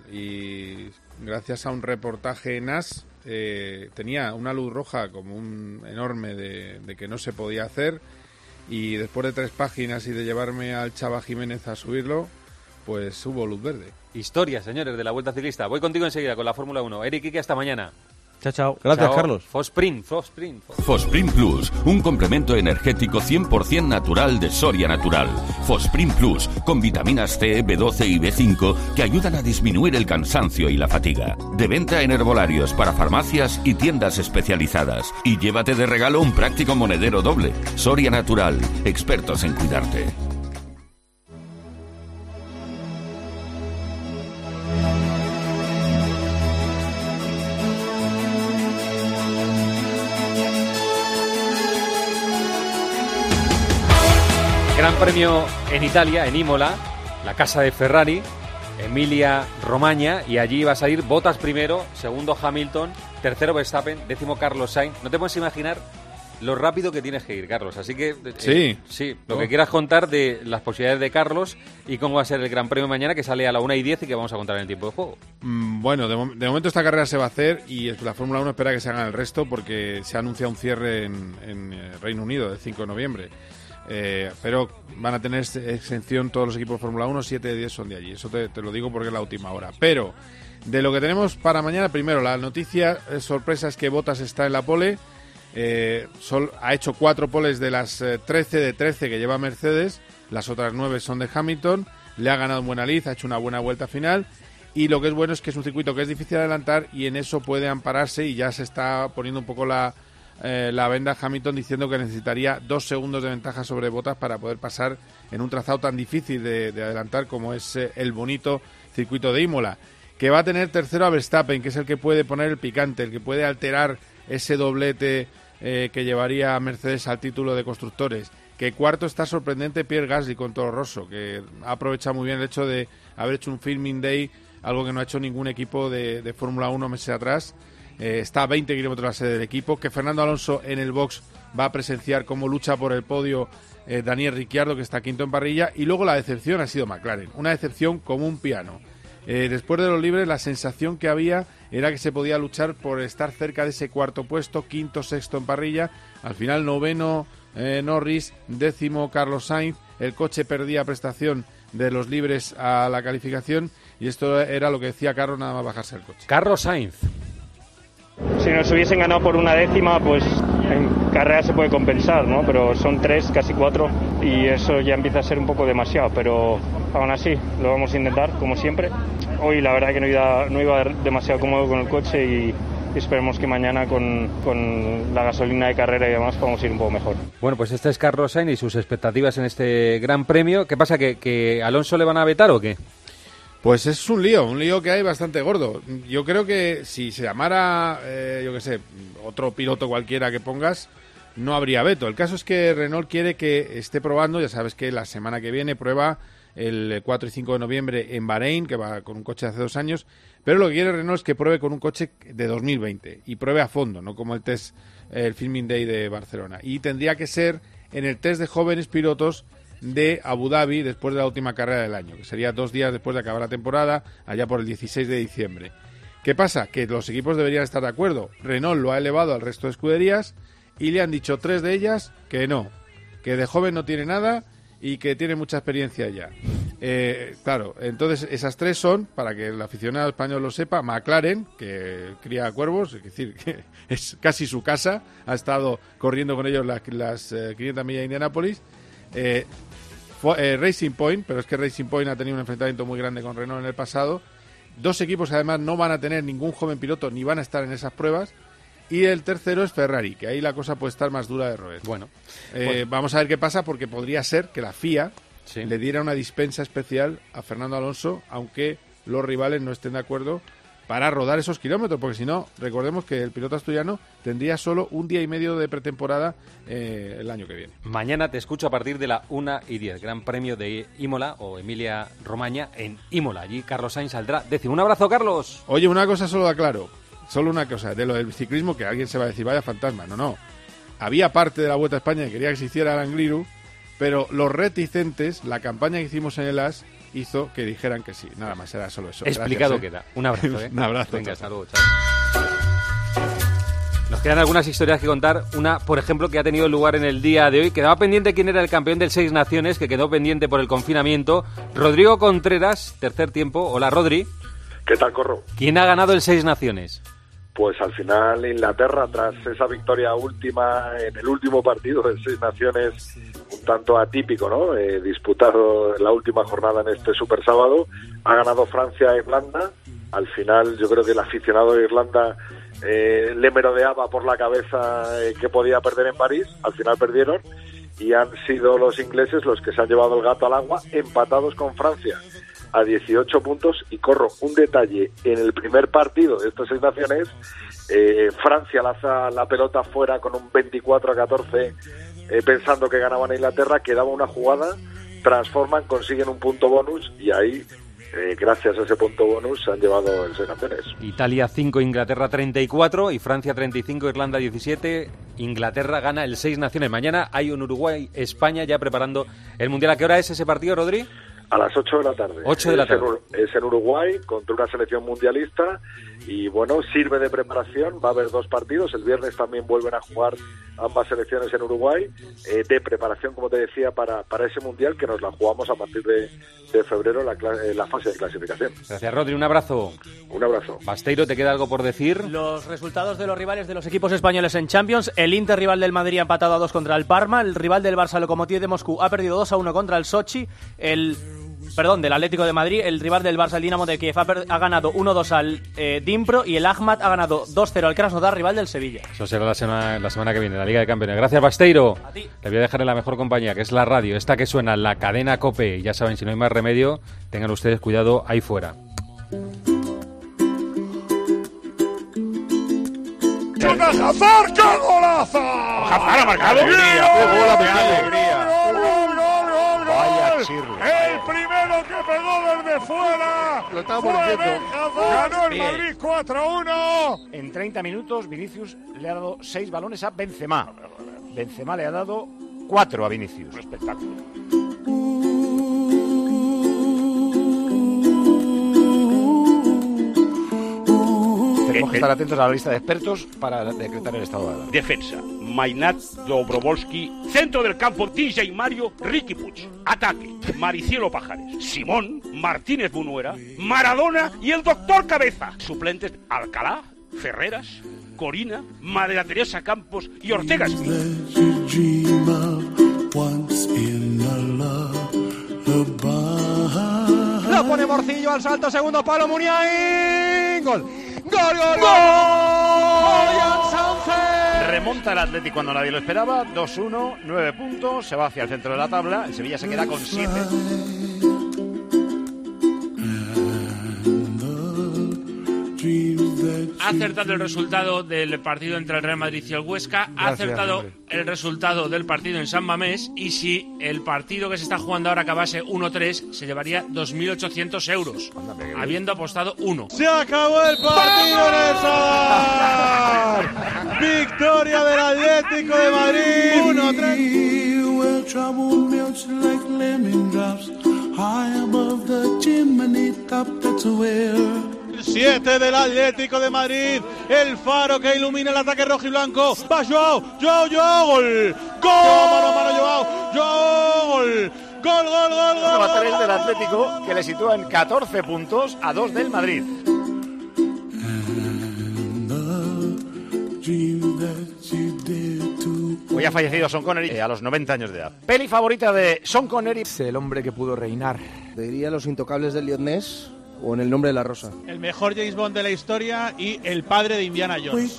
y gracias a un reportaje en As, Eh, tenía una luz roja como un enorme de, de que no se podía hacer, y después de tres páginas y de llevarme al Chava Jiménez a subirlo, pues hubo luz verde. Historia, señores, de la Vuelta Ciclista. Voy contigo enseguida con la Fórmula uno. Eric, Quique, hasta mañana. Chao, chao. Gracias, chao. Carlos. Fosprint, Fosprint. Fosprint Plus, un complemento energético cien por ciento natural de Soria Natural. Fosprint Plus, con vitaminas C, B doce y B cinco que ayudan a disminuir el cansancio y la fatiga. De venta en herbolarios, para farmacias y tiendas especializadas. Y llévate de regalo un práctico monedero doble. Soria Natural, expertos en cuidarte. Gran premio en Italia, en Imola, la casa de Ferrari, Emilia Romagna, y allí va a salir Bottas primero, segundo Hamilton, tercero Verstappen, décimo Carlos Sainz. No te puedes imaginar lo rápido que tienes que ir, Carlos. Así que eh, sí, sí, lo oh. que quieras contar de las posibilidades de Carlos y cómo va a ser el Gran Premio mañana, que sale a la una y diez y que vamos a contar en el tiempo de juego. Mm, bueno, de, mo- de momento esta carrera se va a hacer, y la Fórmula uno espera que se haga el resto, porque se ha anunciado un cierre en, en eh, Reino Unido el cinco de noviembre. Eh, pero van a tener exención todos los equipos de Fórmula uno, siete de diez son de allí. Eso te, te lo digo porque es la última hora. Pero de lo que tenemos para mañana, primero la noticia eh, sorpresa es que Bottas está en la pole. Eh, Sol ha hecho cuatro poles de las eh, trece de trece que lleva Mercedes. Las otras nueve son de Hamilton. Le ha ganado en buena lid, ha hecho una buena vuelta final. Y lo que es bueno es que es un circuito que es difícil de adelantar, y en eso puede ampararse, y ya se está poniendo un poco la... Eh, la venda Hamilton, diciendo que necesitaría dos segundos de ventaja sobre Bottas para poder pasar en un trazado tan difícil de, de adelantar como es eh, el bonito circuito de Imola, que va a tener tercero a Verstappen, que es el que puede poner el picante, el que puede alterar ese doblete eh, que llevaría a Mercedes al título de constructores. Que cuarto está sorprendente Pierre Gasly con Toro Rosso, que ha aprovechado muy bien el hecho de haber hecho un filming day, algo que no ha hecho ningún equipo de, de Fórmula uno meses atrás. Eh, está a veinte kilómetros de la sede del equipo, que Fernando Alonso en el box va a presenciar cómo lucha por el podio eh, Daniel Ricciardo, que está quinto en parrilla. Y luego la decepción ha sido McLaren, una decepción como un piano. Eh, después de los libres, la sensación que había era que se podía luchar por estar cerca de ese cuarto puesto, quinto, sexto en parrilla. Al final, noveno eh, Norris, décimo Carlos Sainz. El coche perdía prestación de los libres a la calificación y esto era lo que decía Carlos nada más bajarse el coche. Carlos Sainz. Si nos hubiesen ganado por una décima, pues en carrera se puede compensar, ¿no? Pero son tres, casi cuatro, y eso ya empieza a ser un poco demasiado, pero aún así lo vamos a intentar, como siempre. Hoy la verdad que no iba, no iba demasiado cómodo con el coche y esperemos que mañana con, con la gasolina de carrera y demás podamos ir un poco mejor. Bueno, pues este es Carlos Sainz y sus expectativas en este Gran Premio. ¿Qué pasa, que, que Alonso le van a vetar o qué? Pues es un lío, un lío que hay bastante gordo. Yo creo que si se llamara, eh, yo qué sé, otro piloto cualquiera que pongas, no habría veto. El caso es que Renault quiere que esté probando, ya sabes que la semana que viene prueba el cuatro y cinco de noviembre en Bahrein, que va con un coche de hace dos años, pero lo que quiere Renault es que pruebe con un coche de dos mil veinte y pruebe a fondo, no como el test, el Filming Day de Barcelona. Y tendría que ser en el test de jóvenes pilotos de Abu Dhabi después de la última carrera del año, que sería dos días después de acabar la temporada, allá por el dieciséis de diciembre. ¿Qué pasa? Que los equipos deberían estar de acuerdo. Renault lo ha elevado al resto de escuderías y le han dicho tres de ellas que no, que de joven no tiene nada y que tiene mucha experiencia ya. Eh, claro, entonces esas tres son, para que el aficionado español lo sepa, McLaren, que cría cuervos, es decir, que es casi su casa, ha estado corriendo con ellos las, las eh, quinientas millas de Indianápolis. Eh, eh, Racing Point, pero es que Racing Point ha tenido un enfrentamiento muy grande con Renault en el pasado. Dos equipos además no van a tener ningún joven piloto ni van a estar en esas pruebas. Y el tercero es Ferrari, que ahí la cosa puede estar más dura de roer. Bueno, eh, bueno. Vamos a ver qué pasa, porque podría ser que la F I A sí. le diera una dispensa especial a Fernando Alonso, aunque los rivales no estén de acuerdo, para rodar esos kilómetros, porque si no, recordemos que el piloto asturiano tendría solo un día y medio de pretemporada eh, el año que viene. Mañana te escucho a partir de la una y diez, Gran Premio de Imola o Emilia Romagna en Imola. Allí Carlos Sainz saldrá décimo. Un abrazo, Carlos. Oye, una cosa solo aclaro, solo una cosa, de lo del ciclismo, que alguien se va a decir, vaya fantasma, no, no. Había parte de la Vuelta a España que quería que se hiciera el Angliru, pero los reticentes, la campaña que hicimos en el A S, hizo que dijeran que sí. Nada más, era solo eso. Explicado Gracias, queda. ¿eh? Un abrazo, ¿eh? Un abrazo. Venga, hasta luego, chao. Nos quedan algunas historias que contar. Una, por ejemplo, que ha tenido lugar en el día de hoy. Quedaba pendiente quién era el campeón del Seis Naciones, que quedó pendiente por el confinamiento. Rodrigo Contreras, tercer tiempo. Hola, Rodri. ¿Qué tal, Corro? ¿Quién ha ganado el Seis Naciones? Pues al final Inglaterra, tras esa victoria última en el último partido del Seis Naciones, un tanto atípico, ¿no? Eh, disputado en la última jornada en este Super Sábado, ha ganado Francia a Irlanda. Al final yo creo que el aficionado de Irlanda eh, le merodeaba por la cabeza eh, que podía perder en París. Al final perdieron y han sido los ingleses los que se han llevado el gato al agua, empatados con Francia a dieciocho puntos. Y Corro, un detalle, en el primer partido de estas Seis Naciones, eh, Francia lanza la pelota fuera con un veinticuatro a catorce, eh, pensando que ganaban a Inglaterra, quedaba una jugada, transforman, consiguen un punto bonus y ahí, eh, gracias a ese punto bonus, se han llevado el Seis Naciones. Italia cinco, Inglaterra treinta y cuatro y Francia treinta y cinco, Irlanda diecisiete. Inglaterra gana el Seis Naciones. Mañana hay un Uruguay-España ya preparando el Mundial. ¿A qué hora es ese partido, Rodri? A las ocho de la tarde. ocho de la tarde. Es en, es en Uruguay, contra una selección mundialista, y bueno, sirve de preparación. Va a haber dos partidos. El viernes también vuelven a jugar ambas selecciones en Uruguay, eh, de preparación, como te decía, para, para ese mundial que nos la jugamos a partir de, de febrero, la, eh, la fase de clasificación. Gracias, Rodri. Un abrazo. Un abrazo. Basteiro, ¿te queda algo por decir? Los resultados de los rivales de los equipos españoles en Champions. El Inter, rival del Madrid, ha empatado a dos contra el Parma. El rival del Barça, Lokomotiv de Moscú, ha perdido dos a uno contra el Sochi. El... Perdón, del Atlético de Madrid, el rival del Barça, el Dinamo de Kiev, ha, per- ha ganado uno dos al eh, Dnipro, y el Ahmad ha ganado dos cero al Krasnodar, rival del Sevilla. Eso será la semana, la semana que viene, la Liga de Campeones. Gracias, Basteiro. A ti. Te voy a dejar en la mejor compañía, que es la radio, esta que suena, la cadena COPE. Y ya saben, si no hay más remedio, tengan ustedes cuidado ahí fuera. ¡Hazard, qué golazo! ¡Hazard ha marcado! ¡Qué gol, ¡Qué alegría! El primero que pegó desde fuera lo estaba fue diciendo. Ben Hazard. Ganó el Bien. Madrid cuatro a uno. En treinta minutos, Vinicius le ha dado seis balones a Benzema. Benzema le ha dado cuatro a Vinicius. Un espectáculo. Tenemos que estar atentos a la lista de expertos para decretar el estado de alarma. Defensa, Mainat Dobrovolsky. Centro del campo, D J Mario, Riqui Puig. Ataque, Maricielo Pajares, Simón, Martínez Bunuera, Maradona y el doctor Cabeza. Suplentes, Alcalá, Ferreras, Corina, Madre Teresa Campos y Ortega Smith. Lo pone Morcillo al salto, segundo palo, Muniain. Gol. Gol, gol, gol. Sánchez. Remonta el Atleti cuando nadie lo esperaba. dos uno, nueve puntos. Se va hacia el centro de la tabla. El Sevilla se queda con siete. Ha acertado el resultado del partido entre el Real Madrid y el Huesca, ha Gracias, acertado hombre. el resultado del partido en San Mamés, y si el partido que se está jugando ahora acabase uno tres, se llevaría dos mil ochocientos euros, habiendo apostado uno. Se acabó el partido en el Sadar. Victoria del Atlético de Madrid. uno tres. siete del Atlético de Madrid, el faro que ilumina el ataque rojo y blanco. Va Joao, Joao, Joao, gol. Gol, mano a mano, Joao, Joao, gol. Gol, gol, gol, gol. A tres del Atlético, que le sitúa en catorce puntos a dos del Madrid. Hoy ha fallecido Sean Connery eh, a los noventa años de edad. Peli favorita de Sean Connery. Es el hombre que pudo reinar. Diría Los Intocables del Elliot Ness o En el nombre de la rosa. El mejor James Bond de la historia y el padre de Indiana Jones.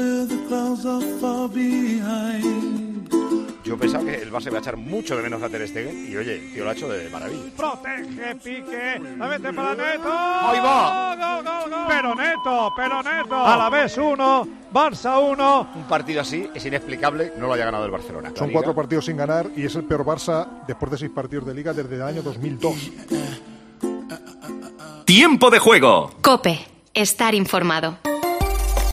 Yo pensaba que el Barça iba a echar mucho de menos a Ter Stegen y oye, tío, lo ha hecho de maravilla. Protege, Pique, la mete para Neto. ¡Ahí va! Gol, gol, gol. Pero Neto, pero Neto. A la vez uno, Barça uno. Un partido así es inexplicable, no lo haya ganado el Barcelona. Son cuatro partidos sin ganar y es el peor Barça después de seis partidos de Liga desde el año dos mil dos. Tiempo de juego. COPE. Estar informado.